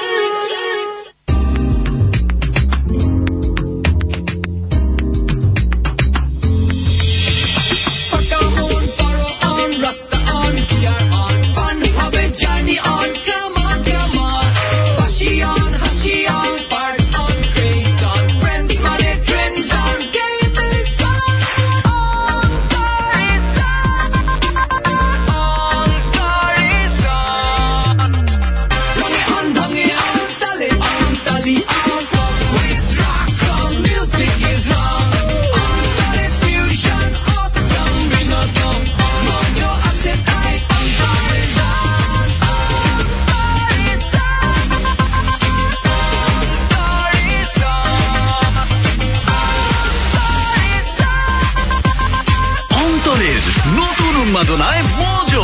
নতুন উন্মাদনায় মোজো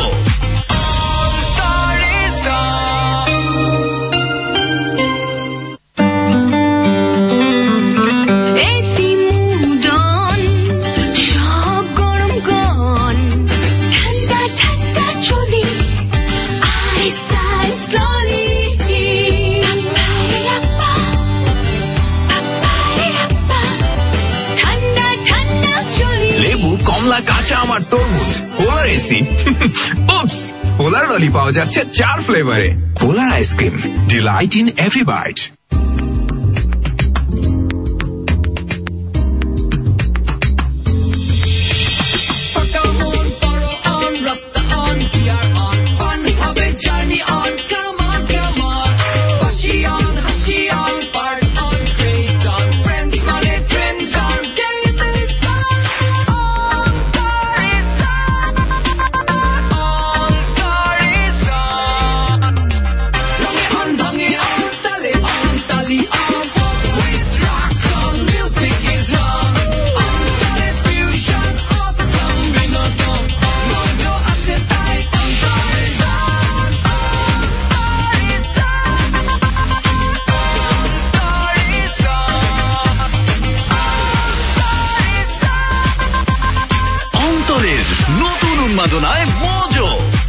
কাঁচা আমার তরমুজ পোলার এসি উপস পোলার ললি পাওয়া যাচ্ছে 4 ফ্লেভারে পোলার ice cream delight in every bite নতুন উন্মাদনায় মোজো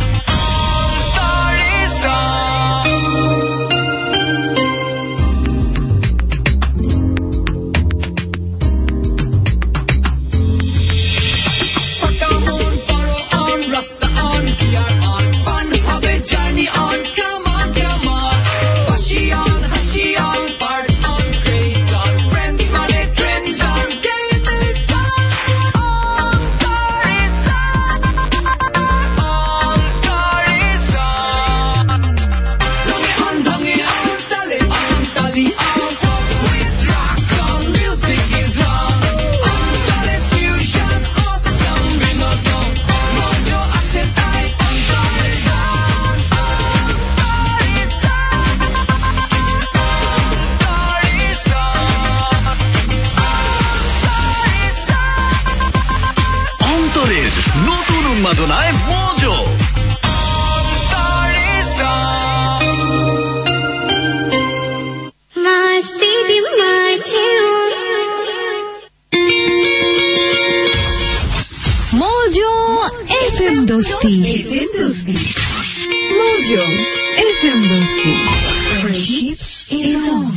নতুন উন্মাদনায় Mojo My city, my tune. FM Dosti. Mojo FM Dosti. Friendship is on.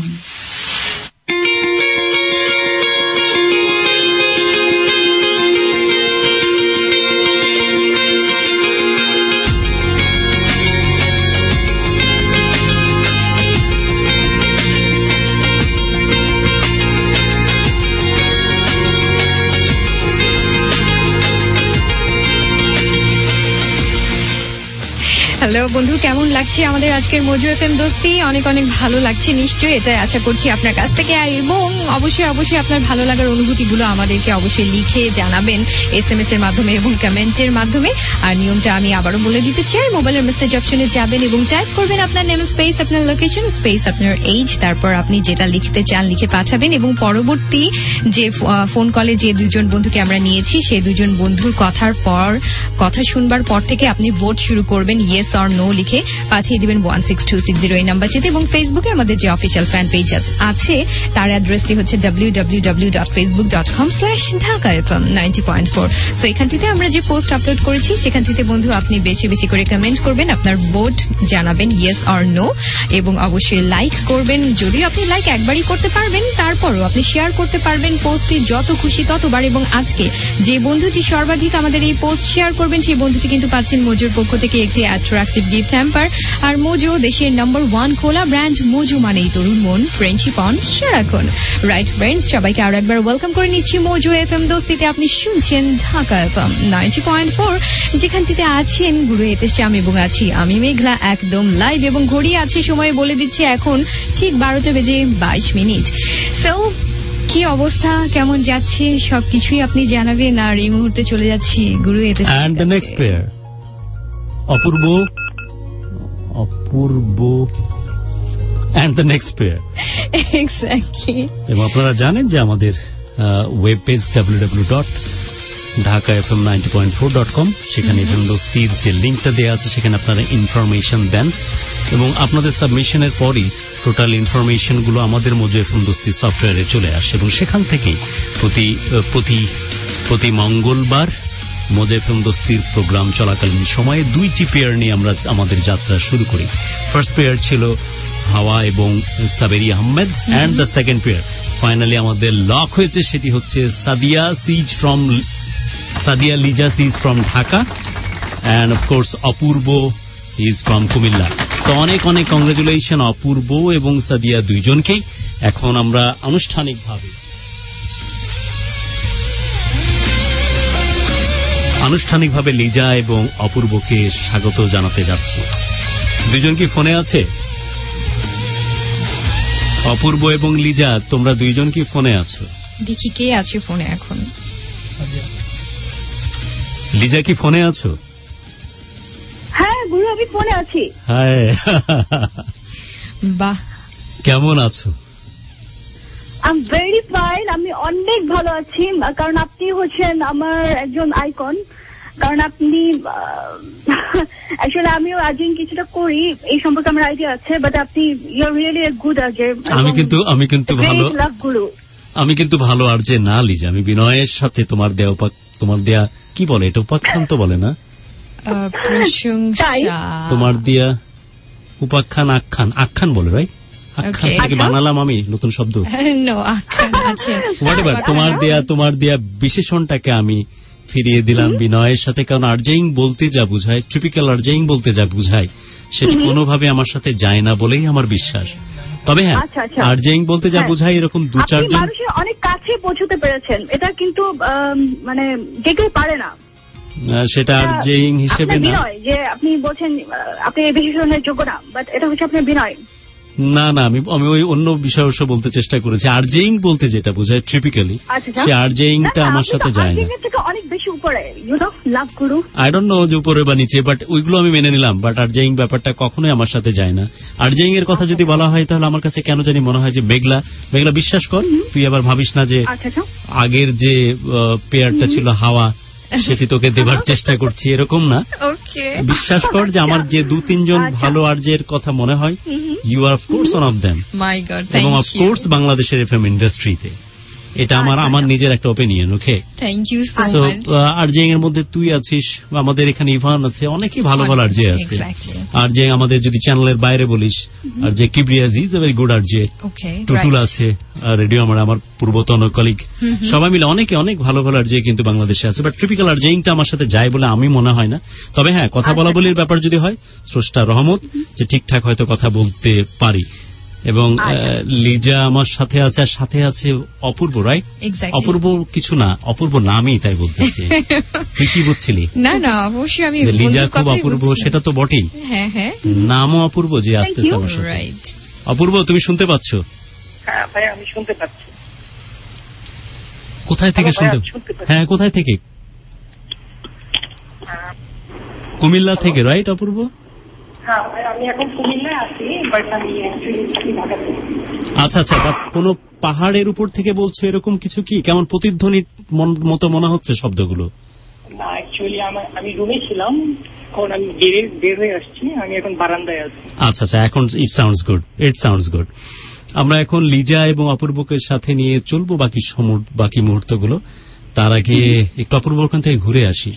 Hello বন্ধু, কেমন লাগছে আমাদের আজকের মোজো এফএম দোস্তি? অনেক অনেক ভালো লাগছে নিশ্চয়ই, এটাই আশা করছি আপনার কাছ থেকে। এবং অবশ্যই আপনার ভালো লাগার অনুভূতিগুলো আমাদেরকে অবশ্যই লিখে জানাবেন SMS এর মাধ্যমে এবং কমেন্টের মাধ্যমে। আর নিয়মটা আমি আবারও বলে দিতে চাই, মোবাইলের মেসেজ অপশনে যাবেন এবং টাইপ করবেন আপনার নেম স্পেস আপনার লোকেশন স্পেস আপনার এজ, তারপর আপনি যেটা লিখতে চান লিখে পাঠাবেন। এবং পরবর্তী যে ফোন কলে যে দুজন বন্ধুকে আমরা নিয়েছি সেই দুজন বন্ধুর কথা শুনবার পর থেকে আপনি ভোট শুরু করবেন, ইয়েস or no লিখে পাঠিয়ে দিবেন 16260 এই নাম্বারটিতে। এবং ফেসবুকে আমাদের যে অফিসিয়াল ফ্যান পেজ আছে তার অ্যাড্রেসটি হচ্ছে www.facebook.com/dhakafm90.4। সো এখানটিতে আমরা যে পোস্ট আপলোড করেছি সেখানটিতে বন্ধু আপনি বেশি বেশি করে কমেন্ট করবেন, আপনার ভোট জানাবেন ইয়েস or no, এবং অবশ্যই লাইক করবেন। যদিও আপনি লাইক একবারই করতে পারবেন, তারপরও আপনি শেয়ার করতে পারবেন পোস্টটি যত খুশি ততবার। এবং আজকে যে বন্ধুটি সর্বাধিক আমাদের এই পোস্ট শেয়ার করবেন সেই বন্ধুটি কিন্তু পাচ্ছেন মোজোর পক্ষ থেকে একটি অ্যাট্রাকটিভ গিফট হ্যাম্পার। আর মোজো দেশের নাম্বার 1 খোলা ব্র্যান্ড। মোজো মানেই তরুণ মন, ফ্রেন্ডশিপ অন সারাক্ষণ। রাইট ফ্রেন্ডস, সবাইকে আরো একবার ওয়েলকাম করে নিচ্ছি মোজো এফএম দোস্তিতে। আপনি শুনছেন ঢাকা এফএম 90.4, যেখানটিতে আছেন গুরু এতে শ্যাম এবং আছি আমি মেঘলা, একদম লাইভ। এবং ঘড়ি আছে সময় বলে দিচ্ছে এখন ঠিক 12টা বেজে 22 মিনিট। সো কি অবস্থা, কেমন যাচ্ছে সবকিছুই আপনি জানাবেন। আর এই মুহূর্তে চলে যাচ্ছি গুরু এতে and the next pair Apurba and the next pair exactly. এবং আপনারা জানেন যে আমাদের ওয়েব পেজ www.dhakafm90.4.com, সেখানে এফএম দোস্তির যে লিঙ্কটা দেওয়া আছে সেখানে আপনারা ইনফরমেশন দেন এবং আপনাদের সাবমিশনের পরই টোটাল ইনফরমেশনগুলো আমাদের মোজো এফএম দোস্তি সফটওয়্যারে চলে আসে। এবং সেখান থেকেই প্রতি মঙ্গলবার মোজো এফএম দোস্তির প্রোগ্রাম চলাকালীন সময়ে 2টি পেয়ার নিয়ে আমরা আমাদের যাত্রা শুরু করি। ফার্স্ট পেয়ার ছিল হাওয়া এবং Saberi Ahmed, and the second pair finally আমাদের লক হয়েছে, সেটি হচ্ছে Sadia Liza she's from Dhaka, and of course Apurba is from Comilla. তো অনেক অনেক কংগ্রেচুলেশন অপূর্ব এবং সাদিয়া দুইজনকেই। এখন আমরা আনুষ্ঠানিকভাবে লিজা এবং অপূর্বকে স্বাগত জানাতে যাচ্ছি। দুইজন কি ফোনে আছে? অপূর্ব এবং লিজা, তোমরা দুইজন কি ফোনে আছো? দেখি কে আছে ফোনে এখন। লিজা কি ফোনে আছো? হ্যাঁ গুরু, আমি ফোনে আছি। হ্যাঁ, বাহ, কেমন আছো? আই এম ভেরি ফাইন, আমি অনেক ভালো আছি, কারণ আপনি হচ্ছেন আমার একজন আইকন। কারণ আপনি অ্যাকচুয়ালি আমিও আর্জেন্ট কিছুটা করি, এই সম্পর্কে আমার আইডিয়া আছে, বাট আপনি you are really a good RJ. আমি কিন্তু ভালো আর্জে না লিজা, আমি বিনয়ের সাথে তোমার দেয়া কি বলে এটা, উপাখ্যান তো বলে না, প্রশংসা, তোমার দিয়া উপাখ্যান আখ্যান বলে, রাইট? আখ্যান থেকে বানালাম আমি নতুন শব্দ। তোমার দেয়া বিশেষণটাকে আমি ফিরিয়ে দিলাম বিনয়ের সাথে, কারণ আর্জেইং বলতে যা বুঝায়, টিপিক্যাল আর্জেইং বলতে যা বুঝায় সেটা কোনোভাবে আমার সাথে যায় না বলেই আমার বিশ্বাস। তবে হ্যাঁ, আর্জেইং বলতে যা বুঝায় এরকম 2-4 জন অনেক কাছে পৌঁছতে পেরেছেন, এটা কিন্তু মানে যে কেউ পারে না। সেটা আর্জেইং হিসেবে না, যে আপনি বলছেন আপনি এই বিশেষণের যোগ্য না, বাট এটা হচ্ছে আপনার বিনয়। না, আমি ওই অন্য বিষয় বলতে চেষ্টা করেছি। আর্জেইং বলতে যেটা বোঝায় ট্রিপিক্যালি, সে আর্জেইংটা আমার সাথে যায় না। অনেক বেশি উপরে, you know, love Guru, I don't know যে উপরে বা নিচে, বাট ওইগুলো আমি মেনে নিলাম। বাট আর্জেইং ব্যাপারটা কখনোই আমার সাথে যায় না। আর্জেইং এর কথা যদি বলা হয় তাহলে আমার কাছে কেন জানি মনে হয় যে মেঘলা বিশ্বাস কর, তুই আবার ভাবিস না যে আগের যে পেয়ারটা ছিল হাওয়া সেটি তোকে দেবার চেষ্টা করছি, এরকম না। বিশ্বাস কর যে আমার যে 2-3 জন ভালো আর্জের কথা মনে হয়, you are of course one of them, এবং অফকোর্স বাংলাদেশের এফএম ইন্ডাস্ট্রিতে এটা আমার নিজের একটা opinion. Okay, thank you so so much. RJ এর মধ্যে তুই আছিস, আমাদের এখানে ইভান আছে, অনেকেই ভালো ভালো আরজে আছে। আরজে আমাদের যদি চ্যানেলের বাইরে বলিস, RJ Kibria's is a very good RJ. Okay, Tutul আছে, রেডিও আমার পূর্বতন কলিগ, সবাই মিলে অনেক ভালো ভালো আরজে কিন্তু বাংলাদেশে আছে। বাট ট্রিপিক্যাল আরজেইংটা আমার সাথে যায় বলে আমি মনে হয় না। তবে হ্যাঁ, কথা বলা বলির ব্যাপার যদি হয়, স্রষ্টা রহমত যে ঠিকঠাক হয়তো কথা বলতে পারি। এবং লিজা আমার সাথে আছে, আর সাথে আছে অপূর্ব, রাইট? অপূর্ব কিছু না, অপূর্ব নামই তাই বলতেছি। তুই কি বুঝছিলি? না না, অবশ্যই আমি লিজা খুব অপূর্ব, সেটা তো বটেই। হ্যাঁ হ্যাঁ, নামও অপূর্ব যে আসতেছে আমার সাথে। রাইট। অপূর্ব, তুমি শুনতে পাচ্ছ? হ্যাঁ ভাই, আমি শুনতে পাচ্ছি। কোথায় থেকে শুনতে? হ্যাঁ, কোথায় থেকে? কুমিল্লা থেকে, রাইট অপূর্ব? হ্যাঁ ভাই, আমি এখন কুমিল্লায় আছি, বাট আমি অ্যাকচুয়ালি ঢাকাতে। আচ্ছা আচ্ছা, কোনো পাহাড়ের উপর থেকে বলছো এরকম কিছু? কি কেমন প্রতিধ্বনির মতো মনে হচ্ছে শব্দগুলো? না, অ্যাকচুয়ালি আমি রুমে ছিলাম, এখন আমি বের হয়ে আসছি, আমি এখন বারান্দায় আছি। আচ্ছা আচ্ছা, এখন ইট সাউন্ডস গুড। আমরা এখন লিজা এবং অপূর্বকে সাথে নিয়ে চলবো বাকি মুহূর্তগুলো। তার আগে একটু অপূর্ব ওখান থেকে ঘুরে আসি।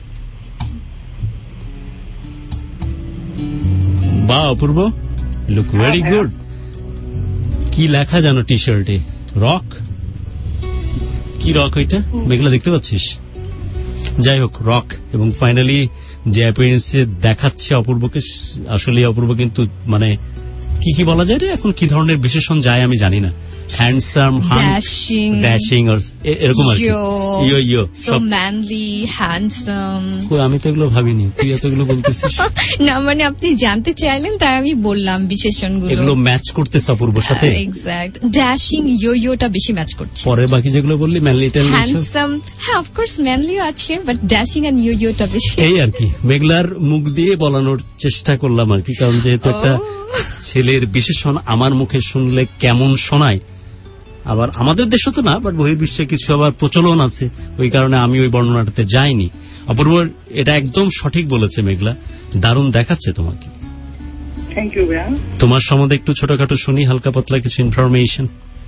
বা অপূর্ব, লুক ভেরি গুড। কি লেখা জানো টি শার্টে? রক? কি রক ওইটা? মেঘলা দেখতে পাচ্ছিস? যাই হোক, রক। এবং ফাইনালি যে অ্যাপিয়ারেন্সে দেখাচ্ছে অপূর্বকে, আসলে অপূর্ব কিন্তু মানে কি বলা যায় রে, এখন কি ধরনের বিশেষণ যায় আমি জানি না। হ্যান্ডসাম, ড্যাশিং এরকম আর কি। Yo so manly, handsome. আমি তো এগুলো ভাবিনি, তুই এতগুলো বলতেছিস। না মানে আপনি জানতে চাইলেন তাই আমি বললাম বিশেষণগুলো। এগুলো ম্যাচ করতেছে অপূর্বর সাথে। এক্স্যাক্ট, ড্যাশিং, ইয়োটা বেশি ম্যাচ করছে। পরে বাকি যেগুলো বললি, ম্যানলি, হ্যান্ডসাম, হ্যাঁ অফকোর্স ম্যানলিও আছে, বাট ড্যাশিং এন্ড ইয়োটা বেশি। এই আর কি, মেঘলার মুখ দিয়ে বলানোর চেষ্টা করলাম আর কি, কারণ যেহেতু একটা ছেলের বিশেষণ আমার মুখে শুনলে কেমন শোনায়, আবার আমাদের দেশে তো না, বাট বহির্বিশ্বে কিছু আবার প্রচলন আছে, ওই কারণে আমি ওই বর্ণনাটাতে যাইনি। অপূর্ব এটা একদম সঠিক বলেছে মেঘলা, দারুণ দেখাচ্ছে তোমাকে। থ্যাংক ইউ ভাইয়া। তোমার সম্বন্ধে একটু ছোটখাটো শুনি, হালকা পাতলা কিছু ইনফরমেশন।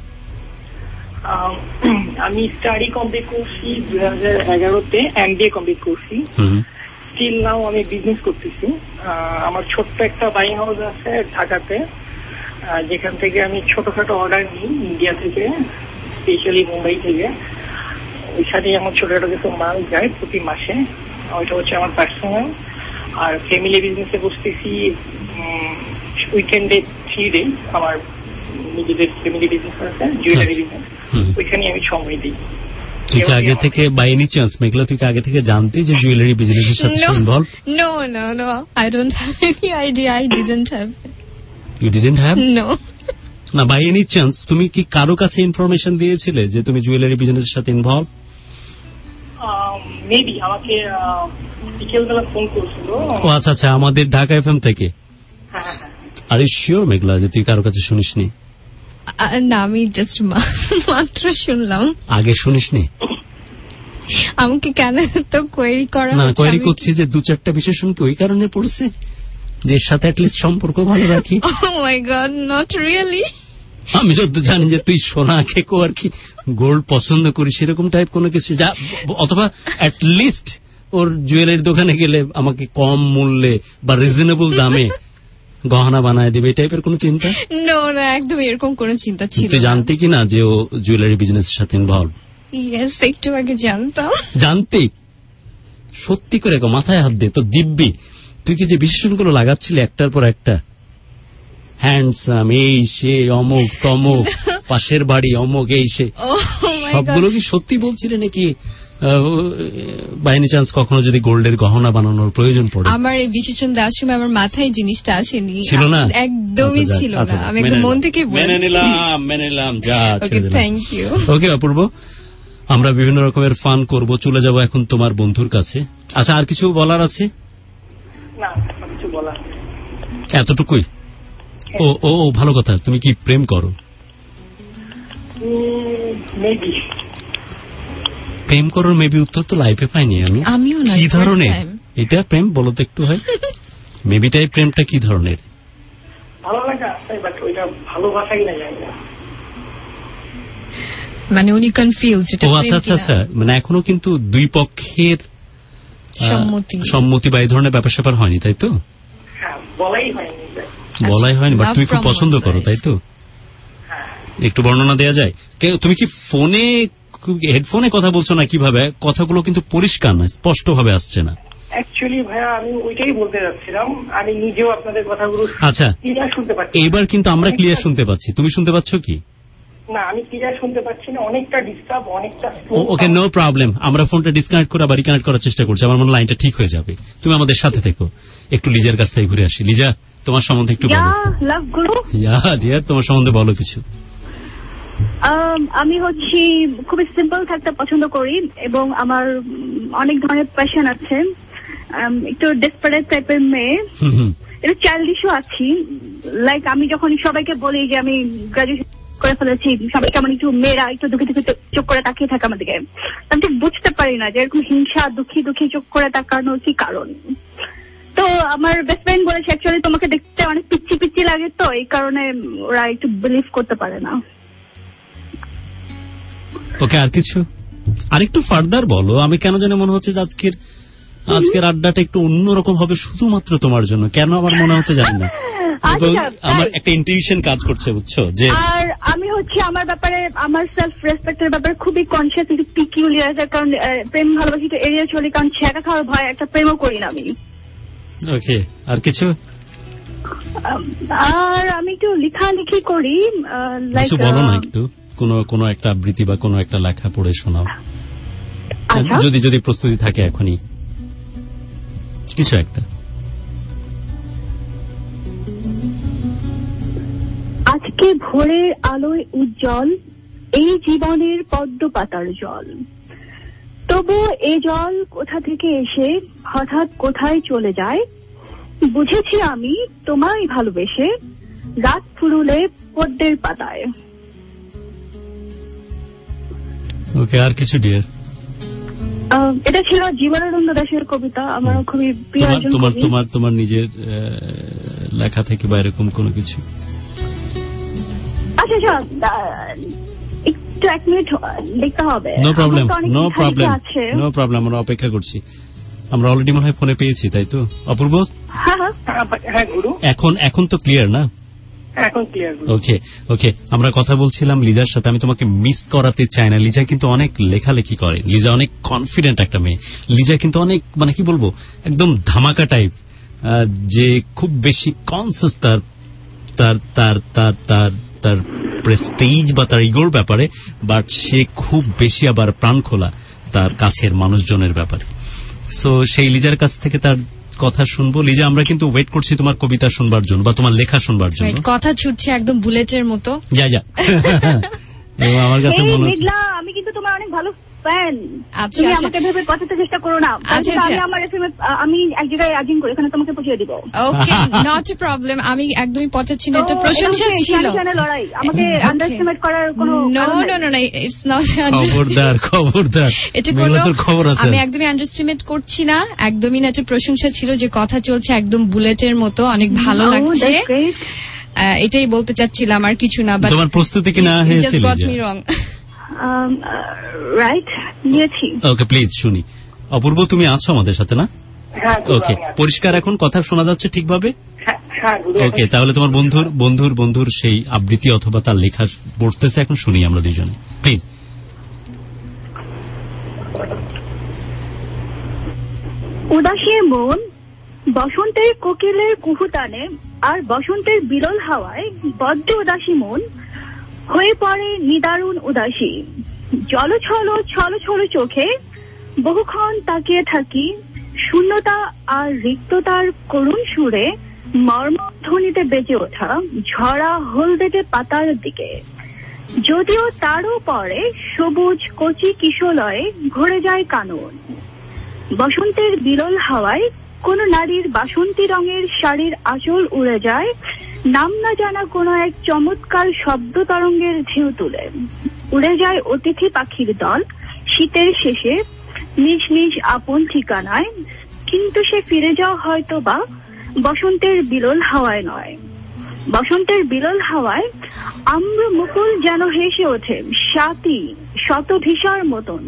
আমি স্টাডি কমপ্লিট করছি 2011-তে, MBA কমপ্লিট করছি। স্টিল নাও আমি বিজনেস করতেছি। আমার ছোট্ট একটা বাইং হাউস আছে ঢাকাতে, যেখান থেকে আমি ছোটখাটো অর্ডার নিই ইন্ডিয়া থেকে, স্পেশালি মুম্বাই থেকে। ওইখানে আমার ছোটখাটো কিছু মাল যায় প্রতি মাসে, ওইটা হচ্ছে আমার পার্সোনাল। আর ফ্যামিলি বিজনেসে বসতেছি উইকেন্ডে 3 ডে, আমার নিজেদের ফ্যামিলি বিজনেস আছে, জুয়েলারি বিজনেস, ওইখানে আমি সময় দিই। তুই কি আগে থেকে, বাই এনি চান্স মেঘলা, তুই কি আগে থেকে জানতে যে জুয়েলারি বিজনেসের সাথে involve? No, I don't have any idea. I didn't have. You didn't have? No. না, বাই এনি চান্স তুমি কি কারো কাছে ইনফরমেশন দিয়েছিলে যে তুমি জুয়েলারি বিজনেসের সাথে ইনভলভ? মেবি আমাকে বিকেলবেলা ফোন করছিল। ও আচ্ছা আচ্ছা, আমাদের ঢাকা এফএম থেকে। আর ইউ শিওর মেঘলা যে তুই কারো কাছে শুনিসনি? না, আমি জাস্ট মাত্র শুনলাম। আগে শুনিসনি? আমাকে কেন তো কোয়েরি করা? না, কোয়েরি করছি যে 2-4টা বিশেষণ কি ওই কারণে পড়ছে যে এর সাথে অ্যাটলিস্ট সম্পর্ক ভালো রাখি। Oh my god, not really. আমি যত জানি যে তুই সোনা খেকো আর কি গোল্ড পছন্দ করিস, সেরকম টাইপ কোনো কিছু, যা অথবা অ্যাটলিস্ট ওর জুয়েলারি দোকানে গেলে আমাকে কম মূল্যে বা রিজনেবল দামে গহনা বানায় দেবে, এই টাইপের কোনো চিন্তা? না, একদম এরকম কোনো চিন্তা ছিল না। তুই জানতি কি না যে ও জুয়েলারি বিজনেসের সাথে ইনভলভ? ইয়েস, একটু আগে জানতাম। জানতি? সত্যি করে মাথায় হাত দে তো দিব্যি। তুই কি যে বিশেষণগুলো লাগাচ্ছিলি একটার পর একটা, হ্যান্ডসাম, এই সে, অমুক তমুক, পাশের বাড়ি অমুক, এই সে, সবগুলো কি সত্যি বলছিলে নাকি বাই এনি চান্স কখনো যদি গোল্ডের গহনা বানানোর প্রয়োজন পড়ে? আমার এই বিশেষণ দেওয়ার সময় আমার মাথায় জিনিসটা আসেনি। ছিল না? একদমই ছিল না। আমি একদম মন থেকে মেনে নিলাম। যা, থ্যাংক ইউ। ওকে অপূর্ব, আমরা বিভিন্ন রকমের ফান করব, চলে যাব এখন তোমার বন্ধুর কাছে। আচ্ছা, আর কিছু বলার আছে? না, কিছু বলার এতটুকুই? ও ভালো কথা। তুমি কি প্রেম করো? মেবি। প্রেম করার মেবি উত্তর তো লাইফে পাইনি আমি। আমিও না। কি ধরনের এটা প্রেম বলো তো একটু? হয় মেবিটাই প্রেমটা কি ধরনের? ভালো লাগা, বাট ওইটা ভালোবাসাই না যায় না। মানে উনি কনফিউজ এটা ও আচ্ছা আচ্ছা আচ্ছা, মানে এখনো কিন্তু দুই পক্ষের সম্মতি বা এই ধরনের ব্যাপার স্যাপার হয়নি, তাই তো? বলাই হয়নি, বাট তুমি খুব পছন্দ করো, তাই তো? একটু বর্ণনা দেওয়া যায়? তুমি কি ফোনে হেডফোনে কথা বলছো না কিভাবে? কথাগুলো কিন্তু পরিষ্কার না, স্পষ্ট ভাবে আসছে না। অ্যাকচুয়ালি ভাইয়া আমি ওইটাই বলতে যাচ্ছিলাম, আমি নিজেও আপনাদের কথাগুলো আচ্ছা ক্লিয়ার শুনতে পাচ্ছি। এবার কিন্তু আমরা ক্লিয়ার শুনতে পাচ্ছি, তুমি শুনতে পাচ্ছ কি? না, আমি ক্লিয়ার শুনতে পাচ্ছি না, অনেকটা ডিস্টার্ব, অনেকটা। ওকে, নো প্রবলেম, আমরা ফোনটা ডিসকানেক্ট করে আবার রিকানেক্ট করার চেষ্টা করছি, আমার মনে লাইনটা ঠিক হয়ে যাবে। তুমি আমাদের সাথে থেকো, একটু লিজার কাছ থেকে ঘুরে আসি। লিজা, তোমার সম্বন্ধে একটু বলো। ডিয়ার, তোমার সম্বন্ধে বলো কিছু। আমি হচ্ছি খুবই সিম্পল থাকতে পছন্দ করি এবং আমার অনেক ধরনের প্যাশন আছে। একটু ডেসপারেট টাইপের মেয়ে, একটু চাইল্ডিশও আছি। লাইক আমি যখন সবাইকে বলি যে আমি গ্রাজুয়েশন করে ফেলেছি, সবাই কেমন একটু মেয়েরা একটু দুঃখী দুঃখী চোখ করে তাকিয়ে থাকে আমার দিকে। আমি ঠিক বুঝতে পারি না যে এরকম হিংসা, দুঃখী দুঃখী চোখ করে তাকানোর কি কারণ। তো আমার বেস্ট ফ্রেন্ড বলেছে অ্যাকচুয়ালি তোমাকে দেখতে অনেক পিচ্ছি পিচ্ছি লাগে, তো এই কারণে ওরা একটু বিলিভ করতে পারে না। ওকে, আর কিছু আরেকটু ফার্দার বলো। আমি কেন জানি মনে হচ্ছে যে আজকের আড্ডাটা একটু অন্যরকম হবে শুধুমাত্র তোমার জন্য। কেন আমার মনে হচ্ছে জানি না, আমার একটা ইনটিউশন কাজ করছে, বুঝছো? যে আর আমি হচ্ছে আমার ব্যাপারে, আমার সেলফ রেসপেক্টের ব্যাপারে খুবই কনসিয়াস, একটু পিকিউলিয়ার। কারণ প্রেম ভালোবাসি তো এড়িয়ে চলি, কারণ ছেঁকা খাওয়ার ভয় একটা প্রেমও করি না আমি। ওকে, আর কিছু? আর আমি একটু লেখালেখি করি। কিছু বলো না, একটু কোনো একটা আবৃত্তি বা কোনো একটা লেখা পড়ে শোনাও, যদি প্রস্তুতি থাকে এখনই কিছু একটা। আজকে ভোরের আলোয় উজ্জ্বল এই জীবনের পদ্ম পাতার জল, তবু এ জল কোথা থেকে এসে হঠাৎ কোথায় চলে যায়। বুঝেছি আমি তোমায় ভালোবেসে রাত ফুরুলে পদ্মের পাতায়। ওকে, আর কিছু ডিয়ার? এটা ছিল জীবনানন্দ দাশের কবিতা, আমার খুবই প্রিয়। তোমার নিজের লেখা থেকে বা এরকম কোনো কিছু? আচ্ছা, একটু এক মিনিট দেখতে হবে। নো প্রবলেম, আমরা অপেক্ষা করছি। আমরা অলরেডি মনে হয় ফোনে পেয়েছি, তাই তো অপূর্ব? এখন তো ক্লিয়ার না? এখন ক্লিয়ার। ওকে, আমরা কথা বলছিলাম লিজার সাথে। আমি তোমাকে মিস করাতে চাই না। লিজা কিন্তু অনেক লেখালেখি করে, লিজা অনেক কনফিডেন্ট একটা মেয়ে। লিজা কিন্তু অনেক, মানে কি বলবো, একদম ধামাকা টাইপ, যে খুব বেশি কনসিয়াস তার প্রেস্টিজ বা তার ইগোর ব্যাপারে, বাট সে খুব বেশি আবার প্রাণ খোলা তার কাছের মানুষজনের ব্যাপারে। সো সেই লিজার কাছ থেকে তার কথা শুনবো। লিজা, আমরা কিন্তু ওয়েট করছি তোমার কবিতা শুনবার জন্য বা তোমার লেখা শুনবার জন্য। কথা ছুটছে একদম বুলেটের মতো। যা আমার কাছে মনে হচ্ছে আমি কিন্তু তোমার অনেক ভালো ফ্যান। আচ্ছা, তুমি আমাকে ভেবে পৌঁছাতে চেষ্টা করো না। আমি এক জায়গায় আজিম করে এখানে তোমাকে পৌঁছে দিব। Okay, not a problem. আমি একদমই পৌঁছাচ্ছি না, এটা প্রশংসা ছিল। লড়াই আমাকে আন্ডারস্টিমেট করার কোনো নো, ইটস নট। খবরদার, এটা কোনো খবর আছে। আমি একদমই আন্ডারস্টিমেট করছি না, একদমই না। এটা প্রশংসা ছিল যে কথা চলছে একদম বুলেটের মতো, অনেক ভালো লাগছে, এটাই বলতে চাচ্ছিলাম, আর কিছু না। তোমার প্রস্তুতি কি না হয়েছে? রাইট, নিয়েছি। ওকে, প্লিজ শুনি। অপূর্ব, তুমি আছো আমাদের সাথে না? ওকে, পরিষ্কার এখন কথা শোনা যাচ্ছে ঠিকভাবে? ওকে, তাহলে তোমার বন্ধুর সেই আবৃত্তি অথবা তার লেখা পড়তেছে, এখন শুনি আমরা দুইজনে, প্লিজ। উদাসী মন বসন্তের কোকিলের কুহুতানে আর বসন্তের বিরল হাওয়ায় বড্ড উদাসী মন হয়ে পড়ে নিদারুণ উদাসী। ছলো চোখে বহুক্ষণ তাকিয়ে থাকি শূন্যতা আর রিক্ততার করুণ সুরে মর্মধ্বনিতে বেজে ওঠা ঝরা হলদেটে পাতার দিকে। যদিও তারও পরে সবুজ কচি কিশলয়ে ঘুরে যায় কানন। বসন্তের বিরল হাওয়ায় কোন নারীর বাসন্তী রঙের শাড়ির আঁচল উড়ে যায় নাম না জানা কোনো এক চমৎকার শব্দ তরঙ্গের ঢেউ তুলে। উড়ে যায় অতিথি পাখির দল শীতের শেষে নিজ নিজ আপন ঠিকানায়, কিন্তু সে ফিরে যাওয়া হয়তো বা বসন্তের বিরল হাওয়ায় নয়। বসন্তের বিরল হাওয়ায় আম্র মুকুল যেন হেসে ওঠে স্বাতী শত ভিসার মতন।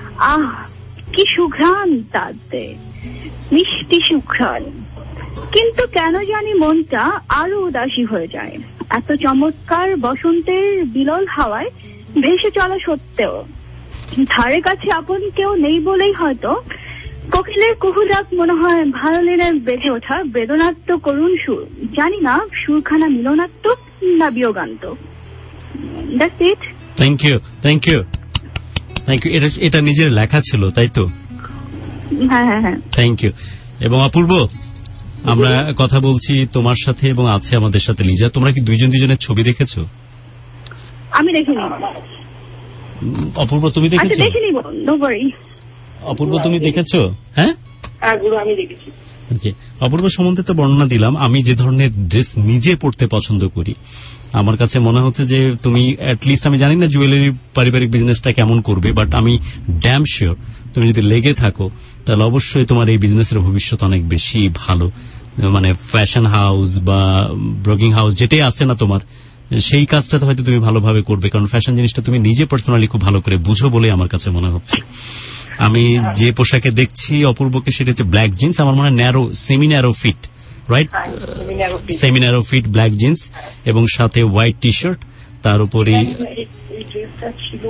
কি সুঘ্রাণ তাতে, মিষ্টি সুঘ্রাণ। কিন্তু কেন জানি মনটা আরো উদাসী হয়ে যায় এত চমৎকার বসন্তের বিরল হাওয়ায় ভেসে চলা সত্ত্বেও। ধারে কাছে আপন কেউ নেই বলেই হয়তো কোকিলের কুহু ডাক মনে হয় ভায়োলিনে বেঁধে ওঠা বেদনাত্ম করুণ সুর। জানি না সুরখানা মিলনাত্মক না বিয়োগান্তক। That's it. Thank you, thank you, thank you. এটা নিজের লেখা ছিল, তাই তো? হ্যাঁ হ্যাঁ হ্যাঁ, থ্যাংক ইউ। এবং অপূর্ব, আমরা কথা বলছি তোমার সাথে এবং আছে আমাদের সাথে লিজা। তোমরা কি দুজনের ছবি দেখেছো? আমি দেখিনি। অপূর্ব তুমি দেখেছো? আচ্ছা দেখিনি, নো ওয়ারি। অপূর্ব তুমি দেখেছো? হ্যাঁ গুরু আমি দেখেছি। ওকে, অপূর্ব সম্বন্ধে তো বর্ণনা দিলাম। আমি যে ধরনের ড্রেস নিজে পড়তে পছন্দ করি, আমার কাছে মনে হচ্ছে যে তুমি অ্যাটলিস্ট, আমি জানি না জুয়েলারি পারিবারিক বিজনেসটা কেমন করবে, বাট আমি ড্যাম শিওর তুমি যদি লেগে থাকো তাহলে অবশ্যই তোমার এই বিজনেসের ভবিষ্যৎ অনেক বেশি ভালো। মানে ফ্যাশন হাউস বা ব্লগিং হাউস যেটাই আছে না তোমার, সেই কাজটাতে হয়তো তুমি ভালোভাবে করবে, কারণ ফ্যাশন জিনিসটা তুমি নিজে পার্সোনালি খুব ভালো করে বুঝো বলে আমার কাছে মনে হচ্ছে। আমি যে পোশাকে দেখছি অপূর্বকে, সেটা হচ্ছে ব্ল্যাক জিন্স, আমার মনে হয় narrow, semi narrow fit, right? Semi narrow fit black jeans এবং সাথে হোয়াইট টি শার্ট, তার উপরে ড্রেসটা ছিল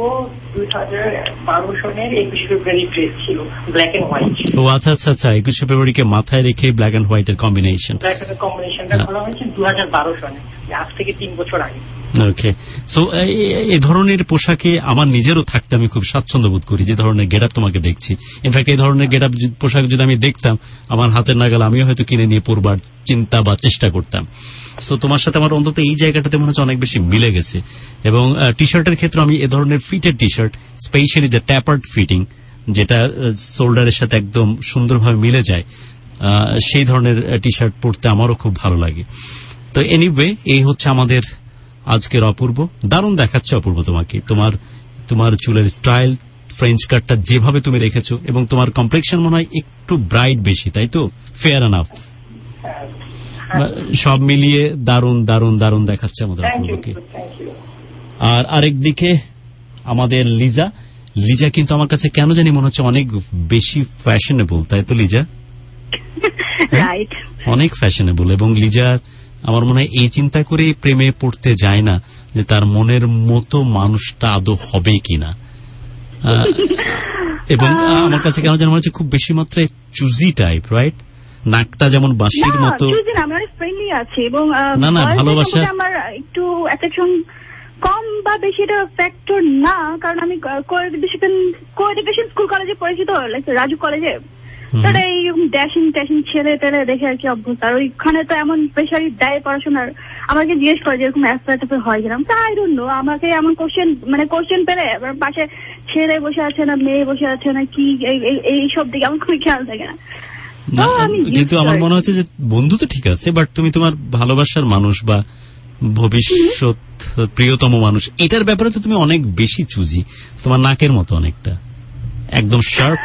2012 সনের 21 ফেব্রুয়ারি ড্রেস ছিল, ব্ল্যাক এন্ড হোয়াইট। ও আচ্ছা আচ্ছা আচ্ছা, 21 ফেব্রুয়ারিকে মাথায় রেখে ব্ল্যাক এন্ড হোয়াইটের কম্বিনেশন। কম্বিনেশনটা করা হয়েছে 2012 সনে, আজ থেকে 3 বছর আগে। ওকে, সো এই ধরনের পোশাকে আমার নিজেরও থাকতে আমি খুব স্বাচ্ছন্দ্য বোধ করি, যে ধরনের গেটআপ তোমাকে দেখছি। ইনফ্যাক্ট এই ধরনের গেটআপ পোশাক যদি আমি দেখতাম আমার হাতের নাগাল, আমিও হয়তো কিনে নিয়ে পরবার চিন্তা বা চেষ্টা করতাম। সো তোমার সাথে আমার অন্তত এই জায়গাটাতে মনে হচ্ছে অনেক বেশি মিলে গেছে। এবং টি শার্টের ক্ষেত্রে আমি এ ধরনের fitted T shirt, specially the tapered fitting, যেটা শোল্ডারের সাথে একদম সুন্দরভাবে মিলে যায়, সেই ধরনের টি শার্ট পরতে আমারও খুব ভালো লাগে। তো এনিওয়ে, এই হচ্ছে আমাদের আজকের অপূর্ব। দারুণ দেখাচ্ছে অপূর্ব তোমাকে, তোমার চুলের স্টাইল, ফ্রেঞ্চ কাটটা যেভাবে তুমি রেখেছো, এবং তোমার কমপ্লেকশন মনে হয় একটু ব্রাইট বেশি, তাই তো? Fair enough. সব মিলিয়ে দারুণ দারুণ দারুণ দেখাচ্ছে আমাদের অপূর্বকে। আর আরেকদিকে আমাদের লিজা কিন্তু আমার কাছে কেন জানি মনে হচ্ছে অনেক বেশি ফ্যাশনেবল, তাই তো লিজা? রাইট, অনেক ফ্যাশনেবল। এবং লিজা আমার মনে হয় এই চিন্তা করে প্রেমে পড়তে যায় না যে তার মনের মতো মানুষটা আদৌ হবে কিনা। এবং আমার কাছে কেন যেন মনে হচ্ছে খুব বেশি মাত্রায় চুজি টাইপ, রাইট? নাকটা যেমন বাঁশির মতো। না না, ভালোবাসা আমার একটু অ্যাট্রাকশন কম বা বেশি এটা ফ্যাক্টর না, কারণ আমি কো-এডুকেশন স্কুল কলেজে পড়েছি, তো রাজু কলেজে। তারা এইরকম ড্যাশিং ট্যাশিং ছেলে টেলে দেখে আর কি অভ্যস্ত। আর ওইখানে তো এমন প্রেশারি দেয় পড়াশোনার, আমাকে জিজ্ঞেস করে যেরকম অ্যাসপায়ার হয় কিনা। তা আই ডোন্ট নো, আমাকে এমন কোশ্চেন পেলে পাশে ছেলে বসে আছে না মেয়ে বসে আছে না কি, এইসব দিকে আমার খুবই খেয়াল থাকে না। কিন্তু আমার মনে হচ্ছে যে বন্ধু তো ঠিক আছে, বাট তুমি তোমার ভালোবাসার মানুষ বা ভবিষ্যৎ প্রিয়তম মানুষ, এটার ব্যাপারে তো তুমি অনেক বেশি চুজি। তোমার নাকের মতো অনেকটা একদম শার্প।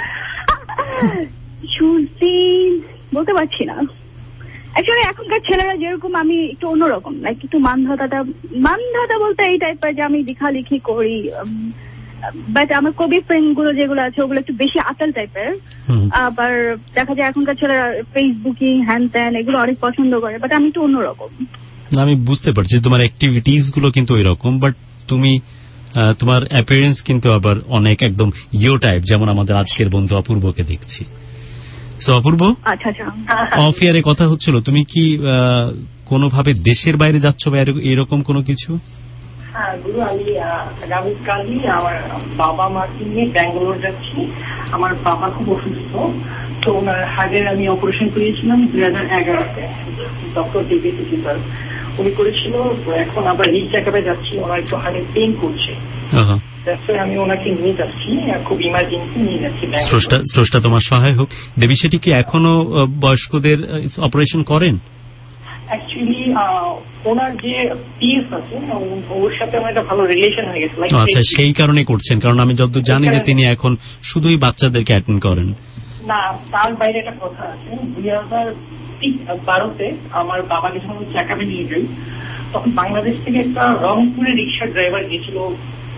চুজি বলতে পারছি না অ্যাকচুয়ালি। এখনকার ছেলেরা যেরকম, আমি একটু অন্যরকম, লাইক একটু মানধাতা বলতে এই টাইপের, যে আমি লেখালেখি করি, বাট আমার কবি ফ্রেন্ড গুলো যেগুলো আছে ওগুলো একটু বেশি আতাল টাইপের। আবার দেখা যায় এখনকার ছেলেরা ফেসবুকিং হ্যান ত্যান এগুলো অনেক পছন্দ করে, বাট আমি একটু অন্যরকম। আমি বুঝতে পারছি তোমার অ্যাক্টিভিটিস গুলো কিন্তু ওই রকম, বাট তুমি তোমার অ্যাপিয়ারেন্স কিন্তু আবার অনেক একদম ইয়ো টাইপ, যেমন আমাদের আজকের বন্ধু অপূর্বকে দেখছি। সো অপূর্ব, অফ ইয়ারে কথা হচ্ছিল, তুমি কি কোনোভাবে দেশের বাইরে যাচ্ছ বা এরকম কোনো কিছু? হ্যাঁ গুরু, আমি আগামীকালই আমার বাবা মাকে নিয়ে ব্যাঙ্গালোর যাচ্ছি। আমার বাবা খুব অসুস্থ, তো ওনার হার্টের আমি অপারেশন করিয়েছিলাম 2011-তে, ডক্টর দেবেশী স্যার উনি করেছিল। এখন আবার রিচ চেকআপে যাচ্ছি, ওনার একটু হার্টের পেইন করছে, আমি ওনাকে নিয়ে যাচ্ছি, খুব ইমার্জেন্সি নিয়ে যাচ্ছি। স্রষ্টা তোমার সহায় হোক। দেবী সেটি কি এখনো বয়স্কদের অপারেশন করেন? অ্যাকচুয়ালি ওনার যে পিএস আছে ওর সাথে আমার একটা ভালো রিলেশন হয়ে গেছে। আচ্ছা, সেই কারণে করছেন? কারণ আমি যতদূর জানি যে তিনি এখন শুধুই বাচ্চাদেরকে অ্যাটেন্ড করেন। না, তার বাইরে একটা কথা আছে। 2012-তে আমার বাবাকে যখন চেকআপে নিয়ে যাই, তখন বাংলাদেশ থেকে একটা রংপুরে রিক্সা ড্রাইভার গিয়েছিল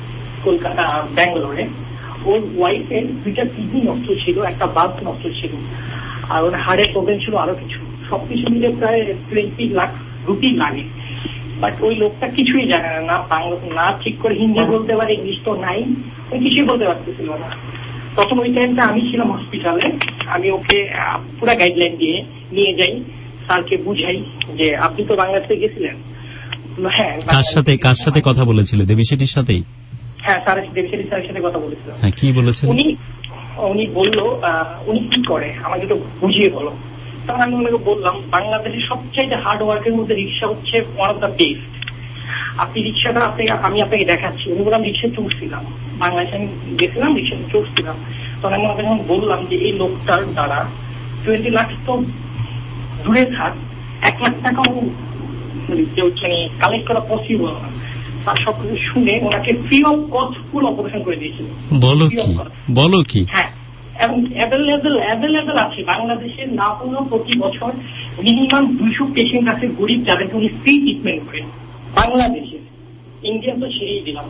কলকাতা ব্যাঙ্গালোরে। ওর ওয়াইফের 2টা কিডনি নষ্ট ছিল, একটা বাল্ব নষ্ট ছিল, আর ওর হার্টের প্রবলেম ছিল, আরো কিছু, সবকিছু মিলে প্রায় 20 লাখ রুপি লাগে। বাট ওই লোকটা কিছুই জানে না, না বাংলা, না ঠিক করে হিন্দি বলতে পারে, ইংলিশ তো নাই, ওই কিছুই বলতে পারতেছিল না। তখন ওই টাইমটা আমি ছিলাম হসপিটালে, আমি ওকে পুরো গাইডলাইন দিয়ে নিয়ে যাই, স্যারকে বুঝাই যে আপনি তো বাংলাদেশে গেছিলেন। হ্যাঁ, কার সাথে কথা বলেছিলে? দেবী শেঠির সাথেই? হ্যাঁ, দেবী শেঠি স্যারের সাথে কথা বলেছিলাম। হ্যাঁ, কি বলেছেন? উনি বললো উনি কি করে আমাকে তো বুঝিয়ে বলো। তখন আমি ওনাকে বললাম বাংলাদেশের সবচেয়ে হার্ড ওয়ার্কের মধ্যে রিক্সা হচ্ছে ওয়ান অফ দ্য বেস্ট। আপনি রিক্সাটা আমি আপনাকে দেখাচ্ছি। উনি বললাম রিক্সা চড়ছিলাম, বাংলাদেশে আমি গেছিলাম, রিক্সা চড়ছিলাম। তখন আমি ওনাকে যখন বললাম যে এই লোকটার দ্বারা 20 লাখ তো দূরে থাক, 1 লাখ টাকাও কালেক্ট করা পসিবল না। তার সবকিছু শুনে ওনাকে free of cost full operation করে দিয়েছিল। বলো কি? হ্যাঁ, এবং অ্যাভেলেবেল আছে বাংলাদেশে, না হলেও প্রতি বছর মিনিমাম 200 পেশেন্ট আছে গরিব, যাদেরকে উনি ফ্রি ট্রিটমেন্ট করেন বাংলাদেশে। ইন্ডিয়া তো ছেড়েই দিলাম।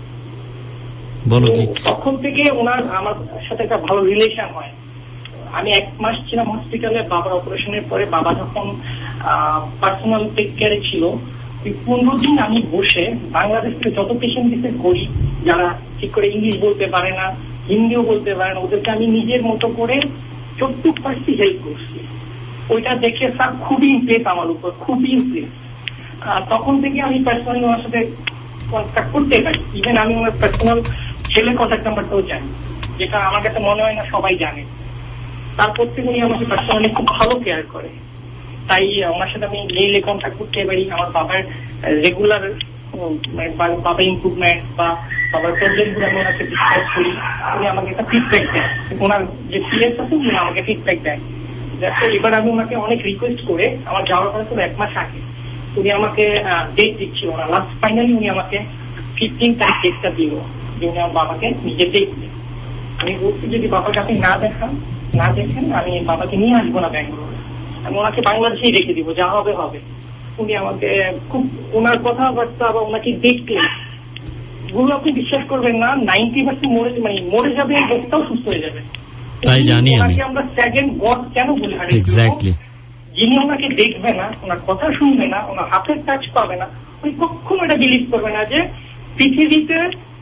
তখন থেকে ওনার আমার সাথে একটা ভালো রিলেশন হয়। আমি 1 মাস ছিলাম হসপিটালে বাবার অপারেশনের পরে। বাবা যখন পার্সোনাল টেক কেয়ারে ছিল, 15 দিন আমি বসে বাংলাদেশ থেকে যত পেশেন্ট দিতে করি, যারা ঠিক করে ইংলিশ বলতে পারে না, হিন্দিও বলতে পারে না, ওদেরকে আমি নিজের মতো করে যতটুকু পারছি হেল্প করছি। ওইটা দেখে স্যার খুবই ইমপ্রেস আমার উপর, খুবই ইমপ্রেস। তখন থেকে আমি পার্সোনালি ওনার সাথে কন্ট্যাক্ট করতে পারি। ইভেন আমি ওনার পার্সোনাল ছেলে কন্ট্যাক্ট নাম্বারটাও জানি, যেটা আমার কাছে মনে হয় না সবাই জানে। তারপর থেকে উনি আমাকে পার্সোনালি খুব ভালো কেয়ার করে, তাই ওনার সাথে আমি মেইলে কন্ট্যাক্ট করতে পারি। আমার বাবার রেগুলার বাবা ইমপ্রুভমেন্ট বা বাবার প্রবলেম গুলো আমি ওনাকে ডিসকাস করি, উনি আমাকে একটা ফিডব্যাক দেন। ওনার যে সিএস আছে উনি আমাকে ফিডব্যাক দেন। এবার আমি ওনাকে অনেক রিকোয়েস্ট করে, আমার যাওয়ার পরে তো 1 মাস আগে উনি আমাকে ডেট দিচ্ছিল না, লাস্ট ফাইনালি উনি আমাকে 15 তারিখ ডেটটা দিল যে উনি আমার বাবাকে নিজে দেখবে। আমি বলছি যদি বাবাকে আপনি না দেখেন আমি বাবাকে নিয়ে আসবো না ব্যাঙ্গালোরে, আমি ওনাকে বাংলাদেশেই রেখে দিব, যা হবে হবে। উনি আমাকে খুব, ওনার কথাবার্তা বা ওনাকে দেখলে গুরু আপনি বিশ্বাস করবেন না, 90% মরে যাবে, এই লোকটাও সুস্থ হয়ে যাবে। তাই জানি আমি। আমরা সেকেন্ড গড কেন বলি? এক্স্যাক্টলি। যিনি ওনাকে দেখবে না, ওনার কথা শুনবে না, ওনার হাতের টাচ পাবে না, উনি কখনো এটা বিলিভ করবে না যে পৃথিবীতে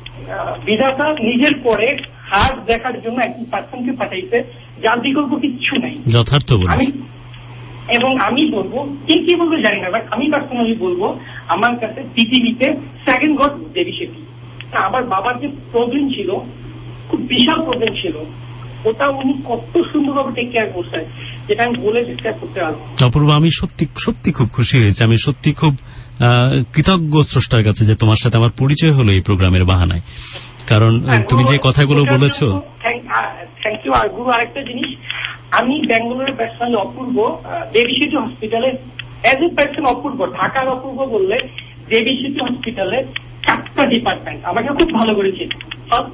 বিধাতা নিজের পরে হাত দেখার জন্য একজন পার্সনকে পাঠাইছে যার বিকল্প কিচ্ছু নাই। যথার্থ বলেছেন। এবং আমি বলবো, কি বলবো জানি না, বাট আমি পার্সোনালি বলবো আমার কাছে পৃথিবীতে সেকেন্ড গড দেবী শেঠি। আমার বাবার যে প্রবলেম ছিল, খুব বিশাল প্রবলেম ছিল, ওটা উনি কত সুন্দরভাবে টেক কেয়ার করছেন, যেটা আমি বলে ডিসক্রাইব করতে পারবো। অপূর্ব, আমি সত্যি খুব খুশি হয়েছি। আমি সত্যি খুব কৃতজ্ঞ স্রষ্টার কাছে যে তোমার সাথে আমার পরিচয় হলো এই প্রোগ্রামের বাহানায়। কারণ তুমি যে কথাগুলো বলেছো, থ্যাংক ইউ। আর গুরু, আরেকটা জিনিস, আমি ব্যাঙ্গালোরের পার্সোনালি অপূর্ব দেবী শেঠি হসপিটালে এজ এ পার্সন অপূর্ব, ঢাকার অপূর্ব বললে দেবী শেঠি হসপিটালে 4টা ডিপার্টমেন্ট আমাকে খুব ভালো করেছে। ফার্স্ট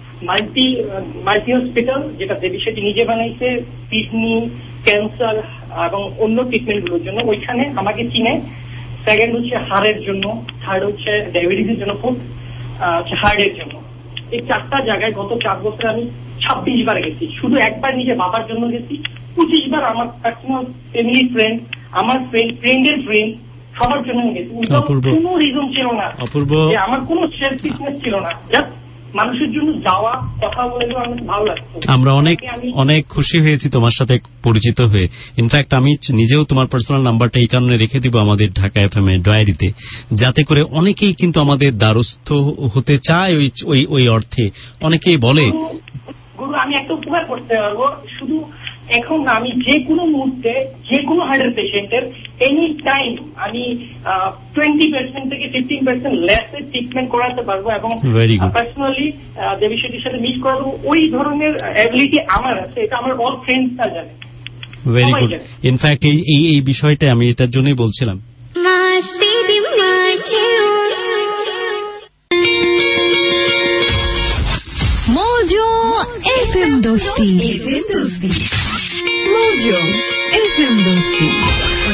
মাল্টি হসপিটাল, যেটা দেবী শেঠি নিজে বানাইছে, কিডনি, ক্যান্সার এবং অন্য ট্রিটমেন্ট গুলোর জন্য, ওইখানে আমাকে চিনে। সেকেন্ড হচ্ছে হাড়ের জন্য, থার্ড হচ্ছে ডায়াবেটিসের জন্য, ফোর্থ হচ্ছে হার্টের জন্য। এই 4টা জায়গায় গত 4 বছরে আমি 26 বার গেছি। শুধু একবার নিজে বাবার জন্য গেছি, 25 বার আমার পার্সোনাল ফ্যামিলি ফ্রেন্ড, আমার ফ্রেন্ডের ফ্রেন্ড, সবার জন্য গেছি। কোনো রিজন ছিল না, আমার কোনো সেলফিশনেস ছিল না, জাস্ট মানুষের জন্য যাওয়া, কথা বলে আমার ভালো লাগতো। আমরা অনেক খুশি হয়েছি তোমার সাথে পরিচিত হয়ে। ইনফ্যাক্ট আমি নিজেও তোমার পার্সোনাল নাম্বারটা এই কারণে রেখে দিব আমাদের ঢাকা এফএম এর ডায়েরিতে, যাতে করে অনেকেই কিন্তু আমাদের দ্বারস্থ হতে চায়। ওই অর্থে অনেকেই বলে, গুরু আমি একটা উপকার করতে পারবো, শুধু এখন আমি যে কোনো মুহূর্তে যে কোনো হার্টের পেশেন্টের এনি টাইম আমি 20% থেকে 15% লেসে ট্রিটমেন্ট করাতে পারবো, এবং পার্সোনালি দেবী শেঠির সাথে মিট করাবো। ওই ধরনের অ্যাবিলিটি আমার আছে, এটা আমার অল ফ্রেন্ডসরা জানে। Very good. ইনফ্যাক্ট এই বিষয়টা আমি এটার জন্যই বলছিলাম। Mojo FM Dosti. Mojo FM Dosti.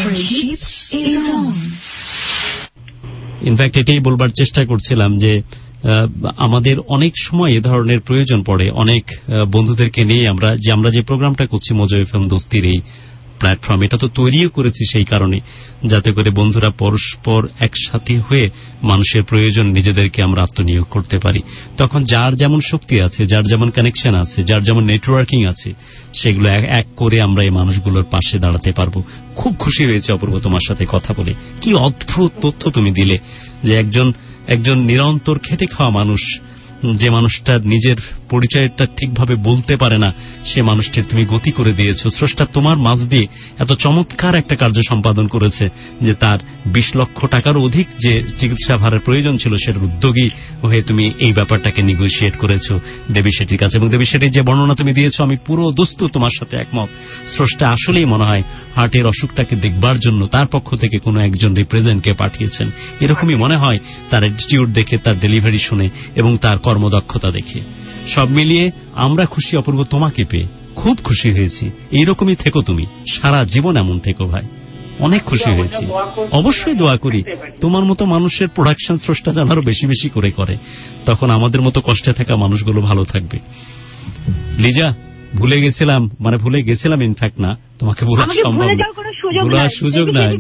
Friendship is on. In fact এটাই বলবার চেষ্টা করছিলাম যে আমাদের অনেক সময় এ ধরনের প্রয়োজন পড়ে। অনেক বন্ধুদেরকে নিয়ে আমরা যে প্রোগ্রামটা করছি মোজো এফএম দোস্তির এই প্ল্যাটফর্ম, এটা তো তৈরিও করেছি সেই কারণে, যাতে করে বন্ধুরা পরস্পর একসাথে হয়ে মানুষের প্রয়োজন নিজেদেরকে আমরা আত্মনিয়োগ করতে পারি। তখন যার যেমন শক্তি আছে, যার যেমন কানেকশন আছে, যার যেমন নেটওয়ার্কিং আছে, সেগুলো এক করে আমরা এই মানুষগুলোর পাশে দাঁড়াতে পারবো। খুব খুশি হয়েছে অপূর্ব তোমার সাথে কথা বলে। কি অদ্ভুত তথ্য তুমি দিলে যে একজন নিরন্তর খেটে খাওয়া মানুষ, যে মানুষটার নিজের পরিচয়টা ঠিকভাবে বলতে পারে না, সে মানুষটির তুমি গতি করে দিয়েছ। স্রষ্টা তোমার মাঝ দিয়ে এত চমৎকার একটা কার্য সম্পাদন করেছে যে তার 20 লক্ষ টাকারও অধিক যে চিকিৎসা ভাড়ার প্রয়োজন ছিল, সেটার উদ্যোগী হয়ে তুমি এই ব্যাপারটাকে নেগোশিয়েট করেছো দেবী শেঠির কাছে। এবং দেবী শেঠির যে বর্ণনা তুমি দিয়েছো, আমি পুরো দোস্ত তোমার সাথে একমত। স্রষ্টা আসলেই মনে হয় হার্টের অসুখটাকে দেখবার জন্য তার পক্ষ থেকে কোনো একজন রিপ্রেজেন্টকে পাঠিয়েছেন। এরকমই মনে হয় তার অ্যাটিটিউড দেখে, তার ডেলিভারি শুনে এবং তার কর্মদক্ষতা দেখে। সব মিলিয়ে আমরা খুশি অপূর্ব তোমাকে পেয়ে, খুব খুশি হয়েছি। এইরকমই থেকো তুমি, সারা জীবন এমন থেকো ভাই। অনেক খুশি হয়েছি। অবশ্যই দোয়া করি তোমার মতো মানুষের প্রোডাকশন স্রষ্টা যেন আরো বেশি বেশি করে, তখন আমাদের মতো কষ্টে থাকা মানুষগুলো ভালো থাকবে। লিজা, ভুলে গেছিলাম ইনফ্যাক্ট না, তোমাকে বলা সম্ভব না, বলার সুযোগ নাই।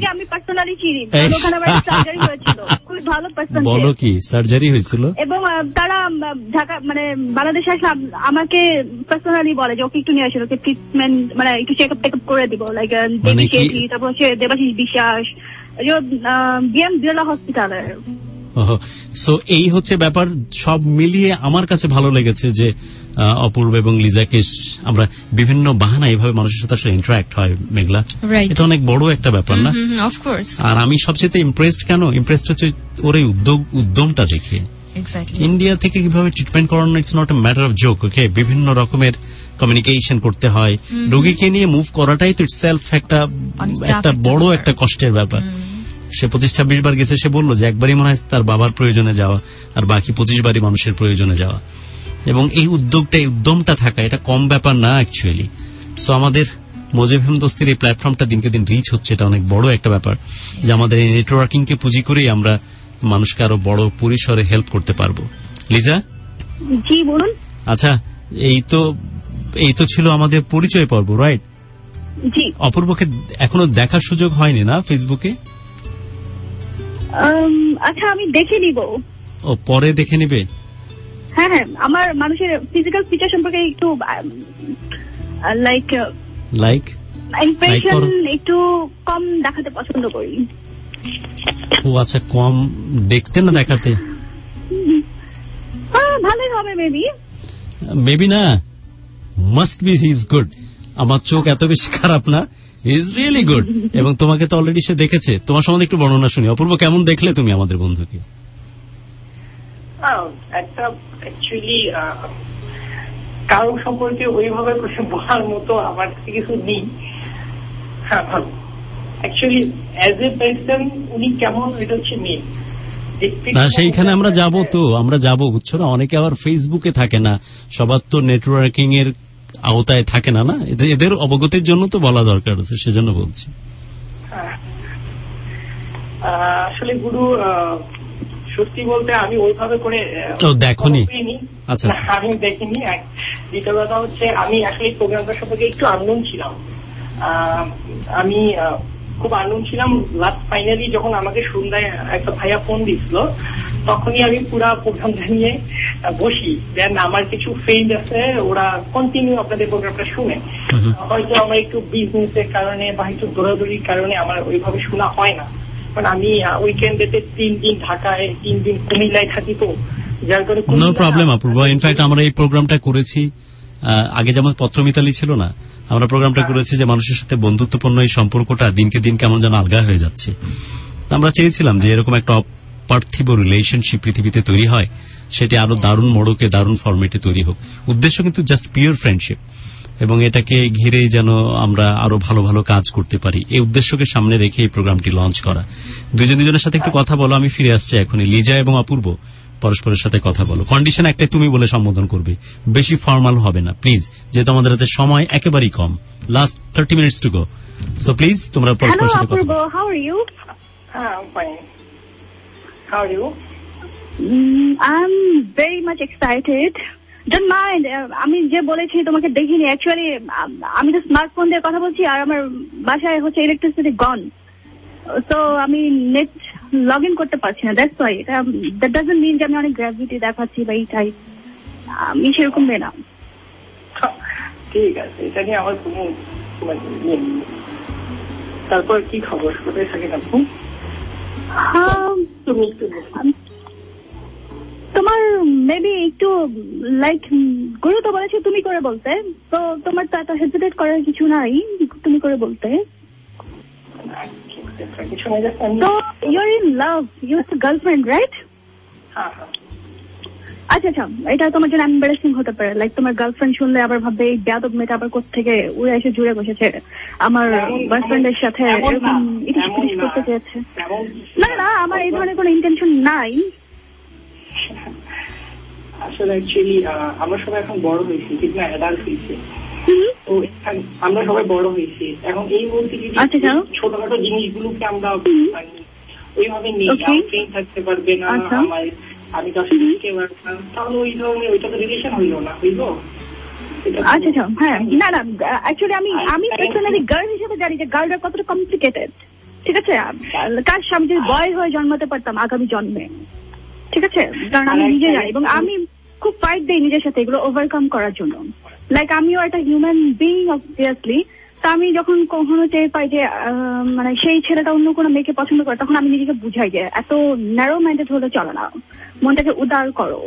বলো কি সার্জারি হয়েছিল? এবং তারা ঢাকা বাংলাদেশে আসলে আমাকে পার্সোনালি বলে যে ওকে একটু নিয়ে আসলে ট্রিটমেন্ট একটু চেক আপ করে দিব, লাইক তারপর হচ্ছে দেবাশিস বিশ্বাস, বিএম বিড়লা হসপিটালে। সো এই হচ্ছে ব্যাপার। সব মিলিয়ে আমার কাছে ভালো লেগেছে যে অপূর্ব এবং লিজাকে আমরা বিভিন্ন বাহানা এইভাবে মানুষের সাথে আসলে ইন্টারাক্ট হয়। মেঘলা, এটা অনেক বড় একটা ব্যাপার না? আর আমি সবচেয়ে ইমপ্রেসড হচ্ছে ওর এই উদ্যমটা দেখে। ইন্ডিয়া থেকে কিভাবে ট্রিটমেন্ট করানো, it's not a matter of joke. Okay, বিভিন্ন রকমের কমিউনিকেশন করতে হয়, রোগীকে নিয়ে মুভ করাটাই তো ইটসেলফ একটা বড় একটা কষ্টের ব্যাপার। সে 25-26 বার গেছে, সে বললো যে একবারই মনে হয় তার বাবার প্রয়োজনে যাওয়া, আর বাকি 25 বারই মানুষের প্রয়োজনে যাওয়া। এবং এই উদ্যমটা থাকা, এটা কম ব্যাপার না অ্যাকচুয়ালি। সো আমাদের মোজো এফএম দোস্তির এই প্ল্যাটফর্মটা দিনকে দিন রিচ হচ্ছে, এটা অনেক বড় একটা ব্যাপার যে আমাদের এই নেটওয়ার্কিং কে পুঁজি করেই আমরা মানুষকে আরো বড় পরিসরে হেল্প করতে পারবো। লিজা, জি বলুন। আচ্ছা, এই তো ছিল আমাদের পরিচয় পর্ব, রাইট? জি। অপূর্বকে এখনো দেখার সুযোগ হয়নি না ফেসবুকে? আচ্ছা, আমি দেখে নিব। ও, পরে দেখে নিবে? হ্যাঁ, আমার মানুষের ফিজিক্যাল ফিচার সম্পর্কে একটু লাইক ইমপ্রেশন একটু কম দেখাতে পছন্দ করি। ও আচ্ছা, কম দেখতে না দেখাতে? ভালোই হবে মেবি না, must be he is good. আমার চোখ এত বেশি খারাপ না, হি ইজ রিয়েলি গুড। এবং তোমাকে তো অলরেডি সে দেখেছে। তোমার সম্বন্ধে একটু বর্ণনা শুনি। অপূর্ব, কেমন দেখলে তুমি আমাদের বন্ধুকে? একটা অ্যাকচুয়ালি কারো সম্পর্কে ওইভাবে বলার মতো আমার কাছে কিছু নেই। হ্যাঁ, ভালো। অ্যাকচুয়ালি অ্যাজ এ পার্সন উনি কেমন, এটা হচ্ছে মেয়ে। না, সেইখানে আমরা যাবো বুঝছো না। অনেকে আবার ফেসবুকে থাকে না, সবার তো নেটওয়ার্কিং এর আওতায় থাকে না। এদের অবগতির জন্য তো বলা দরকার আছে, সেজন্য বলছি। আসলে গুরু, সত্যি বলতে আমি ওইভাবে করে দেখনি। আচ্ছা, আমি দেখিনি। দ্বিতীয় কথা হচ্ছে, আমি আসলে প্রোগ্রামটার সম্পর্কে একটু আননোন ছিলাম। আমি খুব আননোন ছিলাম। লাস্ট ফাইনালি যখন আমাকে সন্ধ্যায় একটা ভাইয়া ফোন দিছিল, তখনই আমি পুরা প্রোগ্রামটা নিয়ে বসি। দেন আমার কিছু ফ্রেন্ড আছে, ওরা কন্টিনিউ আপনাদের প্রোগ্রামটা শুনে। হয়তো আমার একটু বিজনেসের কারণে বা একটু দৌড়াদৌড়ির কারণে আমার ওইভাবে শোনা হয় না। কারণ আমি উইকেন্ডেতে 3 দিন ঢাকায়, 3 দিন কুমিল্লায় থাকি, তো যার কারণে নো প্রবলেম অপূর্ব। ইনফ্যাক্ট আমরা এই প্রোগ্রামটা করেছি আগে যেমন পত্রমিতালি ছিল না, আমরা প্রোগ্রামটা করেছি যে মানুষের সাথে বন্ধুত্বপূর্ণ এই সম্পর্কটা দিনকে দিন কেমন যেন আলগা হয়ে যাচ্ছে। আমরা চেয়েছিলাম যে এরকম একটা অপার্থিব রিলেশনশিপ পৃথিবীতে তৈরি হয়, সেটি আরো দারুণ মোড়কে, দারুণ ফরম্যাটে তৈরি হোক। উদ্দেশ্য কিন্তু জাস্ট পিওর ফ্রেন্ডশিপ, এবং এটাকে ঘিরে যেন আমরা আরো ভালো ভালো কাজ করতে পারি, এই উদ্দেশ্যকে সামনে রেখে এই প্রোগ্রামটি লঞ্চ করা। দুজনের সাথে একটু কথা বলো। আমি ফিরে আসছি এখনই। লিজা এবং অপূর্ব পরস্পরের সাথে কথা বলো। কন্ডিশন একটাই, তুমি বলে সম্বোধন করবে, বেশি ফর্মাল হবে না প্লিজ, যেহেতু আমাদের হাতে সময় একেবারেই কম। Last 30 minutes to go, so please তোমরা পরস্পরের সাথে কথা বলো। How are you? I'm fine. How are you? I'm very much excited. Don't mind. আমি যে বলেছি তোমাকে দেখিনি, অ্যাকচুয়ালি আমি তো স্মার্টফোন দিয়ে কথা বলছি আর আমার বাসায় হচ্ছে ইলেকট্রিসিটি গন, তো আমি নেট লগ ইন করতে পারছি না। That's why. That doesn't mean যে আমি অনেক গ্র্যাভিটি দেখাচ্ছি বা এই টাইপ, আমি সেরকম মেয়ে না। ঠিক আছে, এটা নিয়ে আমার কোনো তারপর কি খবর, কোথায় থাকেন আপনি? তোমার মেবি একটু লাইক গুরু তো বলেছে তুমি করে বলতে, তো তোমার তো এত হেজিটেট করার কিছু নাই তুমি করে বলতে। তো your in love, your girlfriend, right? আচ্ছা আচ্ছা, এটা তোমার জন্য এম্বারেসিং হতে পারে। লাইক তোমার গার্লফ্রেন্ড শুনলে আবার ভাববে এই বেয়াদব মেয়েটা আবার কোত্থেকে উড়ে এসে জুড়ে বসেছে আমার বয়ফ্রেন্ডের সাথে, এরকম ইটিস পিটিস করতে চেয়েছে। না না, আমার এই ধরনের কোনো ইন্টেনশন নাই। আসলে অ্যাকচুয়ালি আমরা সবাই এখন বড় হয়েছি, ঠিক না, অ্যাডাল্ট হয়েছি, তো আমরা সবাই বড় হয়েছি এখন। এই মুহূর্তে ছোটখাটো জিনিসগুলোকে আমরা ওইভাবে নিই, ফ্রেন্ড থাকতে পারবে না, আমি কাছে বুঝতে পারবো না, তাহলে ওই ধরনের ওইটা তো রিলেশন হইলো না, হইলো। আচ্ছা আচ্ছা, হ্যাঁ, না না, অ্যাকচুয়ালি আমি পার্সোনালি গার্ল হিসেবে জানি যে গার্লরা কতটা কমপ্লিকেটেড, ঠিক আছে। কার আমি যদি বয় হয়ে জন্মাতে পারতাম আগামী জন্মে, ঠিক আছে, কারণ আমি নিজে জানি এবং আমি খুব ফাইট দিই নিজের সাথে এগুলো ওভারকাম করার জন্য। লাইক আমিও একটা হিউম্যান বিইং অবভিয়াসলি, তা আমি যখন কখনো টের পাই যে মানে সেই ছেলেটা অন্য কোনো মেয়েকে পছন্দ করে, তখন আমি নিজেকে বুঝাই যে এত ন্যারো মাইন্ডেড হলে চলে না, মনটাকে উদার করো।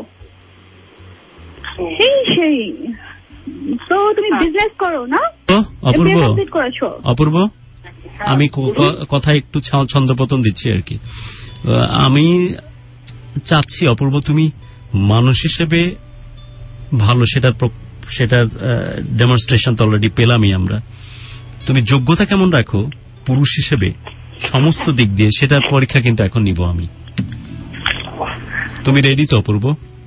সেই তো তুমি বিজনেস করো না? অপূর্ব, আমি কথা একটু ছন্দপতন দিচ্ছি আর কি। আমি চাচ্ছি অপূর্ব তুমি মানুষ হিসেবে ভালো, সেটার ডেমনস্ট্রেশন তো অলরেডি পেলামই আমরা। তুমি যোগ্যতা কেমন রাখো পুরুষ হিসেবে সমস্ত দিক দিয়ে, সেটার পরীক্ষা কিন্তু এখন নিব আমি। তুমি রেডি তো অপূর্ব?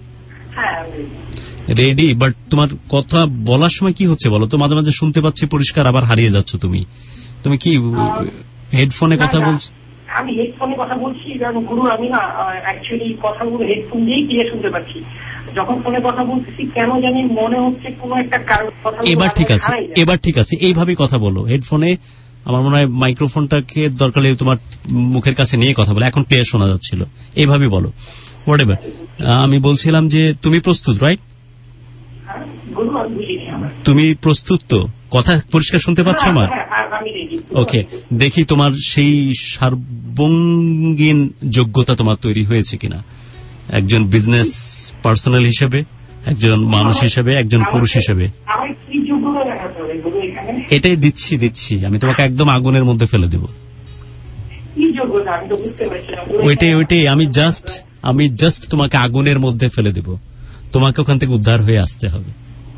রেডি, বাট তোমার কথা বলার সময় কি হচ্ছে বলো তো? মাঝে মাঝে শুনতে পাচ্ছি পরিষ্কার, আবার হারিয়ে যাচ্ছ তুমি। তুমি কি হেডফোনে কথা বলছো? আমি হেডফোনে কথা বলছি, কারণ গুরু আমি না অ্যাকচুয়ালি কথাগুলো হেডফোন দিয়েই ক্লিয়ার শুনতে পাচ্ছি। যখন ফোনে কথা বলতেছি কেন জানি মনে হচ্ছে কোনো একটা কারণ কথা। এবার ঠিক আছে, এবার ঠিক আছে, এইভাবেই কথা বলো। হেডফোনে আমার মনে হয় মাইক্রোফোনটাকে দরকার হলে তোমার মুখের কাছে নিয়ে কথা বলো, এখন ক্লিয়ার শোনা যাচ্ছিল, এইভাবেই বলো। হোয়াটএভার, আমি বলছিলাম যে তুমি প্রস্তুত, রাইট? তুমি প্রস্তুত তো? কথা পরিষ্কার শুনতে পাচ্ছ আমার? ওকে, দেখি তোমার সেই সার্বঙ্গীন যোগ্যতা তোমার তৈরি হয়েছে কিনা, একজন বিজনেস পার্সোনাল হিসেবে, একজন মানুষ হিসেবে, একজন পুরুষ হিসেবে। এটাই দিচ্ছি আমি তোমাকে একদম আগুনের মধ্যে ফেলে দেব। ওইটাই আমি জাস্ট তোমাকে আগুনের মধ্যে ফেলে দেব, তোমাকে ওখান থেকে উদ্ধার হয়ে আসতে হবে।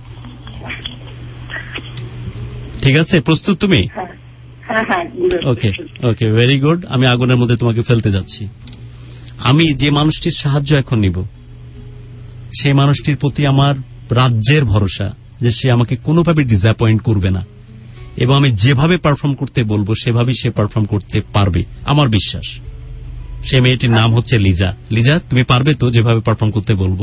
ঠিক আছে, প্রস্তুত তুমি? Okay okay, very good. আমি আগুনের মধ্যে তোমাকে ফেলতে যাচ্ছি। আমি যে মানুষটির সাহায্য এখন নিব, সেই মানুষটির প্রতি আমার রাজ্যের ভরসা যে সে আমাকে কোনোভাবে ডিসঅ্যাপয়েন্ট করবে না, এবং আমি যেভাবে পারফর্ম করতে বলবো সেভাবেই সে পারফর্ম করতে পারবে, আমার বিশ্বাস। সে মেয়েটির নাম হচ্ছে লিজা। লিজা, তুমি পারবে তো যেভাবে পারফর্ম করতে বলবো?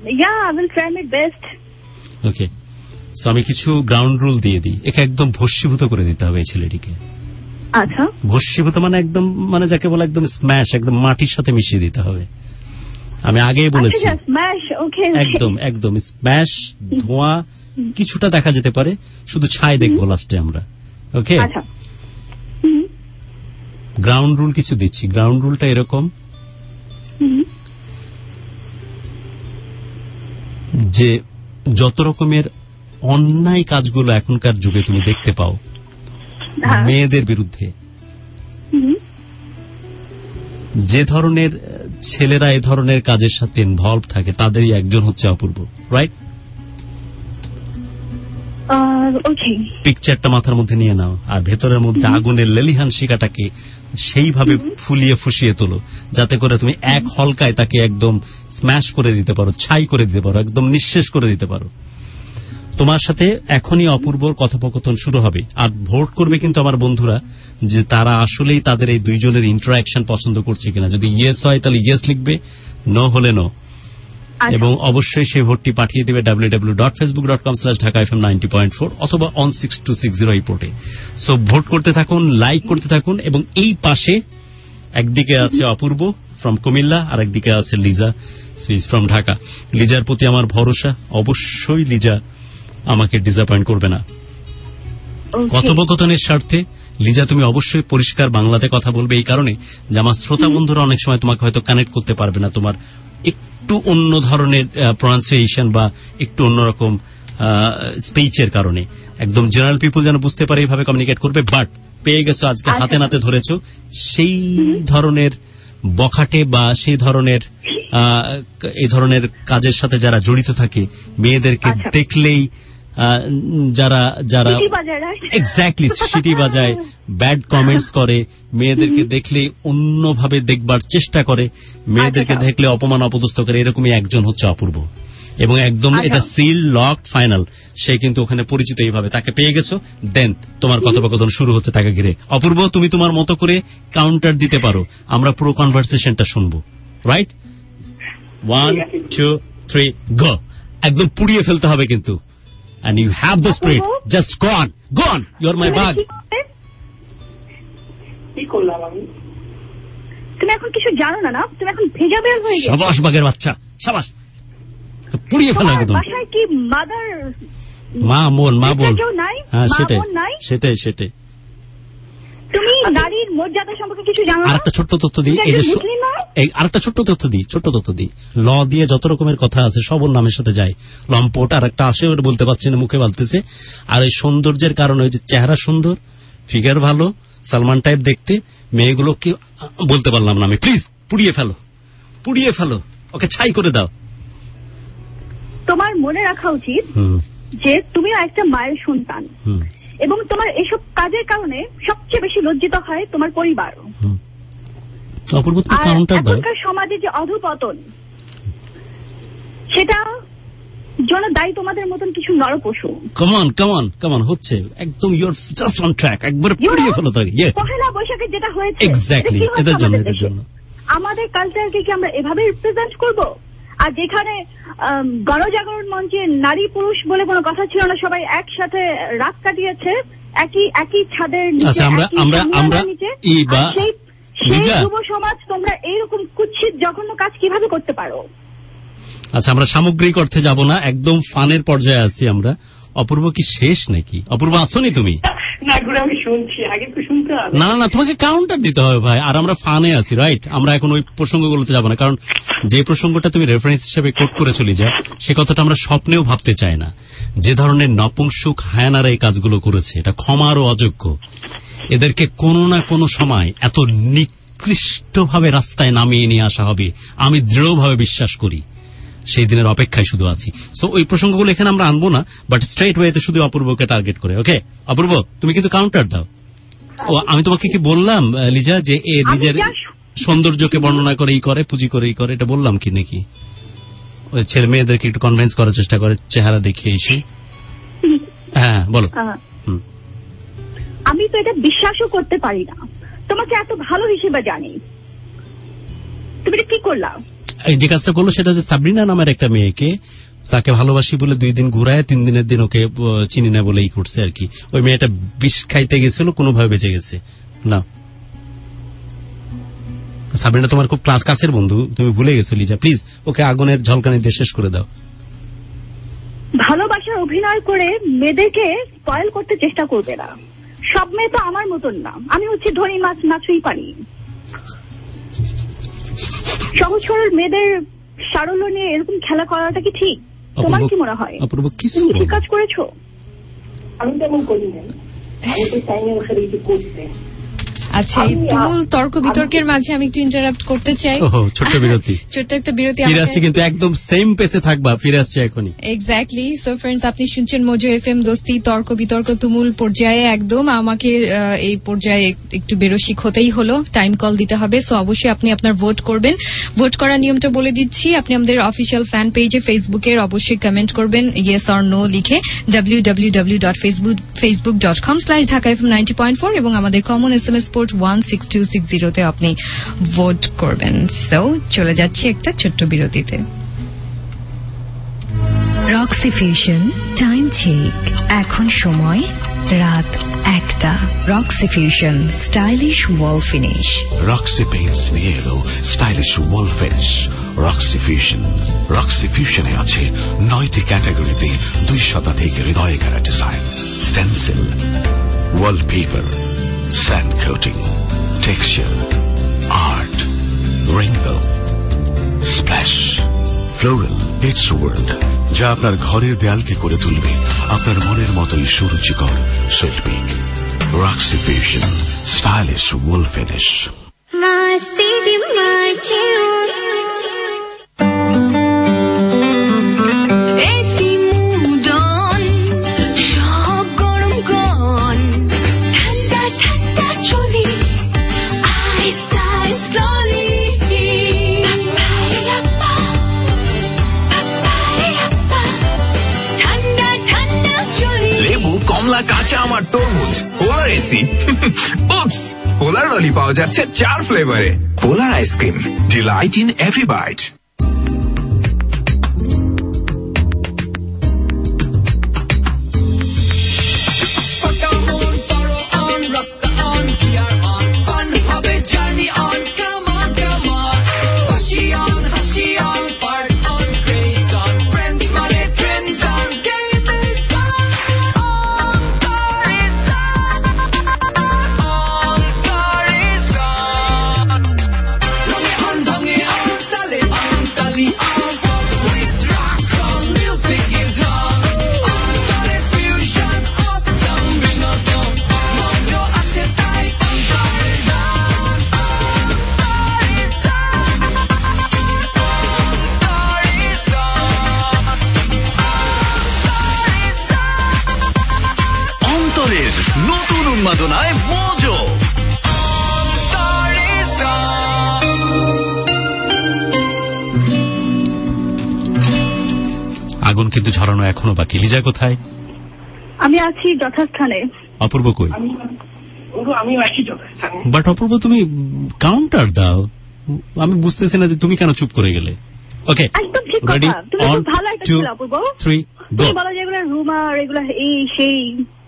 ওকে, সো আমি কিছু গ্রাউন্ড রুল দিয়ে দিই। একে একদম ভস্মীভূত করে দিতে হবে এই ছেলেটিকে। আচ্ছা, ভস্মীভূত মানে একদম, মানে যাকে বলে একদম স্ম্যাশ, একদম মাটির সাথে মিশিয়ে দিতে হবে। আমি আগেই বলেছি একদম একদম স্ম্যাশ। ধোঁয়া কিছুটা দেখা যেতে পারে, শুধু ছাই দেখবো লাস্টে আমরা। ওকে, গ্রাউন্ড রুল কিছু দিচ্ছি। গ্রাউন্ড রুলটা এরকম যে যত রকমের অন্যায় কাজগুলো এখনকার যুগে তুমি দেখতে পাও মেয়েদের বিরুদ্ধে, যে ধরনের ছেলেরা এ ধরনের কাজের সাথে ইনভলভ থাকে তাদেরই একজন হচ্ছে অপূর্ব, রাইট? পিকচারটা মাথার মধ্যে নিয়ে নাও, আর ভেতরের মধ্যে আগুনের লেলিহান শিকাটাকে সেইভাবে ফুলিয়ে ফুসিয়ে তোলো যাতে করে তুমি এক হলকায় তাকে একদম স্ম্যাশ করে দিতে পারো, ছাই করে দিতে পারো, একদম নিঃশেষ করে দিতে পারো। তোমার সাথে এখনই অপূর্বর কথোপকথন শুরু হবে, আর ভোট করবে কিন্তু আমার বন্ধুরা যে তারা আসলেই তাদের এই দুইজনের ইন্টারাকশন পছন্দ করছে কিনা। যদি ইয়েস হয় তাহলে ইয়েস লিখবে, নো হলে নো। এবং অবশ্যই সেই ভোটটি পাঠিয়ে দেবে www.facebook.com/dhakafm90.4 অথবা 16260 এই পোর্টে। সো ভোট করতে থাকুন, লাইক করতে থাকুন। এবং এই পাশে একদিকে আছে অপূর্ব ফ্রম কুমিল্লা, আর একদিকে আছে Liza, she is from Dhaka. লিজার প্রতি আমার ভরসা, অবশ্যই লিজা আমাকে ডিসঅ্যাপয়েন্ট করবে না। কথোপকথনের স্বার্থে লিজা তুমি অবশ্যই পরিষ্কার বাংলাতে কথা বলবে, এই কারণে যে আমার শ্রোতা বন্ধুরা অনেক সময় তোমাকে হয়তো কানেক্ট করতে পারবে না, তোমার একটু অন্য ধরনের প্রনাউন্সিয়েশন বা একটু অন্যরকম স্পিচের কারণে। একদম জেনারেল পিপল যেন বুঝতে পারে এইভাবে কমিউনিকেট করবে। বাট পেয়ে গেছো আজকে, হাতে নাতে ধরেছো সেই ধরনের বখাটে বা সেই ধরনের এই ধরনের কাজের সাথে যারা জড়িত থাকে, মেয়েদেরকে দেখলেই যারা যারা এক্স্যাক্টলি সিটি বাজায়, ব্যাড কমেন্টস করে, মেয়েদেরকে দেখলে অন্যভাবে দেখবার চেষ্টা করে, মেয়েদেরকে দেখলে অপমান অপদস্থ করে, এরকমই একজন হচ্ছে অপূর্ব। এবং একদম এটা সিল লক ফাইনাল, সে কিন্তু ওখানে পরিচিত এইভাবে। তাকে পেয়ে গেছো, দেন তোমার কথোপকথন শুরু হচ্ছে তাকে ঘিরে। অপূর্ব তুমি তোমার মতো করে কাউন্টার দিতে পারো, আমরা পুরো কনভারসেশনটা শুনবো। Right, 1 2 3 go. একদম পুড়িয়ে ফেলতে হবে কিন্তু। And you have the spirit. Just go on. Go on. You're my bag. কি করলাম আমি? তুমি এখন কিছু জানো না, না? তুমি এখন ভেজা বের হয়ে গেছো। শাবাশ বাগের বাচ্চা, শাবাশ। পুড়িয়ে ফেলা একদম। বাসায় কি মাদার মা বোন, মা বোন। হ্যাঁ সেটাই। তুমি নারীর মর্যাদা সম্পর্কে কিছু জানো না? আরেকটা ছোট্ট তথ্য দিই, আরেকটা ছোট্ট তথ্য দিই। ল দিয়ে যত রকমের কথা আছে সব ওর নামের সাথে যায়। লম্পট আর একটা আসে, ওটা বলতে পারছি না, মুখে বলতেছে। আর এই সৌন্দর্যের কারণে, ওই যে চেহারা সুন্দর, ফিগার ভালো, সালমান টাইপ দেখতে, মেয়েগুলোকে বলতে পারলাম না আমি। প্লিজ পুড়িয়ে ফেলো, ওকে ছাই করে দাও। তোমার মনে রাখা উচিত যে তুমিও একটা মায়ের সন্তান, এবং তোমার এসব কাজের কারণে সবচেয়ে বেশি লজ্জিত হয় তোমার পরিবার। এখনকার সমাজে যে অধঃপতন, সেটা জন্য দায়ী তোমাদের মতন কিছু নরপশু। কমন হচ্ছে একদম, you are just on track. একবার পুড়িয়ে ফেলো তাকে। পহেলা বৈশাখে যেটা হয়েছে, এক্স্যাক্টলি এদের জন্য আমাদের কালচারকে কি আমরা এভাবে রিপ্রেজেন্ট করব? আর যেখানে গণজাগরণ মঞ্চে নারী পুরুষ বলে কোনো কথা ছিল না, সবাই একসাথে রাত কাটিয়েছে একই ছাদের নিচে, সেই যুব সমাজ তোমরা এইরকম কুৎসিত জঘন্য কাজ কিভাবে করতে পারো? আচ্ছা, আমরা সামগ্রিক অর্থে যাব না, একদম ফানের পর্যায়ে আছি আমরা। অপূর্ব কি শেষ নাকি? অপূর্ব আসোনি তুমি? আমি শুনছি, আগে তো শুনতে হবে। না তোমাকে কাউন্টার দিতে হবে ভাই। আর আমরা ফানে আছি, রাইট? আমরা এখন ওই প্রসঙ্গগুলোতে যাব না, কারণ যে প্রসঙ্গটা তুমি রেফারেন্স হিসেবে কোট করে চলে যাও, সে কথাটা আমরা স্বপ্নেও ভাবতে চাই না। যে ধরনের নপুংসুক হায়ানারা এই কাজগুলো করেছে, এটা ক্ষমারও অযোগ্য। এদেরকে কোনো না কোনো সময় এত নিকৃষ্টভাবে রাস্তায় নামিয়ে নিয়ে আসা হবে, আমি দৃঢ়ভাবে বিশ্বাস করি। সেই দিনের অপেক্ষায় শুধু আছি। সো ওই প্রসঙ্গগুলো এখানে আমরা আনবো না, বাট স্ট্রেট ওয়েতে শুধু অপূর্বকে টার্গেট করে। ওকে অপূর্ব, তুমি কিন্তু কাউন্টার দাও। ও আমি তোমাকে কি বললাম লিজা, যে এ নিজের সৌন্দর্যকে বর্ণনা করে এই করে, পুঁজি করে এই করে, এটা বললাম কি নাকি? ওই ছেলে মেয়েদেরকে একটু কনভিন্স করার চেষ্টা করে চেহারা দেখিয়ে এসে। হ্যাঁ বলো। আমি তো এটা বিশ্বাসও করতে পারি না, তোমাকে এত ভালো হিসেবে জানি, তুমি এটা কি করলা? যে কাজটা করলো সেটা হচ্ছে সাবরিনা নামের একটা মেয়েকে, তাকে ভালোবাসি বলে 2 দিন ঘুরায়, 3 দিনের দিন ওকে চিনি না বলে এই করছে আর কি। ওই মেয়েটা বিষ খাইতে গেছিল, কোনোভাবে বেঁচে গেছে না। সাবরিনা তোমার খুব কাছের বন্ধু, তুমি ভুলে গেছো লিজা। প্লিজ ওকে আগুনের ঝলকানি দিয়ে শেষ করে দাও। ভালোবাসার অভিনয় করে মেয়েদেরকে স্পয়েল করতে চেষ্টা করবে না। সব মেয়ে তো আমার মতন না, আমি হচ্ছে ধনী মাছ মাছই পারি। সহজ সরল মেয়েদের সারল্য নিয়ে এরকম খেলা করাটা কি ঠিক? তোমার কি মনে হয়? তুমি ঠিক কাজ করেছো? আমি তেমন করি না, আমি তো চাই না ওখানে কিছু করতে। আচ্ছা, এই তুমুল তর্ক বিতর্কের মাঝে আমি একটু ইন্টারাপ্ট করতে চাই। ছোট্ট বিরতি, ছোট্ট একটা বিরতি। ফিরে আসছি, কিন্তু একদম সেম পেসে থাকবা। ফিরে আসছি এখনই। এক্স্যাক্টলি। সো ফ্রেন্ডস, আপনি শুনছেন মোজো এফএম দোস্তি, তর্ক বিতর্ক তুমুল পর্যায়ে একদম। আমাকে এই পর্যায়ে একটু বেরসিক হতেই হলো, টাইম কল দিতে হবে। সো অবশ্যই আপনি আপনার ভোট করবেন। ভোট করার নিয়মটা বলে দিচ্ছি। আপনি আমাদের অফিসিয়াল ফ্যান পেজে ফেসবুকের অবশ্যই কমেন্ট করবেন ইয়েস অর নো লিখে www.facebook.com/dhakafm90.4 এবং আমাদের কমন SMS পোর্ট 647-840-16260 আপনি ভোট করবেন। সো চলে যাচ্ছি একটা ছোট্ট বিরতিতে। রক্সি ফিউশন টাইম চেক, এখন সময় রাত 1টা। Roxy fusion stylish wall finish. Roxy paints নিয়ে এলো stylish wall finish Roxy fusion. Roxy ফিউশনে আছে 9টি ক্যাটাগরিতে 2 শতাধিক হৃদয় কারা design, stencil, wallpaper, sand coating, texture, art, rainbow, splash, floral, it's world, যা আপনার ঘরের দেয়ালকে করে তুলবে আপনার মনের মতোই সুরুচিকর শৈল্পিক। Roxy fusion stylish wall finish. My city marching on. AC mood on, সব গরম গন, ঠান্ডা ঠান্ডা চলি, আইস আইস ললি, ঠান্ডা ঠান্ডা চলি। লেবু, কমলা, কাঁচা আমার তরমুজ, পোলার এসি। উপস, পোলার ললি পাওয়া যাচ্ছে 4 ফ্লেভারে। পোলার ice cream, delight in every bite. নতুন উন্মাদনায় মজো। আগুন কিন্তু ঝরানো এখনো বাকি। লিজা কোথায়? আমি আছি যথাস্থানে। অপূর্ব কই? আমি আছি যথাস্থানে। বাট অপূর্ব তুমি কাউন্টার দাও, আমি বুঝতেছি না যে তুমি কেন চুপ করে গেলে। ওকে, একদম ঠিক রেডি, কথা। তুমি অন খুব ভালো একটা টু ছিল অপূর্ব। 3 গো। তুমি বলো যে এগুলো রুমার, এগুলো এই সেই।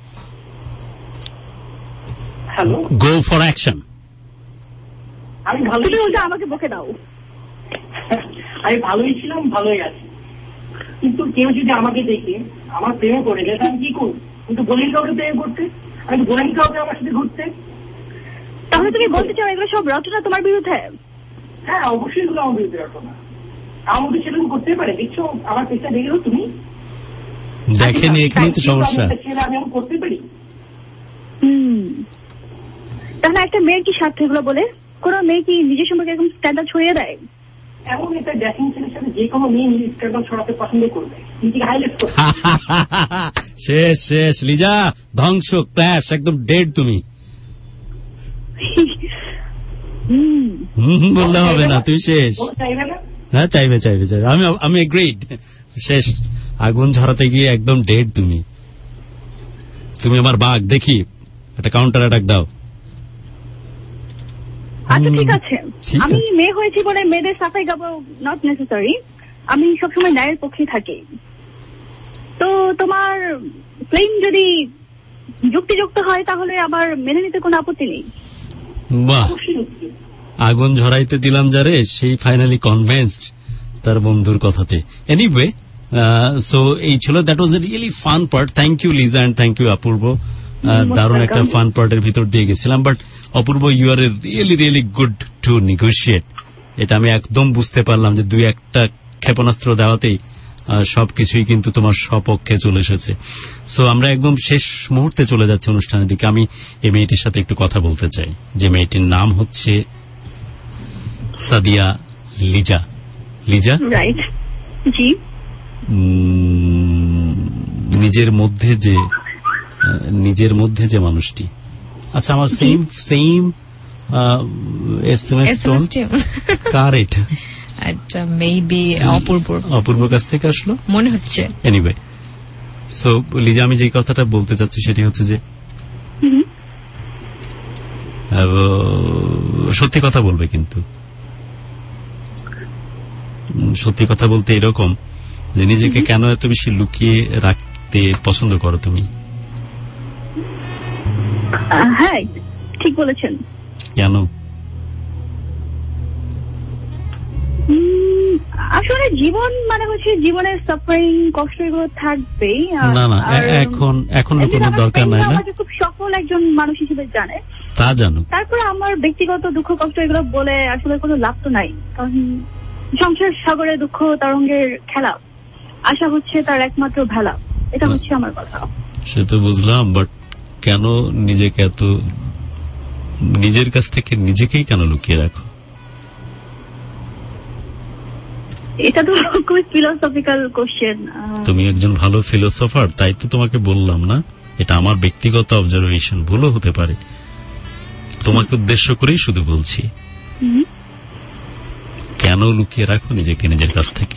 Hello, go for action. আমি ভালো, তুমি ওটা আমাকে বকে দাও। আমি ভালোই ছিলাম, ভালোই আছি, কিন্তু কেউ যদি আমাকে দেখে আমার প্রেমে পড়ে গেলে আমি কি করবো? কিন্তু বলিনি কাউকে প্রেম করতে, আমি তো বলিনি কাউকে আমার সাথে ঘুরতে। তাহলে তুমি বলতে চাও এগুলো সব রচনা তোমার বিরুদ্ধে? হ্যাঁ, অবশ্যই এগুলো আমার বিরুদ্ধে রচনা। আমার মধ্যে সেরকম করতে পারে? দেখছো আমার পেশা দেখেছো তুমি? দেখেনি, এখানেই তো সমস্যা। আমি এমন করতে পারি? তাহলে একটা মেয়ের কি স্বার্থ এগুলো বলে? কোন মেয়ে কি নিজের সম্পর্কে এরকম স্ট্যান্ডার্ড ছড়িয়ে দেয়? এমন একটা ড্যাসিং ছেলের সাথে যে কোনো মেয়ে নিজের স্ট্যান্ডার্ড ছড়াতে পছন্দ করবে, নিজেকে হাইলাইট করবে। শেষ শেষ লিজা, ধ্বংস, ক্র্যাশ, একদম ডেড তুমি। বললে হবে না, তুই শেষ। হ্যাঁ, চাইবে চাইবে চাইবে, আমি এগ্রিড। শেষ, আগুন ঝরাতে গিয়ে একদম ডেড তুমি। তুমি আমার বাঘ, দেখি একটা কাউন্টার অ্যাটাক দাও। আচ্ছা ঠিক আছে, আমি মেয়ে হয়েছি বলে মেয়েদের সাফাই গাবো নট নেসেসারি। আমি সবসময় ন্যায়ের পক্ষে থাকি। তো তোমার ক্লেম যদি যুক্তিযুক্ত হয় তাহলে আমার মেনে নিতে কোনো আপত্তি নেই। বাহ, আগুন ঝরাইতে দিলাম যারে, সেই ফাইনালি কনভিন্সড তার বন্ধুর কথাতে। এনিওয়ে, সো এই ছিল, that was a really fun part. Thank you Liza and thank you Apurbo. দারুণ একটা ফান পার্টের ভিতর দিয়ে গেছিলাম। But Apurbo, you are a really really good to negotiate. এটা আমি একদম বুঝতে পারলাম যে 2-1টা ক্ষেপণাস্ত্র দেওয়াতেই সবকিছুই কিন্তু তোমার সপক্ষে চলে এসেছে। সো আমরা একদম শেষ মুহূর্তে চলে যাচ্ছি অনুষ্ঠানের দিকে। আমি এই মেয়েটির সাথে একটু কথা বলতে চাই, যে মেয়েটির নাম হচ্ছে সাদিয়া লিজা। লিজা, রাইট? জি। নিজের মধ্যে যে মানুষটি, আচ্ছা আমার সেম এসএমএস টোন কার এটা? আচ্ছা, মেবি অপূর্বর কাছ থেকে আসলো মনে হচ্ছে। এনিওয়ে, সো লিজা, আমি যে কথাটা বলতে চাচ্ছি সেটি হচ্ছে যে সত্যি কথা বলবে, কিন্তু সত্যি কথা বলতে এরকম যে নিজেকে কেন এত বেশি লুকিয়ে রাখতে পছন্দ করো তুমি? হ্যাঁ, ঠিক বলেছেন। কেন? আসলে জীবন মানে হচ্ছে জীবনের সাফারিং, কষ্ট এগুলো থাকবেই। না না, এখন কোনো দরকার নাই না। খুব সফল একজন মানুষ হিসেবে জানে, তা জানো। তারপরে আমার ব্যক্তিগত দুঃখ কষ্ট এগুলো বলে আসলে কোনো লাভ তো নাই, কারণ সংসার সাগরে দুঃখ তরঙ্গের খেলা, আশা হচ্ছে তার একমাত্র ভেলা। এটা হচ্ছে আমার কথা। সে তো বুঝলাম, বাট কেন নিজেকে এত, নিজের কাছ থেকে নিজেকেই কেন লুকিয়ে রাখো? এটা তো খুবই ফিলোসফিক্যাল কোশ্চেন। তুমি একজন ভালো ফিলোসফার, তাই তো তোমাকে বললাম না, এটা আমার ব্যক্তিগত অবজারভেশন, ভুলও হতে পারে, তোমাকে উদ্দেশ্য করেই শুধু বলছি। কেন লুকিয়ে রাখো নিজেকে নিজের কাছ থেকে?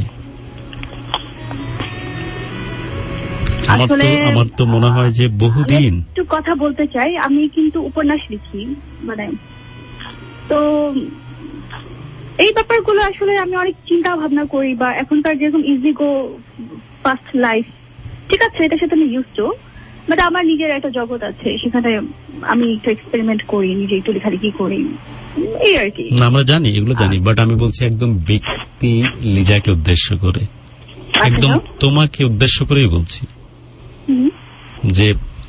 আমার তো মনে হয় যে বহুদিন। একটু কথা বলতে চাই, আমি কিন্তু উপন্যাস লিখি, মানে তো এই ব্যাপারগুলো আসলে আমি অনেক চিন্তা ভাবনা করি, বা এখনকার যেরকম ইজি গো ফাস্ট লাইফ, ঠিক আছে এটার সাথে আমি ইউজ টু, বাট আমার নিজের একটা জগৎ আছে, সেখানে আমি একটু এক্সপেরিমেন্ট করি, নিজে একটু লেখালেখি করি, এই আর কি। আমরা জানি, এগুলো জানি, বাট আমি বলছি একদম ব্যক্তি লিজাকে উদ্দেশ্য করে, একদম তোমাকে উদ্দেশ্য করেই বলছি যে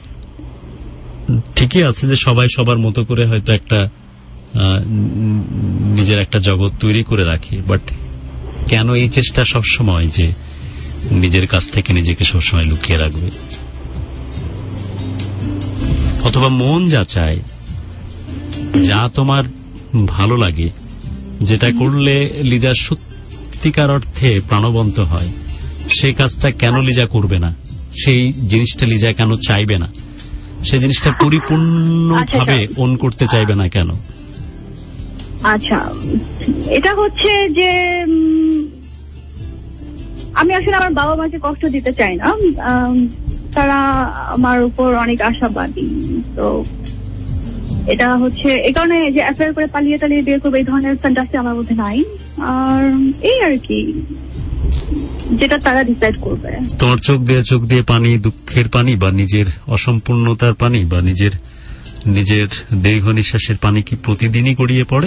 ঠিকই আছে যে সবাই সবার মতো করে হয়তো একটা নিজের একটা জগৎ তৈরি করে রাখে, বাট কেন এই চেষ্টা সবসময় যে নিজের কাছ থেকে নিজেকে সবসময় লুকিয়ে রাখবে? অথবা মন যা চায়, যা তোমার ভালো লাগে, যেটা করলে লিজা সত্যিকার অর্থে প্রাণবন্ত হয়, সেই কাজটা কেন লিজা করবে না? সেই জিনিসটা লিজা কেন চাইবে না? সেই জিনিসটা পরিপূর্ণভাবে ওন করতে চাইবে না কেন? আচ্ছা, এটা হচ্ছে যে আমি আসলে আমার বাবা মাকে কষ্ট দিতে চাই না, তারা আমার উপর অনেক আশাবাদী, তো এটা হচ্ছে এই কারণে যে অ্যাফেয়ার করে পালিয়ে টালিয়ে বিয়ে করবো এই ধরনের ফ্যান্টাসি আমার মধ্যে নাই, আর এই আর কি যেটা তারা ডিসাইড করবে। তোমার চোখ দিয়ে পানি, দুঃখের পানি, বা নিজের অসম্পূর্ণতার পানি, বা নিজের দীর্ঘ নিঃশ্বাসের পানি কি প্রতিদিনই গড়িয়ে পড়ে?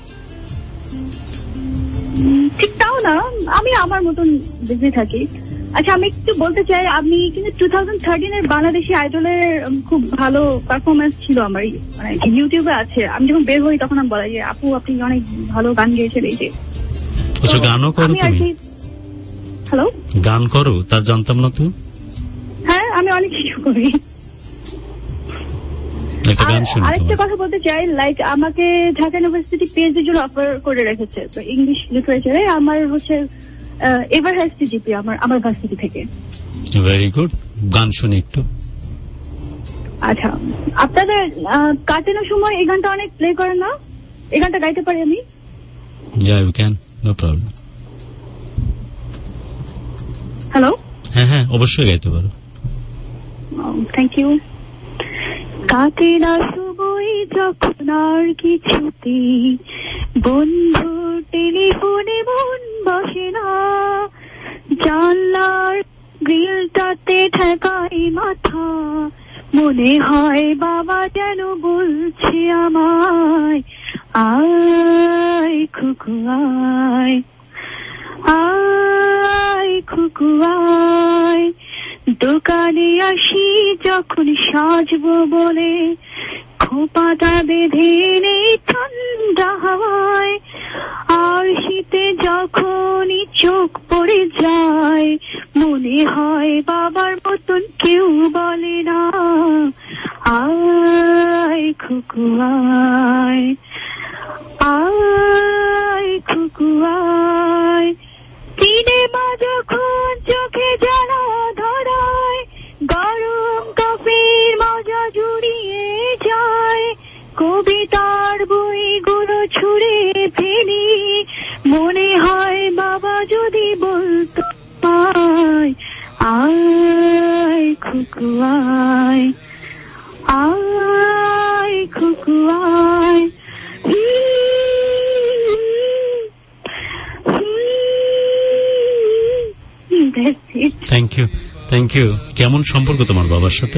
ঠিক তাও না, আমি আমার মতন বেঁচে থাকি। আচ্ছা, আমি একটু বলতে চাই, আমি কিন্তু 2013 বাংলাদেশি আইডলের খুব ভালো পারফরমেন্স ছিল আমার, মানে ইউটিউবে আছে। আমি যখন বের হই তখন আমি বলা যে আপু আপনি অনেক ভালো গান গেয়েছেন, এই যে। আচ্ছা, গানও করো তুমি? হ্যালো, গান করো? তার জানতাম না তো। হ্যাঁ, আমি অনেক কিছু করি। আরেকটা কথা বলতে চাই, লাইক আমাকে ঢাকা ইউনিভার্সিটি পিএইচডির জন্য অফার করে রেখেছে, তো ইংলিশ লিটারেচারে আমার হচ্ছে এভার হাইস্ট জিপি আমার ভার্সিটি থেকে। ভেরি গুড, গান শুনি একটু। আচ্ছা, আপনাদের কাটানোর সময় এই গানটা অনেক প্লে করেন না? এই গানটা গাইতে পারি আমি? Yeah, you can, no problem. Hello, হ্যাঁ, অবশ্যই গাইতে পারো। Thank you. কাটে না সময় যখন আর কিছুতেই বন্ধু টেলিফোনে মন বসে না, জানলার গ্রিলটাতে ঠেকাই মাথা, মনে হয় বাবা যেন বলছে আমায়, আয় খুকু আয়, আয় খুকু আয়। দোকানে আসি যখন সাজবো বলে, খোপাটা বেঁধে নেই ঠান্ডা হাওয়ায়, আর শীতে যখনই চোখ পড়ে যায়, মনে হয় বাবার মতন কেউ বলে না, আয় খুকু আয়, আয় খুকু আয়। সিনেমা যখন চোখে জ্বালা ধরায়, গরম কফির মজা জুড়িয়ে যায়, কবিতার বইগুলো ছুঁড়ে ফেলি, মনে হয় বাবা যদি বলতো আয়, আয় খুকু আয়, আয় খুকু আয়। Thank you. কেমন সম্পর্ক তোমার বাবার সাথে?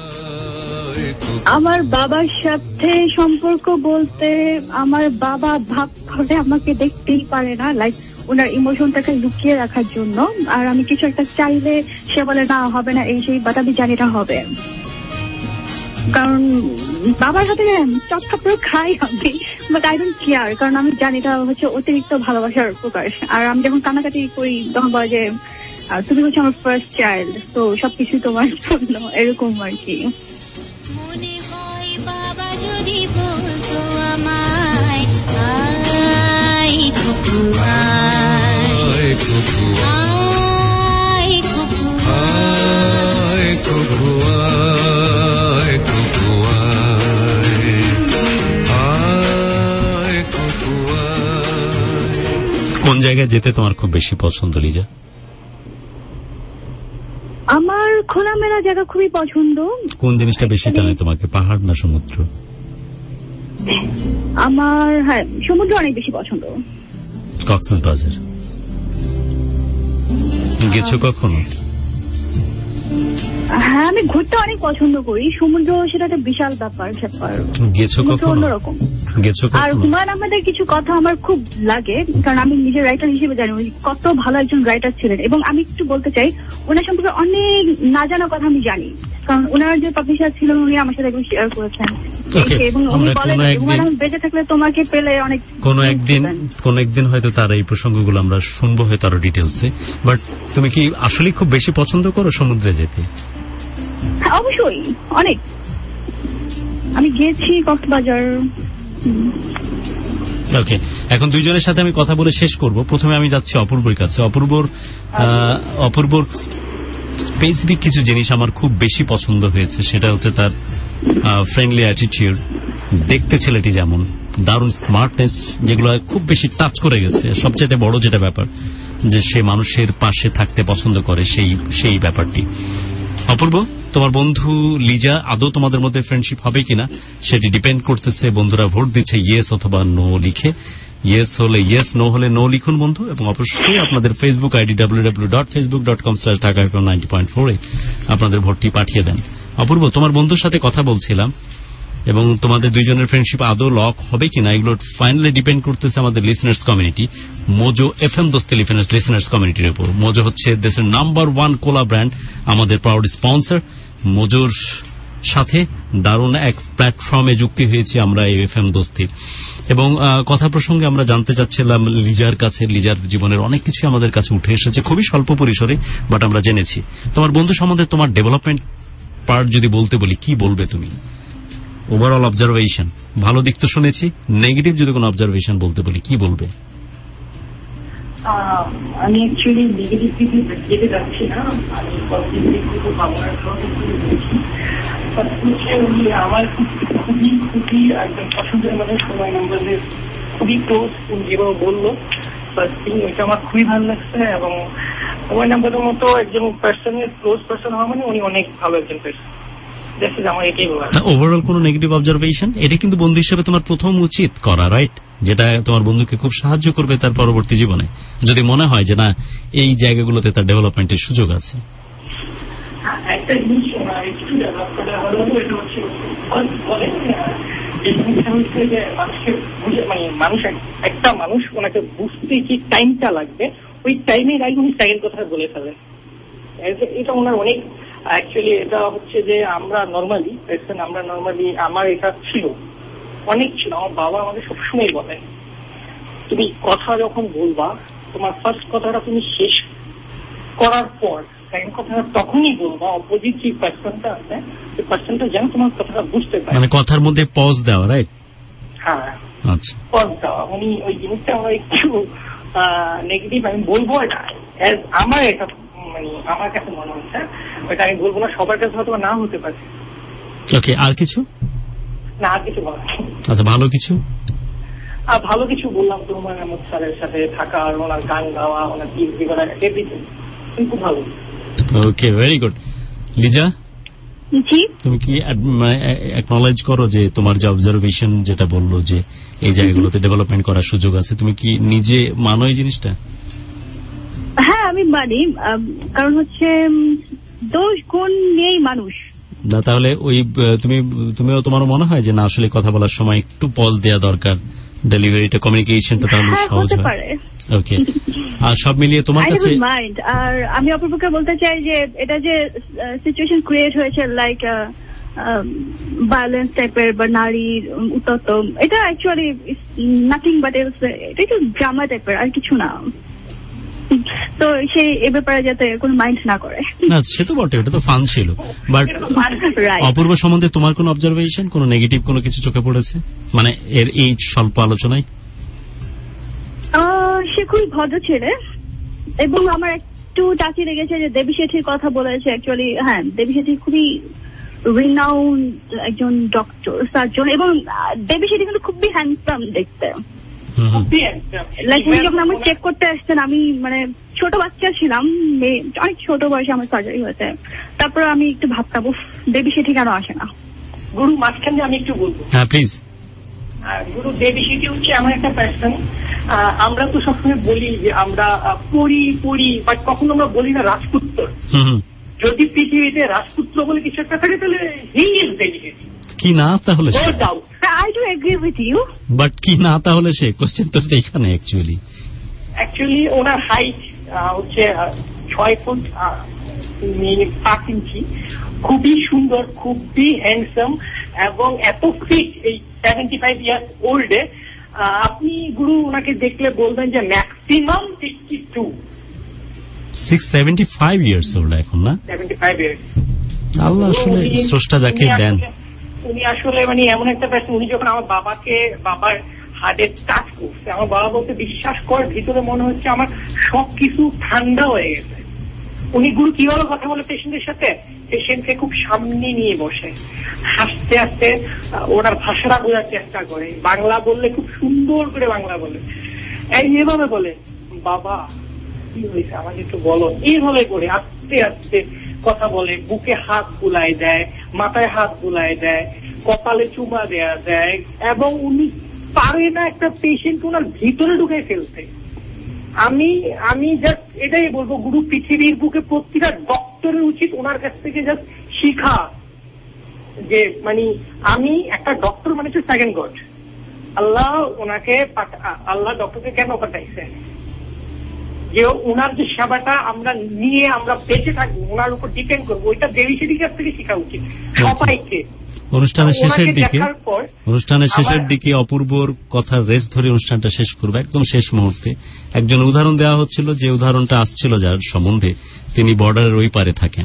আমার বাবার সাথে সম্পর্ক বলতে আমার বাবা ভাব করে আমাকে দেখতেই পারে না, লাইক ওনার ইমোশনটাকে লুকিয়ে রাখার জন্য। আর আমি কিছু একটা চাইলে সে বলে না হবে না এই সেই, বাট আমি জানি না হবে। কারণ বাবার সাথে চটখাপুরো খাই আমি, বাট আই ডোন্ট কেয়ার, কারণ আমি জানি এটা হচ্ছে অতিরিক্ত ভালোবাসার প্রকাশ। আর আমি যখন কান্নাকাটি করি তখন বলে যে তুমি হচ্ছে আমার ফার্স্ট চাইল্ড, তো সবকিছু তোমার জন্য, এরকম আর কি। মনে হয় বাবা যদি বলতো আমায় আয় কুকু আয় কুকু আয় কুকু আয় কুকু আয় কুকু আয় কুকু আয়। কোন জায়গায় যেতে তোমার খুব বেশি পছন্দ লিজা? আমার খোলামেলা জায়গা খুবই পছন্দ। কোন জিনিসটা বেশি টানে তোমাকে, পাহাড় না সমুদ্র? আমার সমুদ্র অনেক বেশি পছন্দ। কক্সবাজার গেছো কখনো? হ্যাঁ, আমি ঘুরতে অনেক পছন্দ করি। সমুদ্র সেটা একটা বিশাল ব্যাপার স্যাপার। গেছো কখনো? অন্যরকম। গেছো আর কখনো? হুমায়ুন আহমেদের কিছু কথা আমার খুব লাগে, কারণ আমি নিজের রাইটার হিসেবে জানি উনি কত ভালো একজন রাইটার ছিলেন। এবং আমি একটু বলতে চাই, ওনার সম্পর্কে অনেক না জানা কথা আমি জানি, কারণ ওনার যে পাবলিশার ছিলেন উনি আমার সাথে একদম শেয়ার করেছেন। এবং উনি বলেন হুমায়ুন বেঁচে থাকলে তোমাকে পেলে অনেক কোন একদিন হয়তো তার এই প্রসঙ্গগুলো আমরা শুনবো হয়তো আরো ডিটেলসে। বাট তুমি কি আসলে খুব বেশি পছন্দ করো সমুদ্রে যেতে? হ্যাঁ, অবশ্যই অনেক। আমি গিয়েছি কক্সবাজার। ওকে, এখন দুইজনের সাথে আমি কথা বলে শেষ করব। প্রথমে আমি যাচ্ছি অপূর্বর কাছে। অপূর্বর স্পেসিফিক কিছু জিনিস আমার খুব বেশি পছন্দ হয়েছে, সেটা হচ্ছে তার ফ্রেন্ডলি অ্যাটিটিউড। দেখতে ছেলেটি যেমন, দারুণ স্মার্টনেস, যেগুলো খুব বেশি টাচ করে গেছে। সবচেয়ে বড় যেটা ব্যাপার যে সে মানুষের পাশে থাকতে পছন্দ করে, সেই ব্যাপারটি। অপূর্ব, তোমার বন্ধু লিজা, আদৌ তোমাদের মধ্যে ফ্রেন্ডশিপ হবে কিনা সেটি ডিপেন্ড করতেছে বন্ধুরা ভোট দিচ্ছে ইয়েস অথবা নো লিখে। ইয়েস হলে ইয়েস, নো হলে নো লিখুন বন্ধু। এবং অবশ্যই আপনাদের ফেসবুক আইডি www.facebook.com/dhaka90.4 আপনাদের ভোটটি পাঠিয়ে দেন। অপূর্ব, তোমার বন্ধুর সাথে কথা বলছিলাম এবং তোমাদের দুইজনের ফ্রেন্ডশিপ আদৌ লক হবে কিনা এগুলো ফাইনালি ডিপেন্ড করতেছে আমাদের লিসনার্স কমিউনিটি, মোজো এফএম দোস্তি লিসনার্স কমিউনিটির উপর। মোজো হচ্ছে দেশের নাম্বার 1 কোলা ব্র্যান্ড, আমাদের প্রাউড স্পন্সর। মোজোর সাথে দারুণ এক প্ল্যাটফর্মে যুক্তি হয়েছি আমরা এই এফএম দোস্তির। এবং কথা প্রসঙ্গে আমরা জানতে চাচ্ছিলাম লিজার কাছে, লিজার জীবনের অনেক কিছু আমাদের কাছে উঠে এসেছে খুবই স্বল্প পরিসরে, বাট আমরা জেনেছি। তোমার বন্ধু সম্বন্ধে তোমার ডেভেলপমেন্ট পার্ট যদি বলতে বলি, কি বলবে তুমি? ওভারঅল অবজারভেশন, ভালো দিক তো শুনেছি, নেগেটিভ যদি কোনো অবজারভেশন বলতে বলি কি বলবে? আমি অ্যাকচুয়ালি নেগেটিভ দিকে যেতে যাচ্ছি না, আমি পজিটিভ দিক থেকে ভাবনার বলছি। আমার খুবই খুবই একদম পছন্দের মানুষ হুমায়ুন আহমেদের, খুবই ক্লোজ, যেভাবে বললো ফার্স্ট থিং, ওইটা আমার খুবই ভালো লাগছে। এবং হুমায়ুন আহমেদের মতো একজন পার্সনের ক্লোজ পার্সন হওয়া মানে উনি অনেক ভালো একজন পার্সন। ওভারঅল কোনো নেগেটিভ অবজারভেশন, এটা কিন্তু বন্ধু হিসেবে তোমার প্রথম উচিত করা, রাইট? যেটা তোমার বন্ধুকে খুব সাহায্য করবে তার পরবর্তী জীবনে, যদি মনে হয় যে না এই জায়গাগুলোতে তার ডেভেলপমেন্টের সুযোগ আছে। একটা জিনিস একটু ডেভেলপ করা হলো, এটা হচ্ছে এই জিনিসটা হচ্ছে যে মানুষকে বুঝে, মানে একটা মানুষ ওনাকে বুঝতে কি টাইমটা লাগবে, ওই টাইমের আগে উনি টাইমের কথা বলে ফেলেন। এটা ওনার অনেক অ্যাকচুয়ালি এটা হচ্ছে যে আমরা নর্মালি আমার এটা ছিল, অনেক ছিল। আমার বাবা আমাদের সবসময় বলেন, তুমি কথা যখন বলবা তোমার ফার্স্ট কথাটা তুমি শেষ করার পর সেকেন্ড কথাটা তখনই বলবা, অপোজিট যে পার্সনটা আছে সেই পার্সনটা যেন তোমার কথাটা বুঝতে পারে, মানে কথার মধ্যে পজ দেওয়া, রাইট? হ্যাঁ, আচ্ছা, পজ দেওয়া। উনি ওই জিনিসটা আমরা একটু নেগেটিভ আমি বলবো, এটা আমার এটা মানে আমার কাছে মনে হচ্ছে, ওইটা আমি বলবো না, সবার কাছে হয়তো না হতে পারে। ওকে, আর কিছু না, আর কিছু বলা। আচ্ছা, ভালো কিছু? ভালো কিছু বললাম তো, হুমায়ুন আহমেদ স্যারের সাথে থাকা, ওনার গান গাওয়া, ওনার টিভি করা, এভরিথিং খুব ভালো। ওকে, ভেরি গুড। লিজা, তুমি কি অ্যাকনলেজ করো যে তোমার যে অবজারভেশন যেটা বললো যে এই জায়গাগুলোতে ডেভেলপমেন্ট করার সুযোগ আছে, তুমি কি নিজে মানো এই জিনিসটা? হ্যাঁ আমি মানি, কারণ হচ্ছে দোষ গুণ নিয়েই মানুষ। না তাহলে ওই তুমিও তোমার মনে হয় যে না আসলে কথা বলার সময় একটু পজ দেওয়া দরকার, ডেলিভারিটা কমিউনিকেশনটা তাহলে সহজ হয়। ওকে, আর সব মিলিয়ে তোমার কাছে মাইন্ড। আর আমি অপরপক্ষে বলতে চাই যে এটা যে সিচুয়েশন ক্রিয়েট হয়েছে লাইক ভায়োলেন্স টাইপের বা নারীর উত্তপ্ত, এটা অ্যাকচুয়ালি নাথিং বাট এটা একটু ড্রামা টাইপের, আর কিছু না। তো সেই এ ব্যাপারে যাতে কোনো মাইন্ড না করে। না সে তো বটে, এটা তো ফান ছিল। বাট অপূর্ব সম্বন্ধে তোমার কোনো অবজারভেশন, কোনো নেগেটিভ কোনো কিছু চোখে পড়েছে মানে এর এই স্বল্প আলোচনায়? সে খুবই ভদ্র ছেলে এবং আমার একটু টাচি লেগেছে যে দেবী শেঠির কথা বলেছে। অ্যাকচুয়ালি হ্যাঁ, দেবী শেঠি খুবই রিনাউন্ড একজন ডক্টর সার্জন, এবং দেবী শেঠি কিন্তু খুবই হ্যান্ডসাম দেখতে। লাইক উনি যখন আমার চেক করতে আসছেন, আমি মানে ছোট বাচ্চা ছিলাম, অনেক ছোট বয়সে আমার সার্জারি হয়েছে। তারপর আমি একটু ভাবতাম দেবী শেঠি কেন আসে না। গুরু মাঝখানে আমি একটু বলবো। হ্যাঁ প্লিজ। গুরু দেবী শেঠি হচ্ছে এমন একটা পার্সন, আমরা তো সবসময় বলি যে আমরা পড়ি বাট কখনো আমরা বলি না রাজপুত্র। যদি পৃথিবীতে রাজপুত্র বলে কিছু একটা থাকে তাহলে হি ইজ দেবী শেঠি। কি না তাহলে সে? I do agree with you. But কি না তাহলে সে? কোশ্চেন তো এখানে অ্যাকচুয়ালি ওনার হাইট হচ্ছে 6 ফুট 8 ইঞ্চি, খুবই সুন্দর, খুবই হ্যান্ডসাম এবং এত ফিট। এই 75 ইয়ার্স ওল্ডে আপনি গুরু ওনাকে দেখলে বলবেন যে ম্যাক্সিমাম 75 ইয়ার্স ওল্ড এখন, না 75 ইয়ার্স। আল্লাহ আসলে স্রষ্টা যাকে দেন। উনি আসলে মানে এমন একটা পার্সন, উনি যখন আমার বাবার হার্টে টাচ করছে, আমার বাবা বলতে বিশ্বাস কর ভিতরে মনে হচ্ছে আমার সবকিছু ঠান্ডা হয়ে গেছে। উনি গুরু কিভাবে কথা বলে পেশেন্টের সাথে, পেশেন্টকে খুব সামনে নিয়ে বসে হাসতে হাসতে ওনার ভাষাটা বোঝার চেষ্টা করে। বাংলা বললে খুব সুন্দর করে বাংলা বলে, এইভাবে বলে বাবা কি হয়েছে আমাকে একটু বলো, এইভাবে করে আস্তে আস্তে কথা বলে। বুকে হাত বুলাই দেয়, মাথায় হাত বুলাই দেয়, কপালে চুমা দেয়া দেয়, এবং উনি পারে না একটা পেশেন্ট ওনার ভিতরে ঢুকে ফেলতে। আমি জাস্ট এটাই বলবো গুরু, পৃথিবীর বুকে প্রত্যেকটা ডক্টরের উচিত ওনার কাছ থেকে জাস্ট শিখা যে মানে আমি একটা ডক্টর মানে হচ্ছে সেকেন্ড গড। আল্লাহ ডক্টরকে কেন পাঠাইছে যে ওনার যে সেবাটা আমরা নিয়ে আমরা বেঁচে থাকবো, ওনার উপর ডিপেন্ড করবো, ওইটা দেবী শেঠির কাছ থেকে শেখা উচিত সবাইকে। অনুষ্ঠানের শেষের দিকে অপূর্বর কথার রেস ধরে অনুষ্ঠানটা শেষ করবো। একদম শেষ মুহূর্তে একজন উদাহরণ দেওয়া হচ্ছিল, যে উদাহরণটা আসছিল যার সম্বন্ধে, তিনি বর্ডারের ওই পারে থাকেন।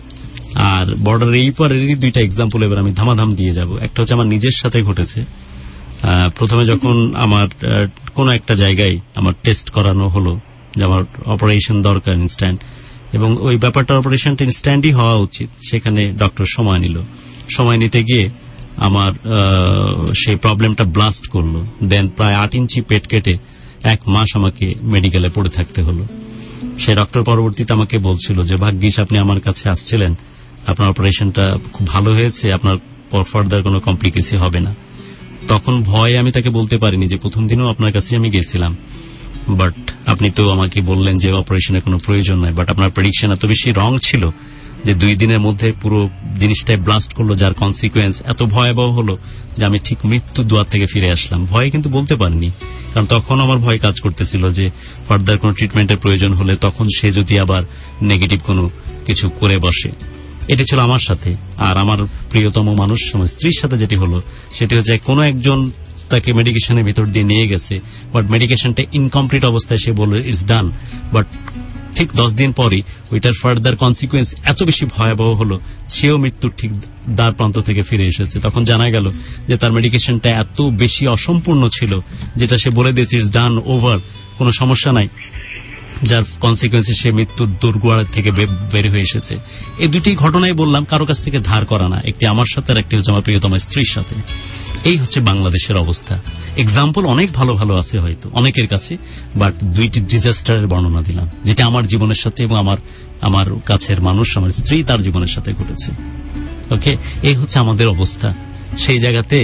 আর বর্ডারের এই পারেরই দুইটা এক্সাম্পল এবার আমি ধামাধাম দিয়ে যাব। একটা হচ্ছে আমার নিজের সাথে ঘটেছে। প্রথমে যখন আমার কোন একটা জায়গায় আমার টেস্ট করানো হলো যে আমার অপারেশন দরকার ইনস্ট্যান্ট, এবং ওই ব্যাপারটা অপারেশনটা ইনস্ট্যান্টই হওয়া উচিত, সেখানে ডক্টর সময় নিল। সময় নিতে গিয়ে আমার সেই প্রবলেমটা ব্লাস্ট করলো। দেন প্রায় 8 ইঞ্চি পেট কেটে 1 মাস আমাকে মেডিকেলে পড়ে থাকতে হলো। সে ডক্টর পরবর্তীতে আমাকে বলছিল যে ভাগ্যিস আপনি আমার কাছে আসছিলেন, আপনার অপারেশনটা খুব ভালো হয়েছে, আপনার ফার্দার কোনো কমপ্লিকেশন হবে না। তখন ভয়ে আমি তাকে বলতে পারিনি যে প্রথম দিনও আপনার কাছে আমি গেছিলাম, বাট আপনি তো আমাকে বললেন যে অপারেশনের কোনো প্রয়োজন নাই। বাট আপনার প্রেডিকশন এত বেশি রং ছিল যে 2 দিনের মধ্যে পুরো জিনিসটাই ব্লাস্ট করলো, যার কনসিকুয়েন্স এত ভয়াবহ হলো যে আমি ঠিক মৃত্যুর দুয়ার থেকে ফিরে আসলাম। ভয়ে কিন্তু বলতে পারিনি, কারণ তখন আমার ভয় কাজ করতেছিল যে ফার্দার কোনো ট্রিটমেন্টের প্রয়োজন হলে তখন সে যদি আবার নেগেটিভ কোনো কিছু করে বসে। এটি ছিল আমার সাথে। আর আমার প্রিয়তম মানুষ আমার স্ত্রীর সাথে যেটি হলো সেটি হচ্ছে কোনো একজন তাকে মেডিকেশনের ভিতর দিয়ে নিয়ে গেছে, বাট মেডিকেশনটা ইনকমপ্লিট অবস্থায় সে বলল ইটস ডান, বাট ঠিক 10 দিন পরই ওইটার ফার্দার কনসিকুয়েন্স এত বেশি ভয়াবহ হলো, সেও মৃত্যুর ঠিক দ্বার প্রান্ত থেকে ফিরে এসেছে। তখন জানা গেল যে তার মেডিকেশনটা এত বেশি অসম্পূর্ণ ছিল, যেটা সে বলে দিয়েছে ইটস ডান, ওভার, কোনো সমস্যা নাই, যার কনসিকুয়েন্সে সে মৃত্যুর দুর্গোয়ার থেকে বের হয়ে এসেছে। এই দুটি ঘটনাই বললাম কারো কাছ থেকে ধার করা না, একটি আমার সাথে আর একটি হচ্ছে আমার প্রিয়তম স্ত্রীর সাথে। এই হচ্ছে বাংলাদেশের অবস্থা। এক্সাম্পল অনেক ভালো ভালো আছে হয়তো অনেকের কাছে, বাট 2টি ডিজাস্টারের বর্ণনা দিলাম, যেটা আমার জীবনের সাথে এবং আমার কাছের মানুষ, আমার স্ত্রী তার জীবনের সাথে ঘটেছে। ওকে, এই হচ্ছে আমাদের অবস্থা। সেই জায়গাতে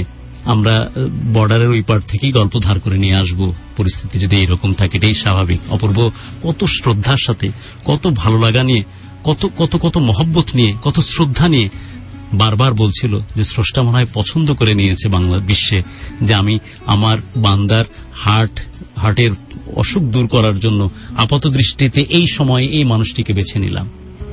আমরা বর্ডারের ওই পার থেকেই গল্প ধার করে নিয়ে আসব। পরিস্থিতি যদি এরকম থাকে এটাই স্বাভাবিক। অপূর্ব কত শ্রদ্ধার সাথে, কত ভালো লাগা নিয়ে, কত কত কত মহব্বত নিয়ে, কত শ্রদ্ধা নিয়ে বারবার বলছিল যে স্রষ্টা মনে হয় পছন্দ করে নিয়েছে বাংলা বিশ্বে যে আমি আমার বান্দার হার্টের অসুখ দূর করার জন্য আপাত দৃষ্টিতে এই সময়ে এই মানুষটিকে বেছে নিলাম।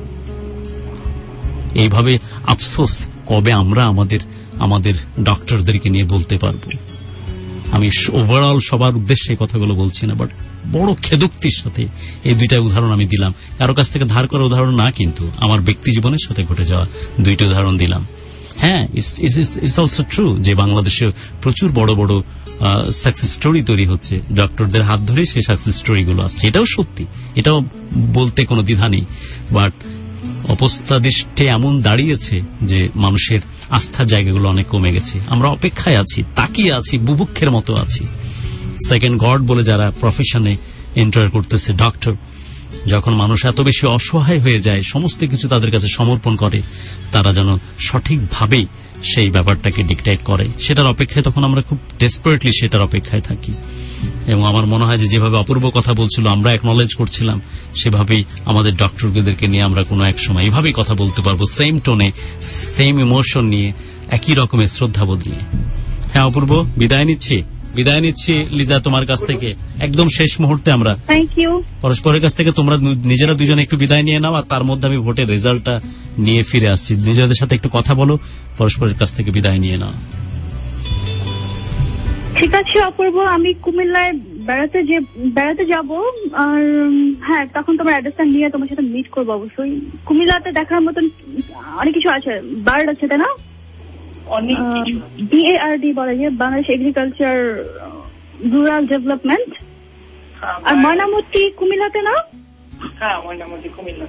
এইভাবে আফসোস কবে আমরা আমাদের ডক্টরদেরকে নিয়ে বলতে পারবো। আমি ওভারঅল সবার উদ্দেশ্যে কথাগুলো বলছি না, বাট বড় খেদোক্তির সাথে এই দুইটা উদাহরণ আমি দিলাম। কারো কাছ থেকে ধার করা উদাহরণ না, কিন্তু আমার ব্যক্তি জীবনের সাথে ঘটে যাওয়া দুইটা উদাহরণ দিলাম। হ্যাঁ, ইটস অলসো ট্রু যে বাংলাদেশে প্রচুর বড় বড় সাকসেস স্টোরি তৈরি হচ্ছে, ডক্টরদের হাত ধরেই সেই সাকসেস স্টোরিগুলো আসছে। এটাও সত্যি, এটাও বলতে কোনো দ্বিধা নেই। বাট অবস্থা দৃষ্টে এমন দাঁড়িয়েছে যে মানুষের আস্থার জায়গাগুলো অনেক কমে গেছে। আমরা অপেক্ষায় আছি, তাকিয়ে আছি, বুভুক্ষের মতো আছি। সেকেন্ড গড বলে যারা প্রফেশনে এন্টার করতেছে, ডক্টর, যখন মানুষ এত বেশি অসহায় হয়ে যায়, সমস্ত কিছু তাদের কাছে সমর্পণ করে, তারা যেন সঠিকভাবেই সেই ব্যাপারটাকে ডিকটেট করে, সেটার অপেক্ষায় তখন আমরা খুব ডেসপারেটলি সেটার অপেক্ষায় থাকি। এবং আমার মনে হয় যে যেভাবে অপূর্ব কথা বলছিল, আমরা অ্যাকনলেজ করছিলাম, সেভাবেই আমাদের ডক্টরদেরকে নিয়ে আমরা কোনো এক সময় এভাবেই কথা বলতে পারবো, সেম টোনে, সেম ইমোশন নিয়ে, একই রকমের শ্রদ্ধাবোধ নিয়ে। হ্যাঁ অপূর্ব, বিদায় নিচ্ছি লিজা তোমার কাছ থেকে। একদম শেষ মুহূর্তে আমরা পরস্পরের কাছ থেকে তোমরা নিজেরা দুজনে একটু বিদায় নিয়ে নাও, আর তার মধ্যে আমি ভোটের রেজাল্টটা নিয়ে ফিরে আসছি। নিজেদের সাথে একটু কথা বলো, পরস্পরের কাছ থেকে বিদায় নিয়ে নাও। ঠিক আছে অপূর্ব, আমি কুমিল্লায় বেড়াতে যাব, আর হ্যাঁ তখন তোমার অ্যাড্রেসটা নিয়ে তোমার সাথে মিট করবো। অবশ্যই কুমিল্লাতে দেখার মতন অনেক কিছু আছে, বার্ড আছে তাই না? BARD বলা যায়, বাংলাদেশ এগ্রিকালচার রুরাল ডেভেলপমেন্ট। আর ময়নামতি কুমিল্লাতে না? হ্যাঁ ময়নামতি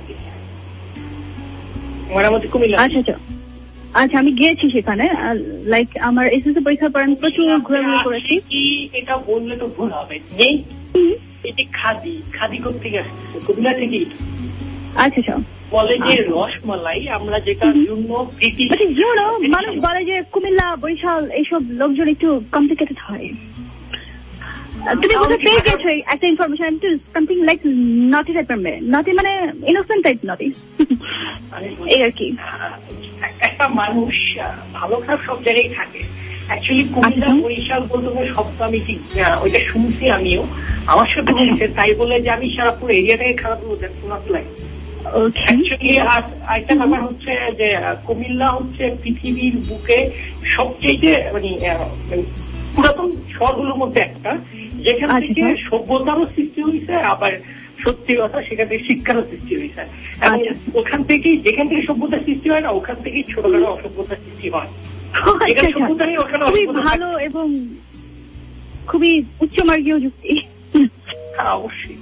কুমিল্লা। আচ্ছা আচ্ছা, আমি গিয়েছি সেখানে, লাইক আমার এসএসসি পরীক্ষার পর আমি প্রচুর ঘোরাঘুরি করেছি। কি এটা বললে তো ভুল হবে, এটি খাদি করতে গেছে কুমিল্লা থেকে। আচ্ছা, বলে যে রসমালাই আমরা যেটার জন্য মানুষ বলে যে কুমিল্লা বরিশাল এইসব লোকজন একটু কমপ্লিকেটেড হয়। তুমি কোথাও পেয়ে গেছো একটা ইনফরমেশন, সামথিং লাইক নটি টাইপের মেয়ে, নটি মানে ইনোসেন্ট টাইপ নটি, এই আর কি। একটা মানুষ ভালো খারাপ সব জায়গায় থাকে। অ্যাকচুয়ালি কুমিল্লা বরিশাল বলতে শব্দ আমি ঠিক ওইটা শুনছি আমিও, আমার সাথে হয়েছে, তাই বলে যে আমি সারা পুরো এরিয়াটাকে খারাপ বলতে শোনাতে লাগে। অ্যাকচুয়ালি আরেকটা ব্যাপার হচ্ছে যে কুমিল্লা হচ্ছে পৃথিবীর বুকে সবচেয়ে মানে পুরাতন শহরগুলোর মধ্যে একটা, যেখান থেকে সভ্যতারও সৃষ্টি হয়েছে, আবার সত্যি কথা সেখান থেকে শিক্ষারও সৃষ্টি হয়েছে। এবং ওখান থেকেই, যেখান থেকে সভ্যতার সৃষ্টি হয় না, ওখান থেকেই ছোটখাটো অসভ্যতার সৃষ্টি হয়। খুবই ভালো এবং খুবই উচ্চমার্গীয় যুক্তি। হ্যাঁ অবশ্যই।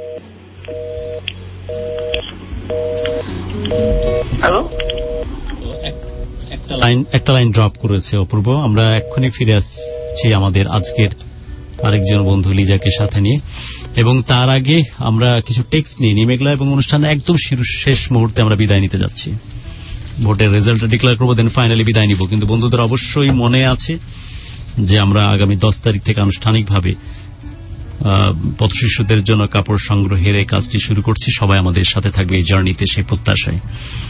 হ্যালো, একটা লাইন ড্রপ করেছে অপূর্ব। আমরা এক্ষুনি ফিরে আসছি আমাদের আজকের আরেকজন বন্ধু লিজাকে সাথে নিয়ে, এবং তার আগে আমরা কিছু টেক্সট নিয়ে মেঘলা এবং অনুষ্ঠানে একদম শেষ মুহূর্তে আমরা বিদায় নিতে যাচ্ছি। ভোটের রেজাল্টটা ডিক্লেয়ার করবো, দেন ফাইনালি বিদায় নিব। কিন্তু বন্ধুদের অবশ্যই মনে আছে যে আমরা আগামী 10 তারিখ থেকে আনুষ্ঠানিকভাবে পথশিশুদের জন্য কাপড় সংগ্রহের এই কাজটি শুরু করছি। সবাই আমাদের সাথে থাকবে এই জার্নিতে, সেই প্রত্যাশায়।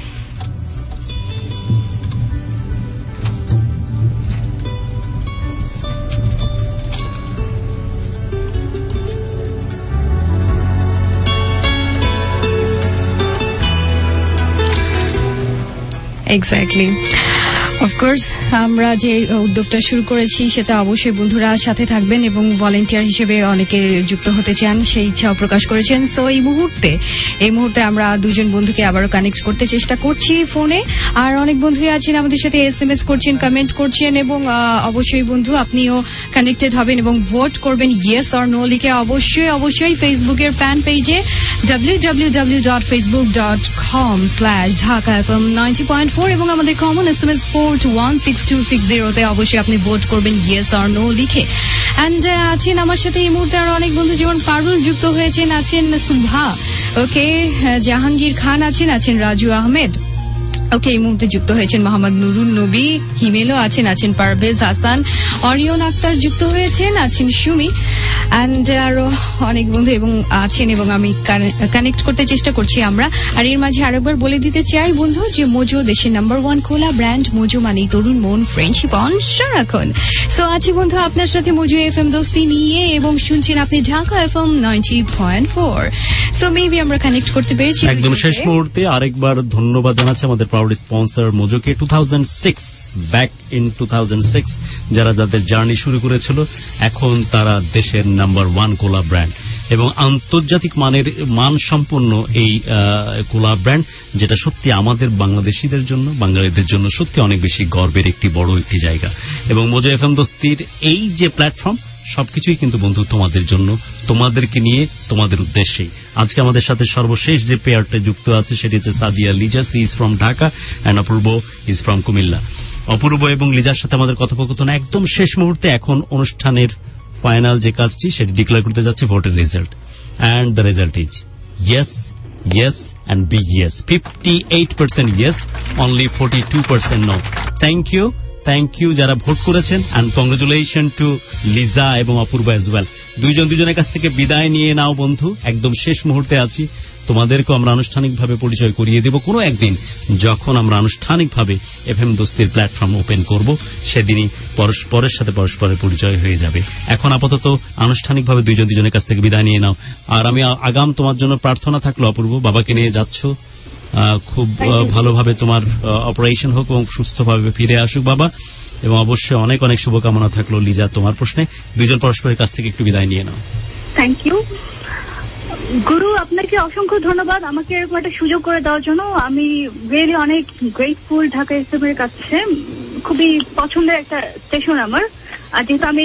এক্স্যাক্টলি, অফকোর্স আমরা যে উদ্যোগটা শুরু করেছি সেটা অবশ্যই বন্ধুরা সাথে থাকবেন এবং ভলেন্টিয়ার হিসেবে অনেকে যুক্ত হতে চান সেই ইচ্ছাও প্রকাশ করেছেন। সো এই মুহূর্তে আমরা দুজন বন্ধুকে আবারও কানেক্ট করতে চেষ্টা করছি ফোনে। আর অনেক বন্ধুই আছেন আমাদের সাথে SMS করছেন, কমেন্ট করছেন, এবং অবশ্যই বন্ধু আপনিও কানেক্টেড হবেন এবং ভোট করবেন ইয়েস অর নো লিখে। অবশ্যই ফেসবুকের ফ্যান পেজে www.facebook.com/dhaka-fm90.4 এবং আমাদের কমন SMS 16260 অবশ্যই আপনি ভোট করবেন ইয়েস অর নো লিখে। এন্ড আছেন আমার সাথে এই মুহূর্তে আরো অনেক বন্ধু, যেমন পারুল যুক্ত হয়েছেন, আছেন সুভা, ওকে, জাহাঙ্গীর খান আছেন রাজু আহমেদ, ওকে, এই মুহূর্তে যুক্ত হয়েছেন মোহাম্মদ নুরুল নবী, হিমেলও আছেন পারভেজ হাসান, অরিয়ন আক্তার যুক্ত হয়েছেন, আছেন সুমি অ্যান্ড আরো অনেক বন্ধু এবং আছেন, এবং আমি কানেক্ট করতে চেষ্টা করছি আমরা। আর এর মাঝে আরেকবার বলে দিতে চাই বন্ধু যে মোজো দেশের নাম্বার 1 কোলা ব্র্যান্ড। মোজো মানেই তরুণ মন, ফ্রেন্ডশিপ অন সারাক্ষণ। সো আছি বন্ধু আপনার সাথে মোজো এফএম দোস্তি নিয়ে, এবং শুনছেন আপনি ঢাকা এফএম 90.4। সো মেবি আমরা কানেক্ট করতে পেরেছি। একদম শেষ মুহূর্তে আরেকবার ধন্যবাদ জানাচ্ছি আমাদের প্রাউড স্পন্সর মোজোকে। 2006 ব্যাক ইন 2006 যাদের জার্নি শুরু করেছিল, এখন তারা দেশের নাম্বার 1 কোলা ব্র্যান্ড এবং আন্তর্জাতিক মানসম্পন্ন এই কোলা ব্র্যান্ড, যেটা সত্যি আমাদের বাংলাদেশিদের জন্য, বাঙালিদের জন্য সত্যি অনেক বেশি গর্বের একটি বড় একটি জায়গা। এবং মোজো এফএম দোস্তির এই যে প্ল্যাটফর্ম, সবকিছুই কিন্তু বন্ধু তোমাদের জন্য, তোমাদেরকে নিয়ে, তোমাদের উদ্দেশ্যেই। আজকে আমাদের সাথে সর্বশেষ যে পেয়ারটা যুক্ত আছে সেটি হচ্ছে Sadia Liza, she is from Dhaka and Apurbo is from Comilla. Apurbo এবং লিজার সাথে আমাদের কথোপকথন একদম শেষ মুহূর্তে। এখন অনুষ্ঠানের ফাইনাল যে কাজটি সেটি ডিক্লেয়ার করতে যাচ্ছে ভোটের result, and the result is yes, yes and big yes. 58% yes, only 42% no. Thank you যারা ভোট করেছেন, অ্যান্ড কংগ্রেচুলেশন টু লিজা এবং অপূর্ব অ্যাজ ওয়েল। দুজনের কাছ থেকে বিদায় নিয়ে নাও বন্ধু, একদম শেষ মুহূর্তে আছি। তোমাদেরকেও আমরা আনুষ্ঠানিকভাবে পরিচয় করিয়ে দেব কোনো একদিন, যখন আমরা আনুষ্ঠানিকভাবে এফএম দোস্তির প্ল্যাটফর্ম ওপেন করব, সেদিনই পরস্পরের সাথে পরস্পরের পরিচয় হয়ে যাবে। এখন আপাতত আনুষ্ঠানিকভাবে দুজনের কাছ থেকে বিদায় নিয়ে নাও। আর আমি আগাম তোমার জন্য প্রার্থনা থাকলো অপূর্ব, বাবাকে নিয়ে যাচ্ছ, খুব ভালোভাবে তোমার অপারেশন হোক এবং সুস্থভাবে ফিরে আসুক বাবা, এবং অবশ্যই অনেক অনেক শুভকামনা থাকলো লিজা তোমার প্রশ্নে। দুজন পরস্পরের কাছ থেকে একটু বিদায় নিয়ে নাও। থ্যাংক ইউ গুরু, আপনাকে অসংখ্য ধন্যবাদ আমাকে এরকম একটা সুযোগ করে দেওয়ার জন্য। আমি রিয়েলি অনেক গ্রেটফুল ঢাকা এফএম এর কাছে, খুবই পছন্দের একটা স্টেশন আমার। আর যেহেতু আমি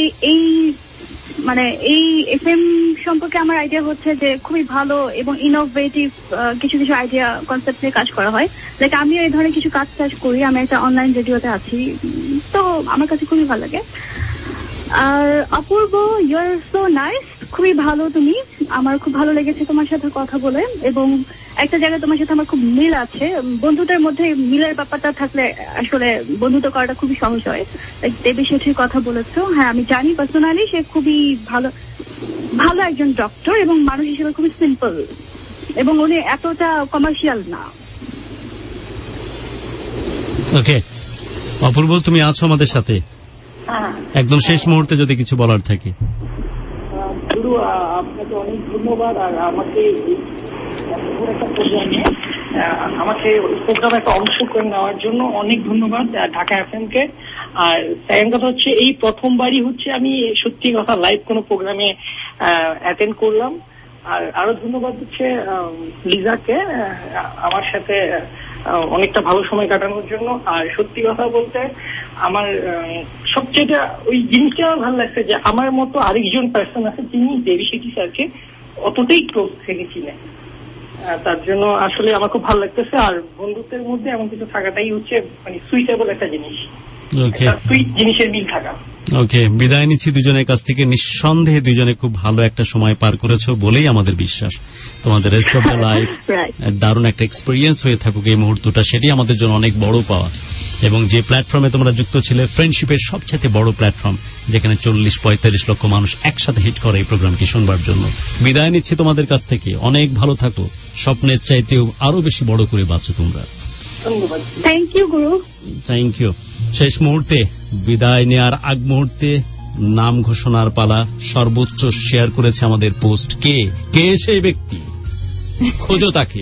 এই এফএম সম্পর্কে আমার আইডিয়া হচ্ছে যে খুবই ভালো এবং ইনোভেটিভ কিছু আইডিয়া কনসেপ্ট নিয়ে কাজ করা হয়। লাইক আমিও এই ধরনের কিছু কাজ করি, আমি একটা অনলাইন রেডিওতে আছি, তো আমার কাছে খুবই ভালো লাগে। আর Apurbo, you are so nice, খুবই ভালো তুমি, আমার খুব ভালো লেগেছে তোমার সাথে কথা বলে, এবং একটা জায়গায় তোমার সাথে আমার খুব মিল আছে। বন্ধুদের মধ্যে মিলের ব্যাপারটা থাকলে আসলে বন্ধুত্ব করাটা খুবই সহজ হয়। দেবী শেঠির কথা বলেছো, হ্যাঁ আমি জানি পার্সোনালি, সে খুবই ভালো একজন ডক্টর এবং মানুষ হিসেবে খুবই সিম্পল, এবং উনি এতটা কমার্শিয়াল না। ওকে অপূর্ব, তুমি আছো আমাদের সাথে, একদম শেষ মুহূর্তে যদি কিছু বলার থাকে। গুরু, আপনাকে অনেক ধন্যবাদ। আর আমাকে প্রোগ্রামে একটা অংশ করে নেওয়ার জন্য অনেক ধন্যবাদ ঢাকা এফএম কে। আর সেকেন্ড কথা হচ্ছে, এই প্রথমবারই হচ্ছে আমি সত্যি কথা লাইভ কোনো প্রোগ্রামে অ্যাটেন্ড করলাম। আর আরো ধন্যবাদ হচ্ছে লিজাকে আমার সাথে অনেকটা ভালো সময় কাটানোর জন্য। আর সত্যি কথা বলতে আমার সবচেয়ে ওই জিনিসটা আমার ভালো লাগছে যে আমার মতো আরেকজন পার্সন আছে যিনি দেবী শেঠি স্যারকে অতটাই ক্লোজ থেকে চিনেন। তার জন্য আসলে আমার খুব ভালো লাগতেছে। আর বন্ধুত্বের মধ্যে এমন কিছু থাকাটাই হচ্ছে সুইটেবল একটা জিনিস, সুইট জিনিসের মিল থাকা। ওকে, বিদায় নিচ্ছি দুজনের কাছ থেকে। নিঃসন্দেহে দুজনে খুব ভালো একটা সময় পার করেছো বলেই আমাদের বিশ্বাস। তোমাদের রেস্ট অফ দ্য লাইফ দারুণ একটা এক্সপিরিয়েন্স হয়ে থাকুক এই মুহূর্তটা, সেটাই আমাদের জন্য অনেক বড় পাওয়া। এবং যে প্ল্যাটফর্মে তোমরা যুক্ত ছিলে, ফ্রেন্ডশিপের সবচেয়ে বড় প্ল্যাটফর্ম, যেখানে 40-45 লক্ষ মানুষ একসাথে হিট করে এই প্রোগ্রামটি শুনবার জন্য। বিদায় নিচ্ছি তোমাদের কাছ থেকে, অনেক ভালো থাকো, স্বপ্নের চাইতেও আরো বেশি বড় করে বাঁচো তোমরা। থ্যাংক ইউ গুরু। Thank you. শেষ মুহূর্তে বিদায় নেওয়ার আগ মুহূর্তে নাম ঘোষণার পালা। সর্বোচ্চ শেয়ার করেছে আমাদের পোস্ট। কে সেই ব্যক্তি? খোঁজো তাকে,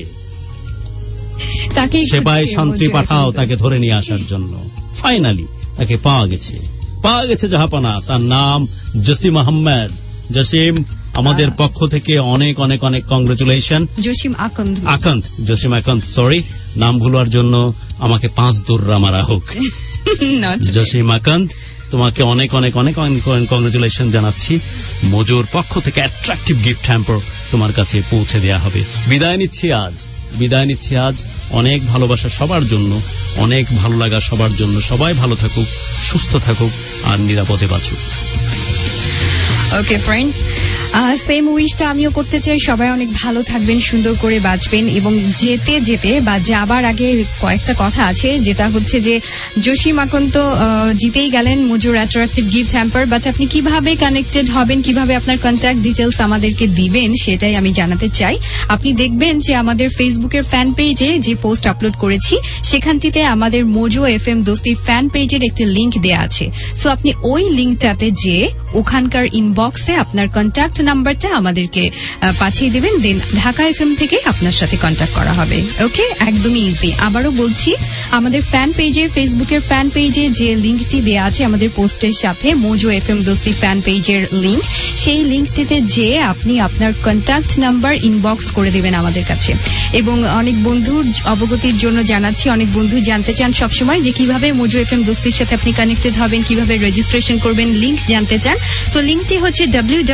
সেবায় শান্তি পাঠাও তাকে ধরে নিয়ে আসার জন্য। ফাইনালি তাকে পাওয়া গেছে জাহাপানা। তার নাম জসিম আহমেদ। জসিম, আমাদের পক্ষ থেকে অনেক অনেক অনেক কংগ্রেচুলেশন। জসিম আকান্ত, সরি নাম ভুলার জন্য আমাকে 5 দৌড়া মারা হোক। জসিম আকান্ত, তোমাকে অনেক অনেক অনেক কংগ্রেচুলেশন জানাচ্ছি। মোজোর পক্ষ থেকে অ্যাট্রাকটিভ গিফট হ্যাম্পার তোমার কাছে পৌঁছে দেওয়া হবে। বিদায় নিচ্ছি আজ। অনেক ভালোবাসা সবার জন্য, অনেক ভালো লাগা সবার জন্য। সবাই ভালো থাকুক, সুস্থ থাকুক আর নিরাপদে বাঁচুক। ওকে ফ্রেন্ডস, সেম উইশটা আমিও করতে চাই, সবাই অনেক ভালো থাকবেন, সুন্দর করে বাঁচবেন। এবং যেতে যেতে বা যাবার আগে কয়েকটা কথা আছে, যেটা হচ্ছে যে জসিম আকন্দ জিতেই গেলেন মোজোর অ্যাট্রাকটিভ গিফট হ্যাম্পার, বাট আপনি কিভাবে কানেক্টেড হবেন, কিভাবে আপনার কন্ট্যাক্ট ডিটেলস আমাদেরকে দিবেন সেটাই আমি জানাতে চাই। আপনি দেখবেন যে আমাদের ফেসবুকের ফ্যান পেজে যে পোস্ট আপলোড করেছি সেখানটিতে আমাদের মোজো এফএম দোস্তি ফ্যান পেজের একটি লিংক দেয়া আছে। সো আপনি ওই লিংকটাতে যে ওখানকার ইনবক্সে আপনার কন্ট্যাক্ট নাম্বারটা আমাদেরকে পাঠিয়ে দেবেন, দেন ঢাকা এফএম থেকে আপনার সাথে কন্ট্যাক্ট করা হবে। ওকে, একদমই ইজি। আবারও বলছি, আমাদের ফ্যান পেজে, ফেসবুকের ফ্যান পেজে যে লিংকটি দেয়া আছে আমাদের পোস্টের সাথে, মোজো এফএম দোস্তি ফ্যান পেজের লিংক, সেই লিংকটিতে যে আপনি আপনার কন্ট্যাক্ট নাম্বার ইনবক্স করে দেবেন আমাদের কাছে। এবং অনেক বন্ধুর অবগতির জন্য জানাচ্ছি, অনেক বন্ধু জানতে চান সবসময় যে কিভাবে মোজো এফএম দোস্তির সাথে আপনি কানেক্টেড হবেন, কিভাবে রেজিস্ট্রেশন করবেন, লিংক জানতে চান। সো লিংকটি হচ্ছে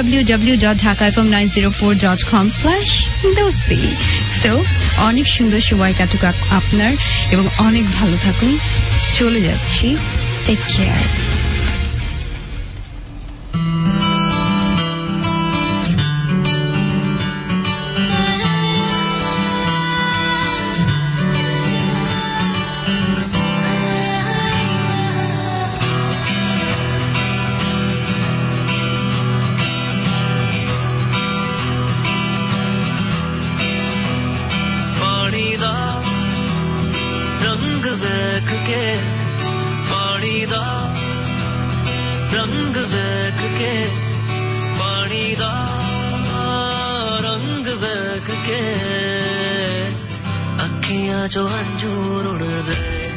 www.dhakafm904.com/dosti। সো অনেক সুন্দর সময় কাটুক আপনার এবং অনেক ভালো থাকুন। চলে যাচ্ছি, টেক কেয়ার। रंग देख के पानी दा रंग देख के अखियां जो अंजूर उड़ दे